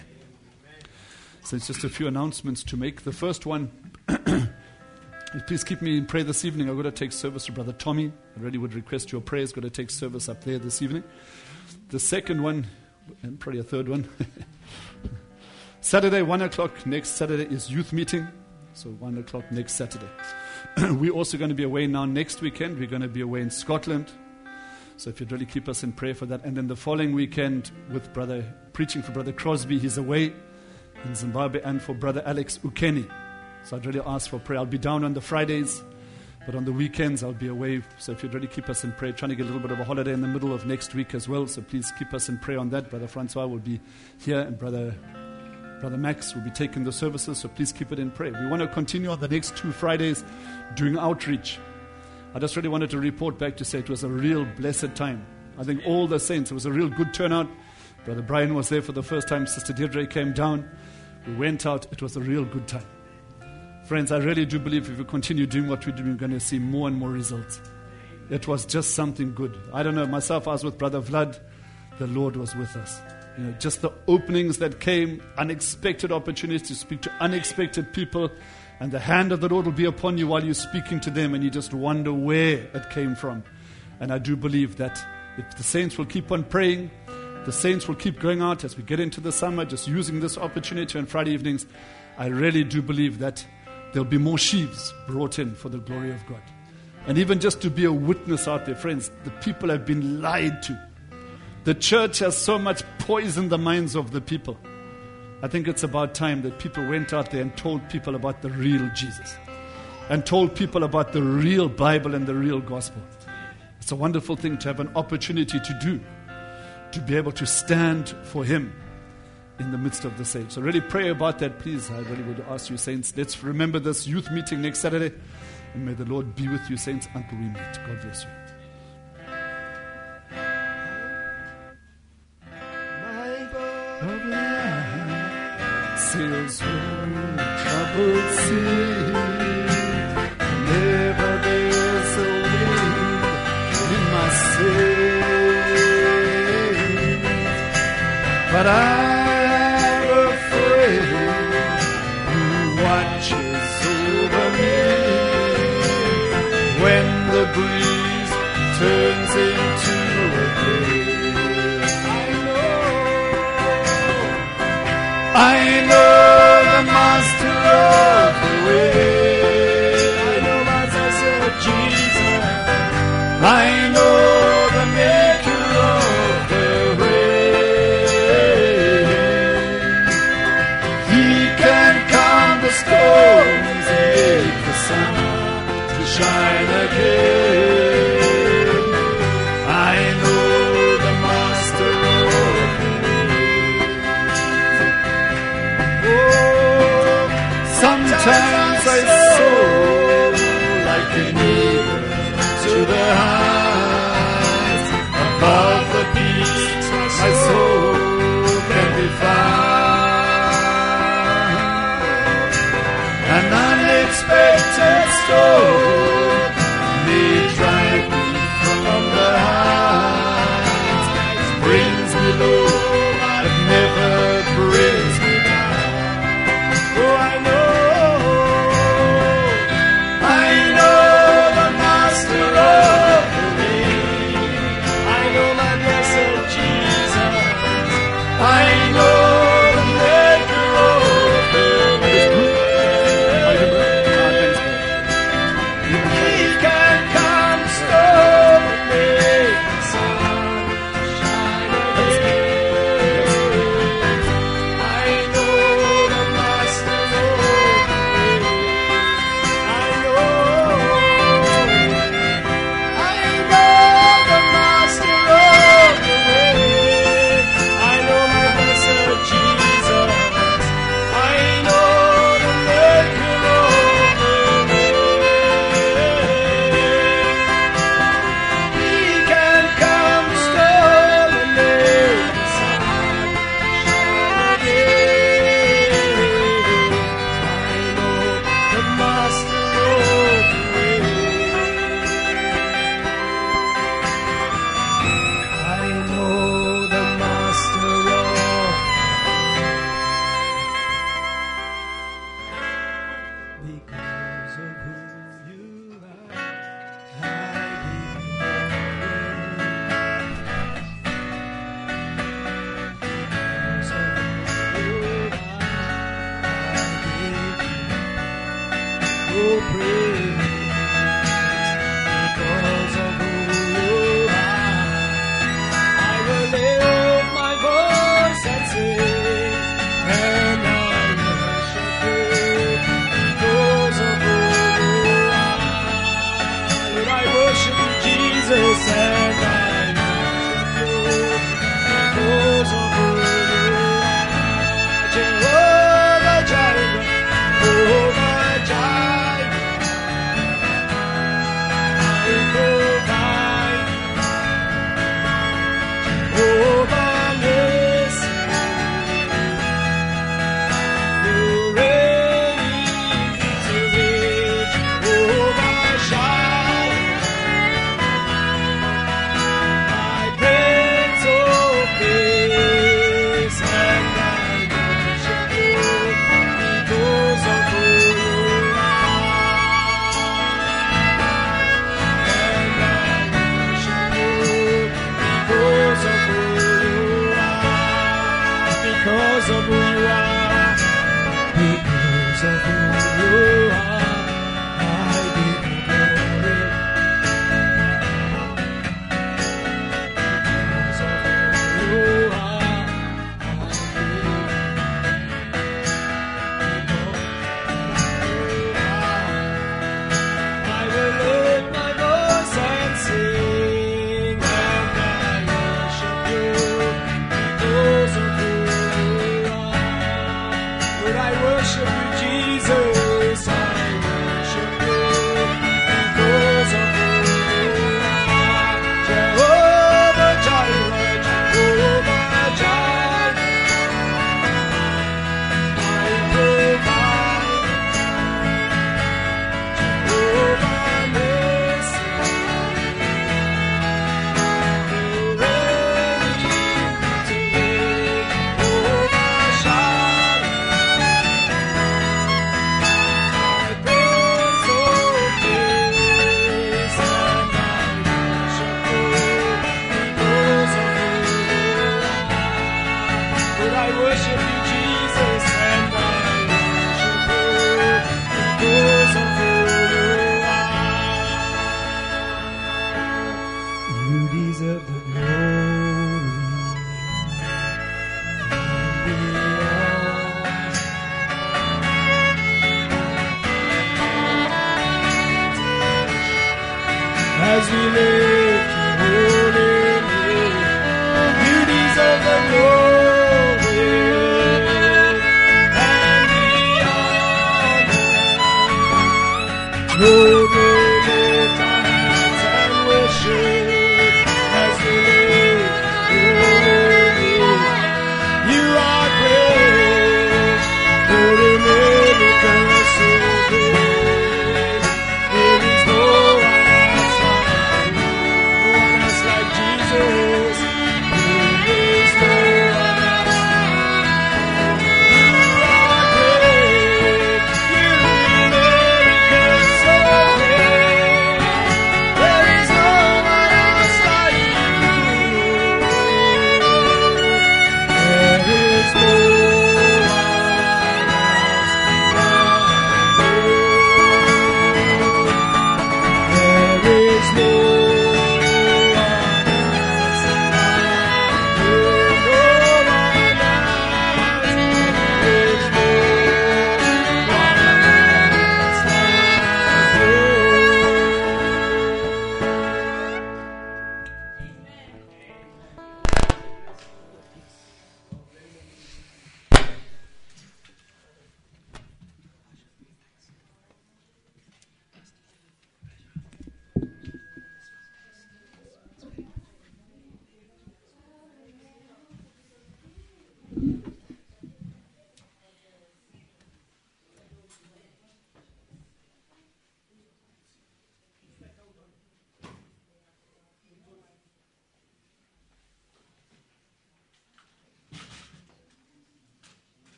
So it's just a few announcements to make. The first one, please keep me in prayer this evening. I'm going to take service to Brother Tommy. I really would request your prayers. Going to take service up there this evening. The second one, and probably a third one, Saturday, 1 o'clock next Saturday is youth meeting. So 1 o'clock next Saturday. We're also going to be away now next weekend. We're going to be away in Scotland. So if you'd really keep us in prayer for that. And then the following weekend with preaching for Brother Crosby, he's away in Zimbabwe, and for Brother Alex Ukeni. So I'd really ask for prayer. I'll be down on the Fridays, but on the weekends I'll be away. So if you'd really keep us in prayer, trying to get a little bit of a holiday in the middle of next week as well. So please keep us in prayer on that. Brother Francois will be here, and Brother Max will be taking the services. So please keep it in prayer. We want to continue on the next 2 Fridays doing outreach. I just really wanted to report back to say it was a real blessed time. I think all the saints, it was a real good turnout. Brother Brian was there for the first time. Sister Deirdre came down. We went out. It was a real good time. Friends, I really do believe if we continue doing what we do, we're going to see more and more results. It was just something good. I don't know, myself, I was with Brother Vlad. The Lord was with us. You know, just the openings that came, unexpected opportunities to speak to unexpected people, and the hand of the Lord will be upon you while you're speaking to them, and you just wonder where it came from. And I do believe that if the saints will keep on praying, the saints will keep going out as we get into the summer, just using this opportunity on Friday evenings. I really do believe that there'll be more sheaves brought in for the glory of God. And even just to be a witness out there, friends, the people have been lied to. The church has so much poisoned the minds of the people. I think it's about time that people went out there and told people about the real Jesus. And told people about the real Bible and the real gospel. It's a wonderful thing to have an opportunity to do. To be able to stand for Him in the midst of the saints. So really pray about that, please. I really would ask you, saints, let's remember this youth meeting next Saturday. And may the Lord be with you, saints, until we meet. God bless you. Sails through troubled sea. Never there's a wind in my sail. But I'm afraid who watches over me when the breeze turns into a gale. I know the master of the shine again. I know the master of the world. Sometimes I soar like an eagle to the heights. Above the peaks my soul can be found. An unexpected storm may drive me from the heights. Brings me low, but never brings me down. Oh, I know the master of the way. I know my blessed Jesus. I know the maker of the way. He can come storm and make the sun shine again. I know the master of the way. I know the master of the way. I know my blessed Jesus. I know the maker of the way. He can come storm and make the sun shine again. I know the master of the way. I know the master of because of who you are. I give you because of who you are. I give you praise because of who you are. I will lift my voice and sing, and I worship you because of who you are. Lord, I worship you, Jesus, and I worship you because of who you are. Jehovah Jireh, Jehovah Jireh, I provide. Jehovah Nissi, you're ready to reach. Jehovah Shalom, my Prince of Peace, and I worship you because of who you are. And I worship you because of who you are. Because of who you are. Because of who you are. I give you glory. Because of who you are. I give you I will lift my voice and sing, and I worship you because of who you are. Lord, I worship you, Jesus. I worship you because of who you are. Jehovah Jireh, Jehovah Jireh, I provide. Jehovah Nissi, you're ready to reach. Jehovah Shalom, my Prince of Peace, and I worship you because of who you are. Lord, I worship you, Jesus, and I worship you because of who you are. You deserve the glory and the honor. as we live.